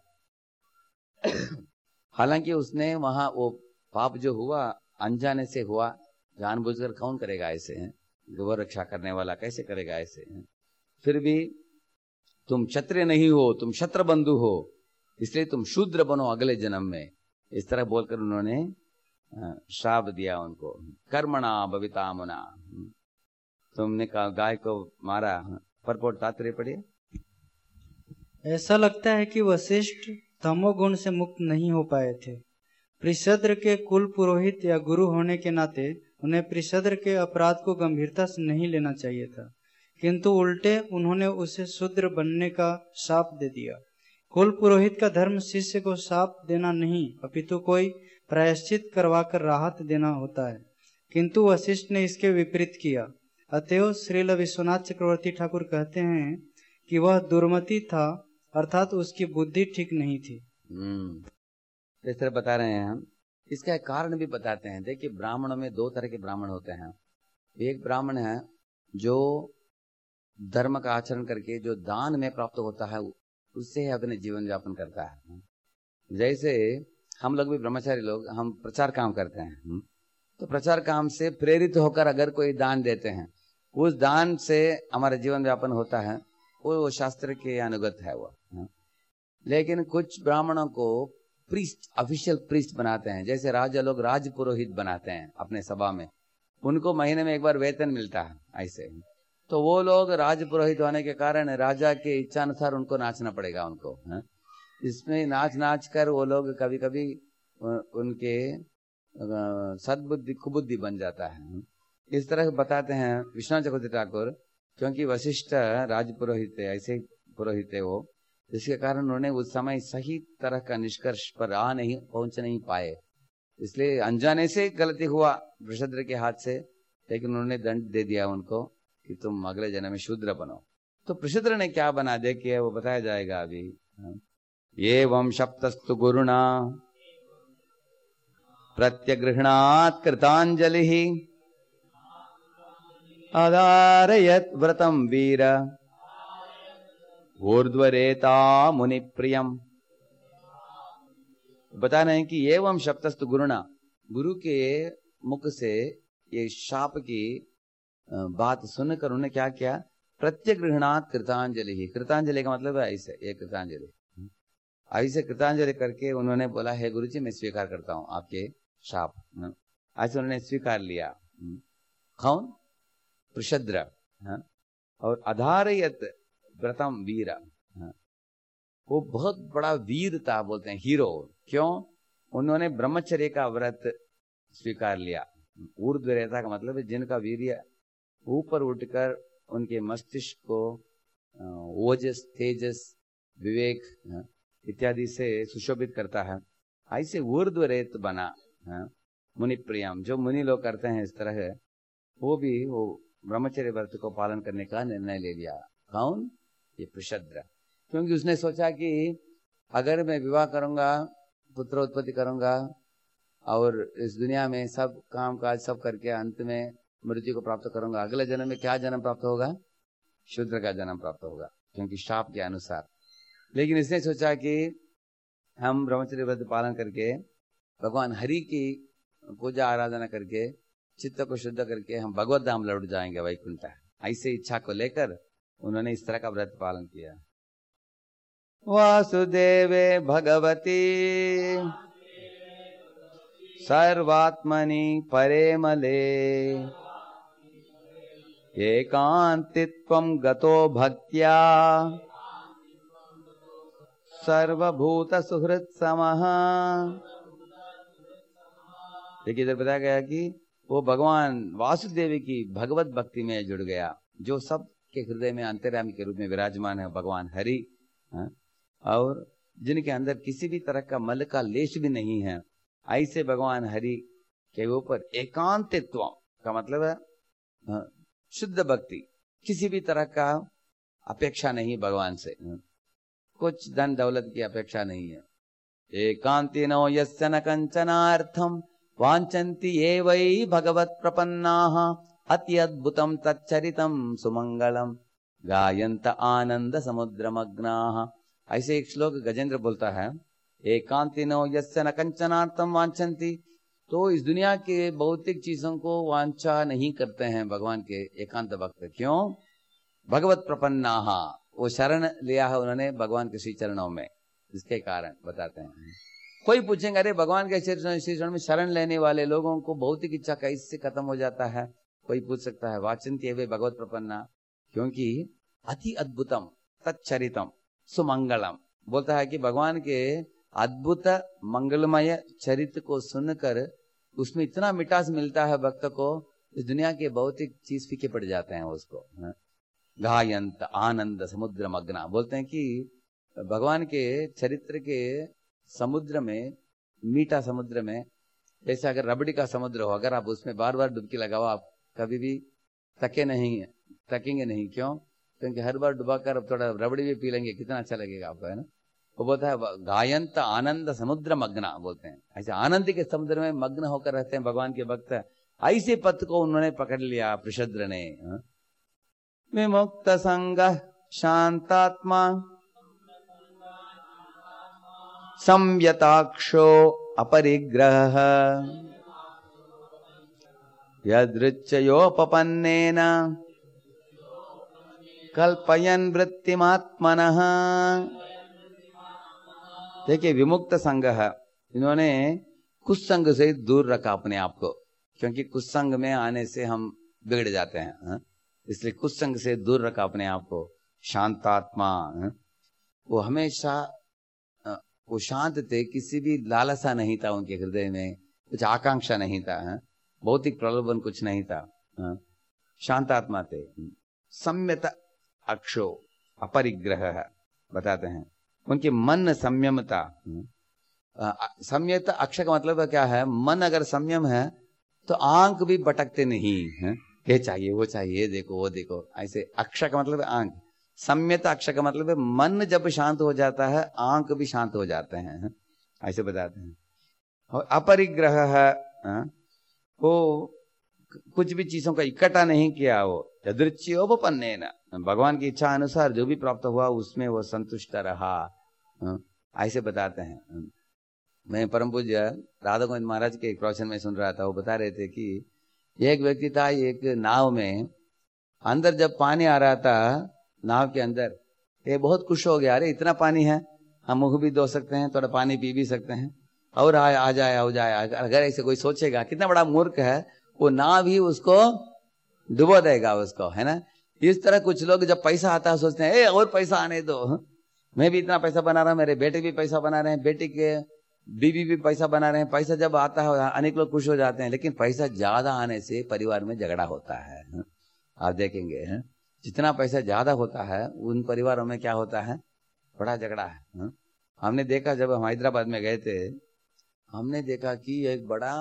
हालांकि उसने वहां वो पाप जो हुआ अनजाने से हुआ, जानबूझकर कौन करेगा ऐसे हैं, गौ रक्षा करने वाला कैसे करेगा ऐसे हैं। फिर भी तुम क्षत्रिय नहीं हो, तुम क्षत्र बंधु हो, इसलिए तुम शूद्र बनो अगले जन्म में। इस तरह बोलकर उन्होंने श्राप दिया उनको। कर्मणा भविता मुना, तुमने कहा गाय को मारा। परपोट तात्पर्य पढ़िए। ऐसा लगता है कि वशिष्ठ तमोगुण से मुक्त नहीं हो पाए थे। पृषद्र के कुल पुरोहित या गुरु होने के नाते उन्हें पृषद्र के अपराध को गंभीरता से नहीं लेना चाहिए था, किंतु उल्टे उन्होंने उसे शूद्र बनने का शाप दे दिया। कुल पुरोहित का धर्म शिष्य को शाप देना नहीं, अपितु कोई प्रायश्चित करवाकर राहत देना होता है, किंतु वशिष्ठ ने इसके विपरीत किया। अतएव श्रील विश्वनाथ चक्रवर्ती ठाकुर कहते हैं कि वह दुर्मति था, अर्थात उसकी बुद्धि ठीक नहीं थी। इस तरह बता रहे हैं हम। इसका एक कारण भी बताते हैं। देखिए, ब्राह्मणों में दो तरह के ब्राह्मण होते हैं। एक ब्राह्मण है जो धर्म का आचरण करके जो दान में प्राप्त होता है उससे अपने जीवन यापन करता है। जैसे हम लोग भी ब्रह्मचारी लोग, हम प्रचार काम करते हैं, तो प्रचार काम से प्रेरित होकर अगर कोई दान देते हैं, उस दान से हमारा जीवन यापन होता है, वो शास्त्र के अनुगत है वो। लेकिन कुछ ब्राह्मणों को प्रीस्ट, ऑफिशियल प्रीस्ट बनाते हैं। जैसे राजा लोग राज पुरोहित बनाते हैं अपने सभा में, उनको महीने में एक बार वेतन मिलता है ऐसे। तो वो लोग राज पुरोहित होने के कारण राजा के इच्छा अनुसार उनको नाचना पड़ेगा उनको। है? इसमें नाच नाच कर वो लोग कभी कभी उनके सद्बुद्धि कुबुद्धि बन जाता है। इस तरह बताते हैं विश्वनाथ चक्रवर्ती ठाकुर, क्योंकि वशिष्ठ राज पुरोहित थे, ऐसे पुरोहित थे वो, जिसके कारण उन्होंने उस समय सही तरह का निष्कर्ष पर आ नहीं पहुंच नहीं पाए। इसलिए अनजाने से गलती हुआ पृषद्र के हाथ से, लेकिन उन्होंने दंड दे दिया उनको कि तुम अगले जन्म में शूद्र बनो। तो पृषद्र ने क्या बना दे किया वो बताया जाएगा अभी। एवं शप्तस्तु गुरुणा प्रत्यगृह्णात् कृतांजलिः अदारयत् व्रतं वीर ऊर्ध्वरेता मुनि प्रियम। बता रहे हैं कि एवं शप्तस्तु गुरुणा, गुरु के मुख से ये शाप की बात सुनकर उन्होंने क्या किया, प्रत्यगृह्णात् कृतांजलि ही। कृतांजलि का मतलब है ऐसे, ये कृतांजलि, ऐसे कृतांजलि करके उन्होंने बोला, हे गुरु जी मैं स्वीकार करता हूं आपके शाप। ऐसे उन्होंने स्वीकार लिया। कौन? पृषद्र। और अधारयत व्रतम वीर, वो बहुत बड़ा वीर था, बोलते हैं हीरो। क्यों? उन्होंने ब्रह्मचर्य का व्रत स्वीकार लिया। ऊर्ध्वरेता का मतलब है जिनका वीर्य ऊपर उठकर उनके मस्तिष्क को ओजस, तेजस, विवेक इत्यादि से सुशोभित करता है, ऐसे ऊर्ध्वरेत बना। मुनि प्रियम, जो मुनि लोग करते हैं इस तरह, वो भी वो ब्रह्मचर्य व्रत को पालन करने का निर्णय ले लिया। कौन? ये पृषद्र। क्योंकि उसने सोचा कि अगर मैं विवाह करूंगा, पुत्र उत्पत्ति करूंगा और इस दुनिया में सब काम काज सब करके अंत में मृत्यु को प्राप्त करूंगा, अगले जन्म में क्या जन्म प्राप्त होगा? शूद्र का जन्म प्राप्त होगा, क्योंकि शाप के अनुसार। लेकिन इसने सोचा कि हम ब्रह्मचर्य व्रत पालन करके भगवान हरि की पूजा आराधना करके चित्त को शुद्ध करके हम भगवत धाम लौट जाएंगे, वैकुंठ। ऐसे इच्छा को लेकर उन्होंने इस तरह का व्रत पालन किया। वासुदेवे भगवती सर्वात्मनि परेमले एकांतित्वं गतो भक्त्या सर्वभूत सुहृत समः। देखिए इधर बताया गया कि वो भगवान वासुदेव की भगवत भक्ति में जुड़ गया, जो सब के हृदय में अंतर्यामी के रूप में विराजमान है भगवान हरि, और जिनके अंदर किसी भी तरह का मल का लेश भी नहीं है। ऐसे भगवान हरि के ऊपर एकांतित्व का मतलब है शुद्ध भक्ति, किसी भी तरह का अपेक्षा नहीं भगवान से, कुछ धन दौलत की अपेक्षा नहीं है। एकांतिनो यस्य न कंचनार्थम वांछन्ति ये वै भगवत प्रपन्नाः अत्यद्भुतं तच्चरितं सुमंगलम गायन्त आनंद समुद्रमग्नाः। ऐसे एक श्लोक गजेंद्र बोलता है, एकांतिनो यस्य न कंचनार्थम वांछन्ति, तो इस दुनिया के भौतिक चीजों को वांछा नहीं करते हैं भगवान के एकांत भक्त। क्यों? भगवत प्रपन्नाः, वो शरण लिया है उन्होंने भगवान के श्री चरणों में, इसके कारण बताते हैं। कोई पूछेंगे अरे भगवान के श्री चरण में शरण लेने वाले लोगों को भौतिक इच्छा कैसे खत्म हो जाता है? कोई पूछ सकता है। वाचन्ति वे भगवत प्रपन्ना, क्योंकि अति अद्भुतम तच्चरितम सुमंगलम बोलता है कि भगवान के अद्भुत मंगलमय चरित्र को सुनकर उसमें इतना मिठास मिलता है भक्त को, इस दुनिया के भौतिक चीज फीके पड़ जाते हैं उसको। गायंत आनंद समुद्र मग्ना, बोलते हैं कि भगवान के चरित्र के समुद्र में, मीठा समुद्र में, जैसे अगर रबड़ी का समुद्र हो, अगर आप उसमें बार बार डुबकी लगाओ आप कभी भी थके नहीं, थकेंगे नहीं। क्यों? क्योंकि हर बार डुबा कर थोड़ा रबड़ी भी पी लेंगे, कितना अच्छा लगेगा आपको, है ना। वो बोलता है गायंत आनंद समुद्र मग्ना, बोलते हैं ऐसे आनंद के समुद्र में मग्न होकर रहते हैं भगवान के भक्त। ऐसे पथ को उन्होंने पकड़ लिया पृषद्र ने। विमुक्त संग शांतात्मा संयताक्षो अपरिग्रह यदृच्छयोपपन्नेन कल्पयन् वृत्तिमात्मनः। देखिए विमुक्त संग है, इन्होंने कुसंग से दूर रखा अपने आप को, क्योंकि कुसंग में आने से हम बिगड़ जाते हैं, इसलिए कुसंग से दूर रखा अपने आप को। शांतात्मा, वो हमेशा वो शांत थे, किसी भी लालसा नहीं था उनके हृदय में, कुछ आकांक्षा नहीं था, भौतिक प्रलोभन कुछ नहीं था, शांतात्मा थे। सम्यत अक्षो अपरिग्रह बताते हैं, उनके मन संयम था। संयत अक्ष का मतलब क्या है? मन अगर संयम है तो आंख भी भटकते नहीं है, ये चाहिए वो चाहिए, ये देखो वो देखो, ऐसे अक्ष का मतलब आंख। सम्यत अक्ष का मतलब है मन जब शांत हो जाता है आंख भी शांत हो जाते हैं, ऐसे बताते हैं। और अपरिग्रह है, वो कुछ भी चीजों का इकट्ठा नहीं किया, वो यदृच्छयोपपन्नेन, भगवान की इच्छा अनुसार जो भी प्राप्त हुआ उसमें वो संतुष्ट रहा, ऐसे बताते हैं। मैं परम पूज्य राधा गोविंद महाराज के एक प्रवचन में सुन रहा था, वो बता रहे थे कि एक व्यक्ति था एक नाव में, अंदर जब पानी आ रहा था नाव के अंदर, ये बहुत खुश हो गया, अरे इतना पानी है, हम मुंह भी धो सकते हैं, थोड़ा पानी पी भी सकते हैं, और आ, आ जाए हो जाए। अगर ऐसे कोई सोचेगा कितना बड़ा मूर्ख है, वो नाव भी उसको डुबो देगा उसको, है ना। इस तरह कुछ लोग जब पैसा आता है सोचते हैं ए और पैसा आने दो, मैं भी इतना पैसा बना रहा हूं, मेरे बेटे भी पैसा बना रहे हैं, बेटी के बीवी भी पैसा बना रहे हैं। पैसा जब आता है अनेक लोग खुश हो जाते हैं, लेकिन पैसा ज्यादा आने से परिवार में झगड़ा होता है। आप देखेंगे है? जितना पैसा ज्यादा होता है उन परिवारों में क्या होता है? बड़ा झगड़ा है। हमने देखा जब हम हैदराबाद में गए थे, हमने देखा कि एक बड़ा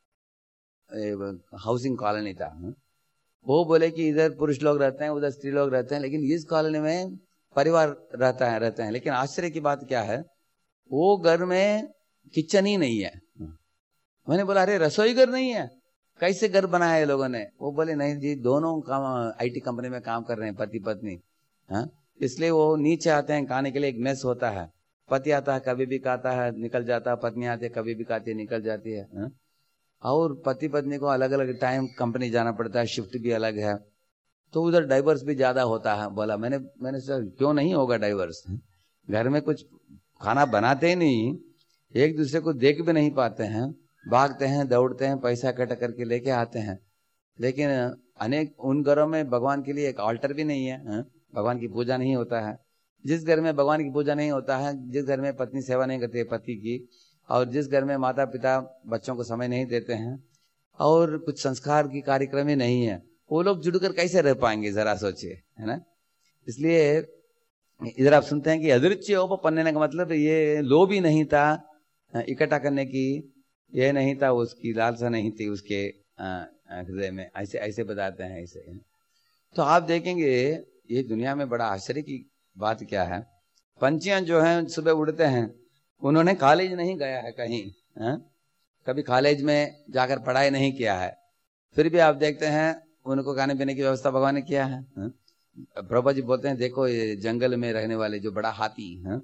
हाउसिंग कॉलोनी था। वो बोले कि इधर पुरुष लोग रहते हैं, उधर स्त्री लोग रहते हैं, लेकिन इस कॉलोनी में परिवार रहता है रहते हैं। लेकिन आश्चर्य की बात क्या है, वो घर में किचन ही नहीं है। मैंने बोला अरे रसोई घर नहीं है, कैसे घर बनाया है लोगों ने? वो बोले नहीं जी, दोनों काम आईटी कंपनी में काम कर रहे हैं, पति पत्नी, हाँ, इसलिए वो नीचे आते हैं खाने के लिए। एक मेस होता है, पति आता है कभी भी खाता है निकल जाता है, पत्नी आती है कभी भी खाती है निकल जाती है, हाँ? और पति पत्नी को अलग अलग टाइम कंपनी जाना पड़ता है, शिफ्ट भी अलग है, तो उधर डाइवर्स भी ज्यादा होता है। बोला मैंने मैंने सर क्यों नहीं होगा डाइवर्स, घर में कुछ खाना बनाते ही नहीं, एक दूसरे को देख भी नहीं पाते हैं, भागते हैं दौड़ते हैं, पैसा इकट्ठा करके लेके आते हैं। लेकिन अनेक उन घरों में भगवान के लिए एक ऑल्टर भी नहीं है, हाँ? भगवान की पूजा नहीं होता है। जिस घर में भगवान की पूजा नहीं होता है, जिस घर में पत्नी सेवा नहीं करती है पति की, और जिस घर में माता पिता बच्चों को समय नहीं देते हैं, और कुछ संस्कार की कार्यक्रम ही नहीं है, वो लोग जुड़कर कैसे रह पाएंगे, जरा सोचिए, है ना। इसलिए इधर आप सुनते हैं कि अदृच्योपपन्नेन का मतलब ये लोभ ही नहीं था इकट्ठा करने की, ये नहीं था, उसकी लालसा नहीं थी उसके हृदय में, ऐसे ऐसे बताते हैं ऐसे। तो आप देखेंगे ये दुनिया में बड़ा आश्चर्य की बात क्या है, पंछियां जो हैं सुबह उड़ते हैं, उन्होंने कॉलेज नहीं गया है कहीं, है? कभी कॉलेज में जाकर पढ़ाई नहीं किया है, फिर भी आप देखते हैं उनको खाने पीने की व्यवस्था भगवान ने किया है। प्रभुपा जी बोलते हैं देखो ये जंगल में रहने वाले जो बड़ा हाथी है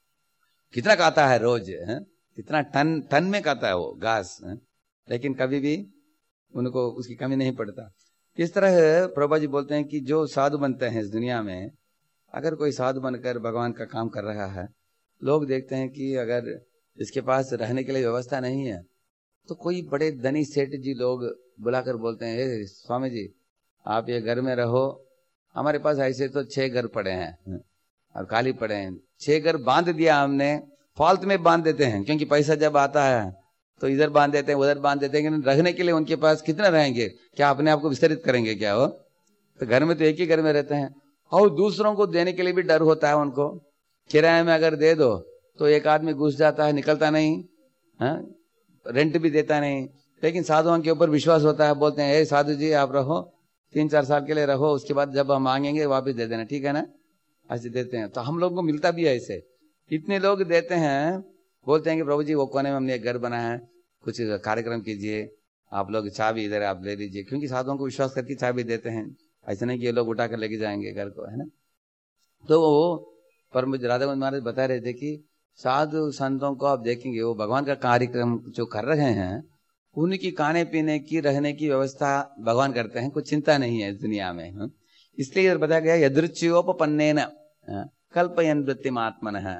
कितना खाता है रोज, है? कितना टन टन में खाता है वो घास, है? लेकिन कभी भी उनको उसकी कमी नहीं पड़ता। इस तरह प्रभुपा जी बोलते हैं कि जो साधु बनते हैं इस दुनिया में, अगर कोई साधु बनकर भगवान का काम कर रहा है, लोग देखते हैं कि अगर इसके पास रहने के लिए व्यवस्था नहीं है, तो कोई बड़े धनी सेठ जी लोग बुलाकर बोलते हैं ए स्वामी जी आप ये घर में रहो, हमारे पास ऐसे तो छह घर पड़े हैं और खाली पड़े हैं, छह घर बांध दिया हमने, फालतू में बांध देते हैं, क्योंकि पैसा जब आता है तो इधर बांध देते हैं उधर बांध देते हैं, रहने के लिए उनके पास कितना रहेंगे, क्या अपने आप को विस्तरित करेंगे क्या वो? तो घर में तो एक ही घर में रहते हैं, और दूसरों को देने के लिए भी डर होता है उनको। किराए में अगर दे दो तो एक आदमी घुस जाता है, निकलता नहीं, है? रेंट भी देता नहीं। लेकिन साधुओं के ऊपर विश्वास होता है, बोलते हैं ए साधु जी आप रहो, तीन चार साल के लिए रहो, उसके बाद जब हम मांगेंगे वापस दे देना, ठीक है ना, ऐसे देते हैं। तो हम लोग को मिलता भी है ऐसे, इतने लोग देते हैं, बोलते हैं कि प्रभु जी वो कोने में हमने एक घर बना है, कुछ कार्यक्रम कीजिए, आप लोग चाबी इधर आप ले लीजिए, क्योंकि साधुओं को विश्वास करके चाबी देते हैं, ऐसे नहीं कि ये लोग उठा कर लेके जाएंगे घर को, है ना। तो वो परम राधा महाराज बता रहे थे कि साधु संतों को आप देखेंगे वो भगवान का कार्यक्रम जो कर रहे हैं, उनकी खाने पीने की रहने की व्यवस्था भगवान करते हैं, कुछ चिंता नहीं है इस दुनिया में। इसलिए बताया गया यदृच्योपपन्नेन कल्पयन् वृत्तिमात्मनः,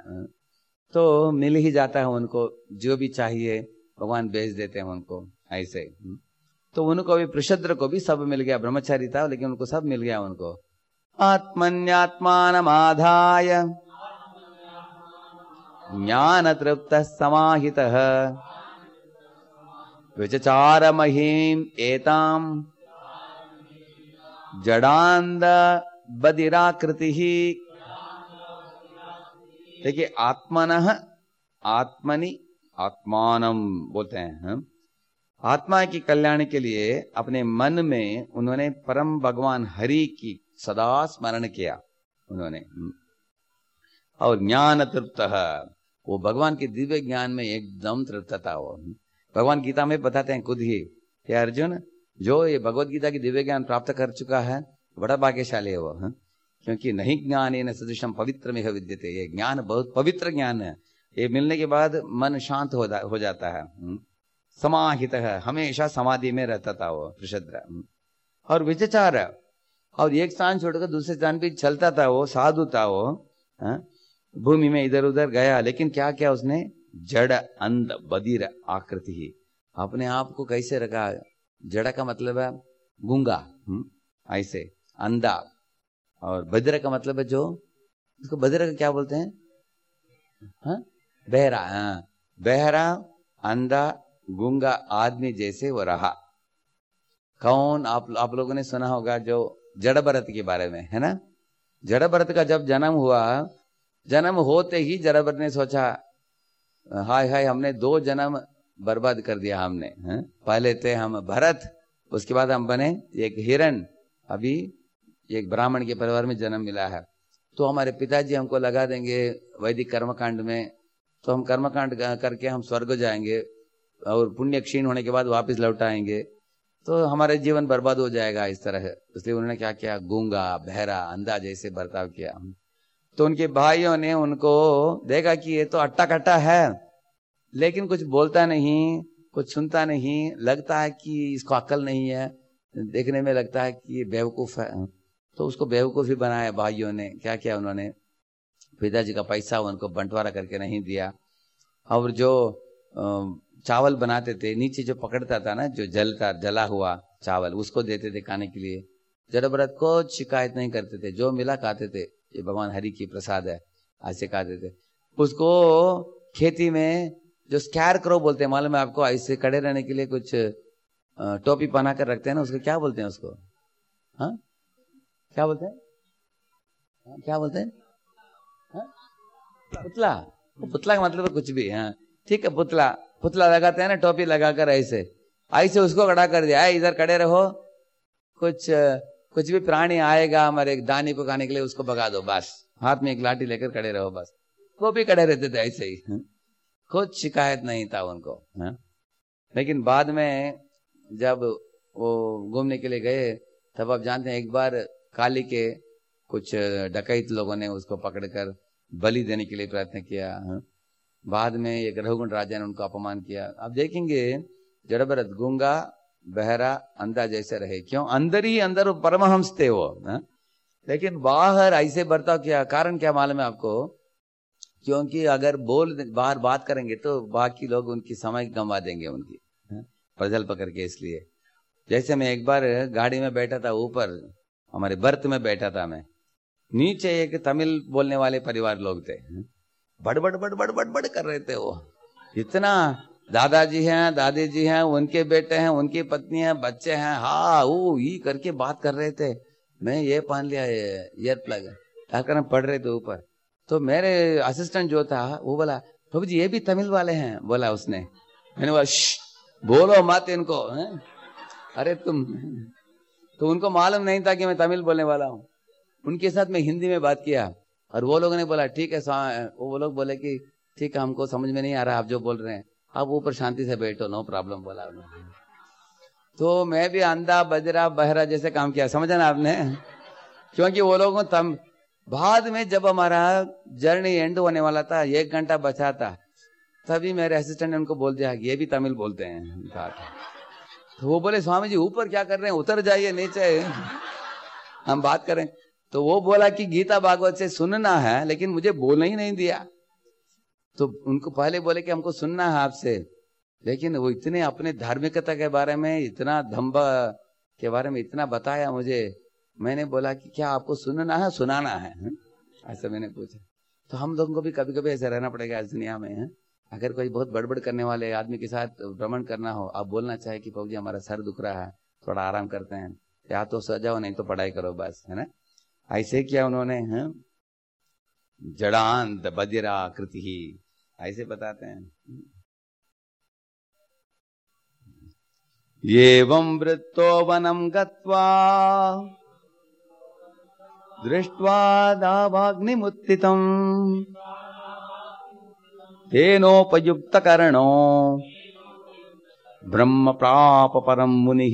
तो मिल ही जाता है उनको जो भी चाहिए, भगवान भेज देते हैं उनको ऐसे। तो उनको भी प्रशद्र को भी सब मिल गया, ब्रह्मचारी था लेकिन उनको सब मिल गया उनको। आत्मन्यात्मानमाधाय ज्ञान तृप्तः समाहितः विचचार महीम एताम जडांद बदिराकृति। देखिए आत्मनः आत्मनि आत्मानम बोलते हैं हम, आत्मा की कल्याण के लिए अपने मन में उन्होंने परम भगवान हरि की सदा स्मरण किया उन्होंने, और ज्ञान तृप्त, वो भगवान के दिव्य ज्ञान में एकदम तृप्त था वो। भगवान गीता में बताते हैं खुद ही, हे अर्जुन जो ये भगवत गीता की दिव्य ज्ञान प्राप्त कर चुका है बड़ा भाग्यशाली है वो, है? क्योंकि नहीं ज्ञान ये न सदृशम पवित्र में विद्यते, ये ज्ञान बहुत पवित्र ज्ञान है, ये मिलने के बाद मन शांत हो, हो जाता है, समाहित है, हमेशा समाधि में रहता था वो प्रशद्र, और विचचार, और एक स्थान छोड़कर दूसरे स्थान भी चलता था वो, साधु था वो, है? भूमि में इधर उधर गया, लेकिन क्या क्या उसने जड़ अंध बधिर आकृति ही, अपने आप को कैसे रखा, जड़ का मतलब है गूंगा, ऐसे अंधा, और बधिर का मतलब है जो, इसको बधिर का क्या बोलते हैं, हाँ? बहरा, हाँ बहरा अंधा गूंगा आदमी जैसे वो रहा। कौन, आप आप लोगों ने सुना होगा जो जड़ भरत के बारे में, है ना। जड़ भरत का जब जन्म हुआ, जन्म होते ही जड़ भरत ने सोचा हाय हाय हमने दो जन्म बर्बाद कर दिया हमने, है? पहले थे हम भरत, उसके बाद हम बने एक हिरण, अभी एक ब्राह्मण के परिवार में जन्म मिला है। तो हमारे पिताजी हमको लगा देंगे वैदिक कर्मकांड में, तो हम कर्मकांड करके हम स्वर्ग जाएंगे और पुण्य क्षीण होने के बाद वापस लौट आएंगे, तो हमारे जीवन बर्बाद हो जाएगा इस तरह। इसलिए उन्होंने क्या किया, गूंगा बहरा अंधा जैसे बर्ताव किया। तो उनके भाइयों ने उनको देखा कि ये तो अट्टा कट्टा है, लेकिन कुछ बोलता नहीं, कुछ सुनता नहीं, लगता है कि इसको अक्ल नहीं है, देखने में लगता है कि ये बेवकूफ है। तो उसको बेवकूफ ही बनाया भाइयों ने। क्या किया उन्होंने, पिताजी का पैसा उनको बंटवारा करके नहीं दिया, और जो चावल बनाते थे नीचे जो पकड़ता था ना, जो जलता जला हुआ चावल उसको देते थे खाने के लिए। जड़भरत को शिकायत नहीं करते थे, जो मिला खाते थे, ये भगवान हरि की प्रसाद है, ऐसे खाते थे। उसको खेती में जो स्कैर क्रो बोलते हैं, मालूम है आपको, ऐसे खड़े रहने के लिए कुछ टोपी पहना कर रखते हैं ना, उसको क्या बोलते हैं उसको, हाँ क्या बोलते हैं, हाँ? क्या बोलते हैं, हाँ? पुतला। पुतला का मतलब कुछ भी, हाँ ठीक है, पुतला पुतला लगाते हैं ना, टोपी लगाकर ऐसे ऐसे उसको खड़ा कर दिया, इधर खड़े रहो, कुछ कुछ भी प्राणी आएगा हमारे दाने को खाने के लिए उसको भगा दो, बस हाथ में एक लाठी लेकर खड़े रहो, बस। वो भी खड़े रहते थे ऐसे ही, कुछ शिकायत नहीं था उनको, हाँ? लेकिन बाद में जब वो घूमने के लिए गए, तब आप जानते हैं एक बार काली के कुछ डकैत लोगों ने उसको पकड़कर बलि देने के लिए प्रयत्न किया, हाँ? बाद में एक रघुगुण राजा ने उनको अपमान किया। अब देखेंगे जड़भरत गूंगा बहरा अंधा जैसे रहे, क्यों, अंदर ही अंदर परमहंस थे वो, हाँ? लेकिन बाहर ऐसे बर्ताव किया। कारण क्या मालूम है आपको, क्योंकि अगर बोल बाहर बात करेंगे तो बाकी लोग उनकी समय गंवा देंगे उनकी, हाँ? प्रजल पकड़ के। इसलिए जैसे मैं एक बार गाड़ी में बैठा था, ऊपर हमारे बर्थ में बैठा था मैं, नीचे एक तमिल बोलने वाले परिवार लोग थे, बड़बड़ बड़बड़ बड़बड़ कर रहे थे वो, इतना दादाजी हैं दादी जी हैं, उनके बेटे हैं, उनकी पत्नी है, बच्चे हैं, हाँ वो ही करके बात कर रहे थे। मैं ये पहन लिया ईयर प्लग, क्या करना, पढ़ रहे थे ऊपर। तो मेरे असिस्टेंट जो था वो बोला, प्रभु जी ये भी तमिल वाले हैं, बोला उसने। मैंने बोला बोलो मत इनको, है? अरे तुम, तो उनको मालूम नहीं था कि मैं तमिल बोलने वाला हूँ। उनके साथ मैं हिंदी में बात किया, और वो लोगों ने बोला ठीक है, वो लोग बोले कि ठीक है, हमको समझ में नहीं आ रहा आप जो बोल रहे हैं, आप ऊपर शांति से बैठो, नो प्रॉब्लम, बोला उन्होंने। तो मैं भी अंधा बजरा बहरा जैसे काम किया, समझा ना आपने, क्योंकि वो लोगों तम बाद में जब हमारा जर्नी एंड होने वाला था, एक घंटा बचा था, तभी मेरे असिस्टेंट ने उनको बोल दिया ये भी तमिल बोलते हैं। तो वो बोले स्वामी जी ऊपर क्या कर रहे हैं, उतर जाइए नीचे, हम बात करें। तो वो बोला कि गीता भागवत से सुनना है, लेकिन मुझे बोलना ही नहीं दिया। तो उनको पहले बोले कि हमको सुनना है आपसे, लेकिन वो इतने अपने धार्मिकता के बारे में, इतना धम्ब के बारे में इतना बताया मुझे। मैंने बोला कि क्या आपको सुनना है सुनाना है, ऐसा मैंने पूछा। तो हम लोगों को भी कभी कभी ऐसा रहना पड़ेगा इस दुनिया में, है? अगर कोई बहुत बड़बड़ करने वाले आदमी के साथ भ्रमण करना हो, आप बोलना चाहे कि प्रभु जी हमारा सर दुख रहा है, थोड़ा आराम करते हैं, या तो सो जाओ नहीं तो पढ़ाई करो, बस, है ना। ऐसे किया उन्होंने, हैं? जड़ांत बदिरा कृति ही, ऐसे बताते हैं। एवं वृत्तो वनम गत्वा दृष्ट्वा दावाग्निमुत्थितम् तेनोपयुक्त कर्णो ब्रह्म प्राप परम मुनिः।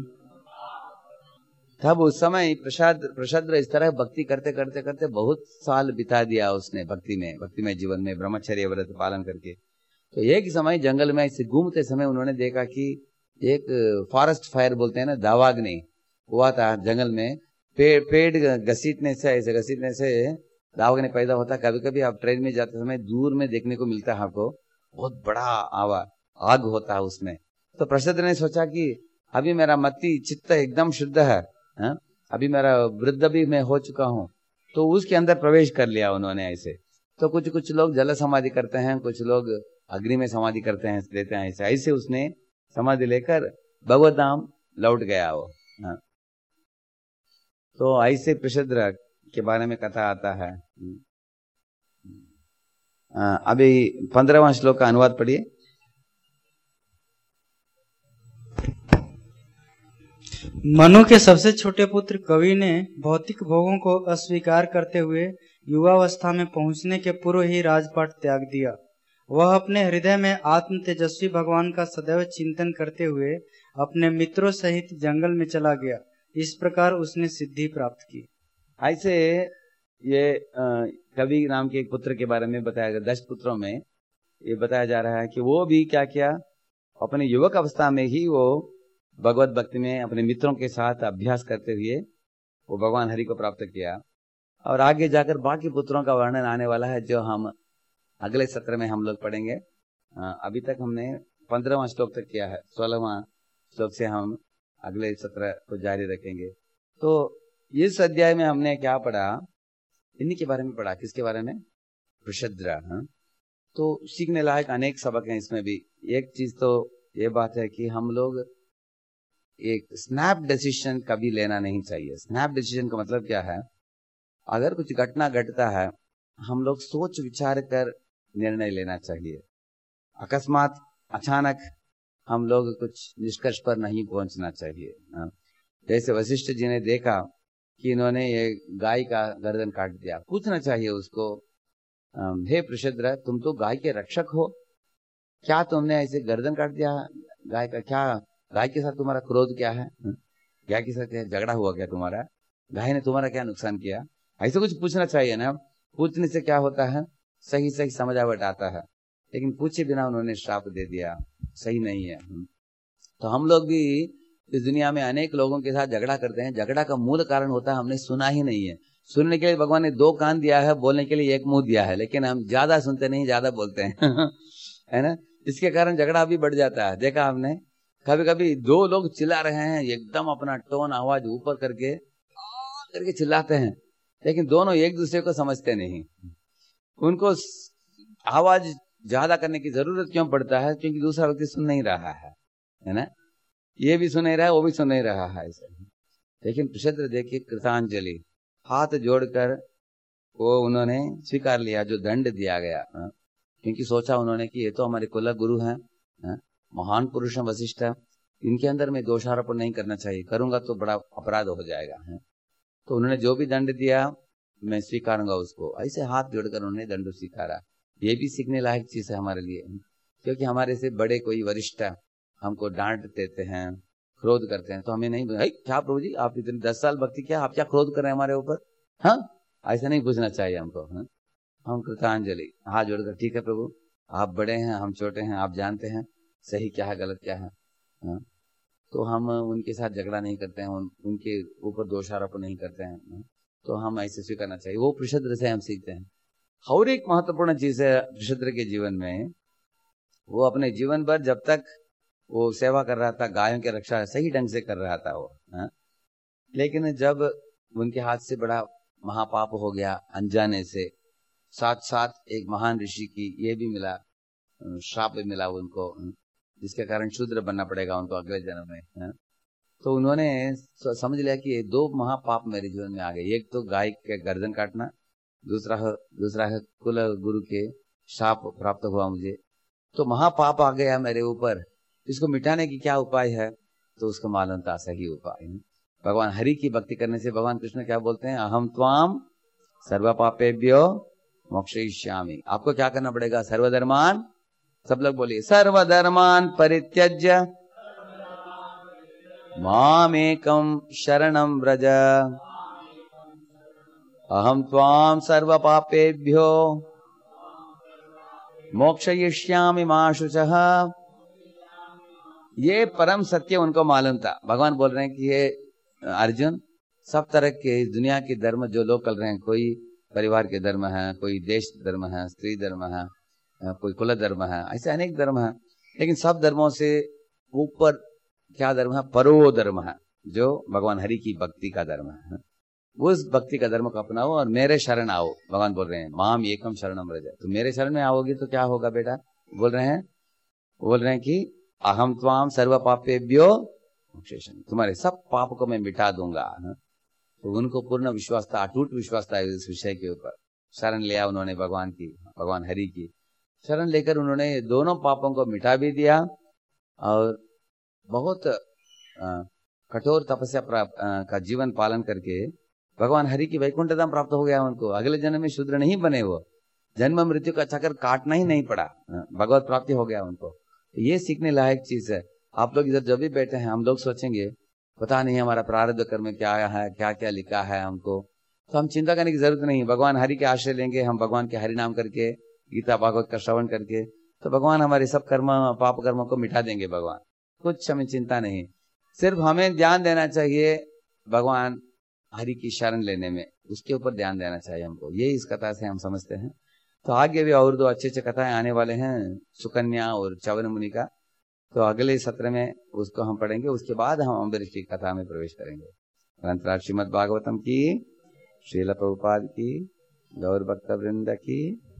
तब उस समय प्रसाद प्रसाद इस तरह भक्ति करते करते करते बहुत साल बिता दिया उसने भक्ति में, भक्ति में जीवन में, ब्रह्मचर्य व्रत पालन करके। तो एक समय जंगल में ऐसे घूमते समय उन्होंने देखा कि एक फॉरेस्ट फायर बोलते हैं ना, दावाग्नि हुआ था जंगल में। पेड़ पेड़ घसीटने से, ऐसे घसीटने से दावाग्नि पैदा होता। कभी कभी आप ट्रेन में जाते समय दूर में देखने को मिलता है आपको, बहुत बड़ा आवा आग होता है उसमें। तो प्रसाद ने सोचा कि अभी मेरा मति चित्त एकदम शुद्ध है, है? अभी मेरा वृद्ध भी मैं हो चुका हूँ, तो उसके अंदर प्रवेश कर लिया उन्होंने ऐसे। तो कुछ कुछ लोग जल समाधि करते हैं, कुछ लोग अग्नि में समाधि करते हैं, देते हैं ऐसे। ऐसे उसने समाधि लेकर भगवत धाम लौट गया वो, हाँ। तो ऐसे प्रसिद्ध के बारे में कथा आता है। आ, अभी पंद्रहवां श्लोक का अनुवाद पढ़िए। मनु के सबसे छोटे पुत्र कवि ने भौतिक भोगों को अस्वीकार करते हुए युवावस्था में पहुंचने के पूर्व ही राजपाट त्याग दिया। वह अपने हृदय में आत्म तेजस्वी भगवान का सदैव चिंतन करते हुए अपने मित्रों सहित जंगल में चला गया। इस प्रकार उसने सिद्धि प्राप्त की। ऐसे ये कवि नाम के एक पुत्र के बारे में बताया गया। दस पुत्रों में ये बताया जा रहा है कि वो भी क्या किया, अपने युवक अवस्था में ही वो भगवत भक्ति में अपने मित्रों के साथ अभ्यास करते हुए वो भगवान हरि को प्राप्त किया। और आगे जाकर बाकी पुत्रों का वर्णन आने वाला है, जो हम अगले सत्र में हम लोग पढ़ेंगे। अभी तक हमने पंद्रहवां श्लोक तक किया है, सोलहवां श्लोक से हम अगले सत्र को जारी रखेंगे। तो इस अध्याय में हमने क्या पढ़ा, इन्हीं के बारे में पढ़ा। किसके बारे में? वृषद्र। तो सीखने लायक अनेक सबक हैं इसमें भी। एक चीज तो ये बात है कि हम लोग एक स्नैप डिसीजन कभी लेना नहीं चाहिए। स्नैप डिसीजन का मतलब क्या है, अगर कुछ घटना घटता है हम लोग सोच विचार कर निर्णय लेना चाहिए। अकस्मात अचानक हम लोग कुछ निष्कर्ष पर नहीं पहुंचना चाहिए। जैसे वशिष्ठ जी ने देखा कि इन्होंने ये गाय का गर्दन काट दिया, पूछना चाहिए उसको, हे वृषद्र, तुम तो गाय के रक्षक हो, क्या तुमने ऐसे गर्दन काट दिया गाय का? क्या गाय के साथ तुम्हारा क्रोध क्या है? गाय के साथ क्या झगड़ा हुआ क्या तुम्हारा? गाय ने तुम्हारा क्या नुकसान किया? ऐसे कुछ पूछना चाहिए ना। पूछने से क्या होता है, सही सही समझावट आता है। लेकिन पूछे बिना उन्होंने श्राप दे दिया, सही नहीं है। तो हम लोग भी इस दुनिया में अनेक लोगों के साथ झगड़ा करते हैं। झगड़ा का मूल कारण होता है हमने सुना ही नहीं है। सुनने के लिए भगवान ने दो कान दिया है, बोलने के लिए एक मुंह दिया है, लेकिन हम ज्यादा सुनते नहीं, ज्यादा बोलते हैं है ना। इसके कारण झगड़ा भी बढ़ जाता है। देखा हमने, कभी कभी दो लोग चिल्ला रहे हैं, एकदम अपना टोन आवाज ऊपर करके करके चिल्लाते हैं, लेकिन दोनों एक दूसरे को समझते नहीं। उनको आवाज ज्यादा करने की जरूरत क्यों पड़ता है? क्योंकि दूसरा व्यक्ति सुन नहीं रहा है, है ना। ये भी सुन नहीं रहा है, वो भी सुन नहीं रहा है ऐसे। लेकिन वृषद्र देखिए, कृतांजलि, हाथ जोड़कर वो उन्होंने स्वीकार लिया जो दंड दिया गया। क्योंकि सोचा उन्होंने कि ये तो हमारे कुल गुरु हैं, महान पुरुष हैं वशिष्ठ, इनके अंदर में दोषारोपण नहीं करना चाहिए, करूंगा तो बड़ा अपराध हो जाएगा। तो उन्होंने जो भी दंड दिया मैं स्वीकारूंगा उसको। ऐसे हाथ जोड़कर उन्होंने दंड स्वीकारा। ये भी सीखने लायक चीज है हमारे लिए, क्योंकि हमारे से बड़े कोई वरिष्ठ हमको डांट देते हैं, क्रोध करते हैं, तो हमें नहीं, क्या प्रभु जी आप इतने दस साल भक्ति किया, आप क्या क्रोध कर रहे हैं हमारे ऊपर? हाँ, ऐसा नहीं पूछना चाहिए हमको। हाँ? हम कृतांजलि, हाथ जोड़कर, ठीक है प्रभु, आप बड़े हैं, हम छोटे हैं, आप जानते हैं सही क्या है गलत क्या है। हाँ? तो हम उनके साथ झगड़ा नहीं करते हैं, उन, उनके ऊपर दोषारोपण नहीं करते हैं। हाँ? तो हम ऐसे स्वीकारना चाहिए। वो वृषद्र से हम सीखते हैं। और एक महत्वपूर्ण चीज है वृषद्र के जीवन में, वो अपने जीवन भर जब तक वो सेवा कर रहा था, गायों की रक्षा सही ढंग से कर रहा था वो। हा? लेकिन जब उनके हाथ से बड़ा महापाप हो गया अनजाने से, साथ साथ एक महान ऋषि की ये भी मिला, श्राप भी मिला उनको, जिसके कारण शूद्र बनना पड़ेगा उनको अगले जन्म में। हा? तो उन्होंने समझ लिया कि ये दो महापाप मेरे जीवन में आ गए। एक तो गाय के गर्दन काटना, दूसरा है दूसरा है कुल गुरु के शाप प्राप्त हुआ मुझे। तो महापाप आ गया मेरे ऊपर, इसको मिटाने की क्या उपाय है? तो उसको मालूम था सही उपाय। भगवान हरि की भक्ति करने से भगवान कृष्ण क्या बोलते हैं, अहम त्वाम सर्व पापेभ्यो मोक्षयिष्यामि। आपको क्या करना पड़ेगा? सर्वधर्मान, सब लोग बोलिए, सर्वधर्मान परित्यज्य मामेकम शरणम व्रज, अहम त्वाम सर्व पापेभ्यो मोक्षयिष्यामि मा शुचः। ये परम सत्य उनको मालूम था। भगवान बोल रहे हैं कि ये अर्जुन, सब तरह के दुनिया के धर्म जो लोग कर रहे हैं, कोई परिवार के धर्म है, कोई देश धर्म है, स्त्री धर्म है, कोई कुल धर्म है, ऐसे अनेक धर्म है, लेकिन सब धर्मों से ऊपर क्या धर्म है? परो धर्म है, जो भगवान हरि की भक्ति का धर्म है। उस भक्ति का धर्म को अपनाओ और मेरे शरण आओ। भगवान बोल रहे हैं माम एकम शरणम व्रज। तो मेरे शरण में आओगे तो क्या होगा बेटा? बोल रहे हैं बोल रहे हैं कि अहम त्वाम सर्व पापेभ्यो मोक्षयिष्यामि, तुम्हारे सब पाप को मैं मिटा दूंगा। तो उनको पूर्ण विश्वास था, अटूट विश्वास था इस विषय के ऊपर। शरण लिया उन्होंने भगवान की, भगवान हरि की शरण लेकर उन्होंने दोनों पापों को मिटा भी दिया और बहुत कठोर तपस्या का जीवन पालन करके भगवान हरि की वैकुंठ धाम प्राप्त हो गया उनको, अगले जन्म में शूद्र नहीं बने, वो जन्म मृत्यु का चक्कर काटना ही नहीं पड़ा, भगवत प्राप्ति हो गया उनको। ये सीखने लायक चीज है। आप लोग इधर जब भी बैठे हैं, हम लोग सोचेंगे पता नहीं हमारा प्रारब्ध कर्म में क्या है, क्या क्या लिखा है हमको, तो हम चिंता करने की जरूरत नहीं। भगवान हरि के आश्रय लेंगे, हम भगवान के हरि नाम करके, गीता भागवत का श्रवण करके, तो भगवान हमारे सब कर्म पाप कर्मों को मिटा देंगे भगवान। कुछ हमें चिंता नहीं, सिर्फ हमें ध्यान देना चाहिए भगवान हरि की शरण लेने में, उसके ऊपर ध्यान देना चाहिए हमको। ये इस कथा से हम समझते हैं। तो आगे भी और दो अच्छे अच्छे कथाएं आने वाले हैं, सुकन्या और च्यवन मुनि का, तो अगले सत्र में उसको हम पढ़ेंगे। उसके बाद हम अम्बरीश की कथा में प्रवेश करेंगे। ग्रंथराज श्रीमद् भागवतम की, श्रील प्रभुपाद की, गौर भक्त वृंद की।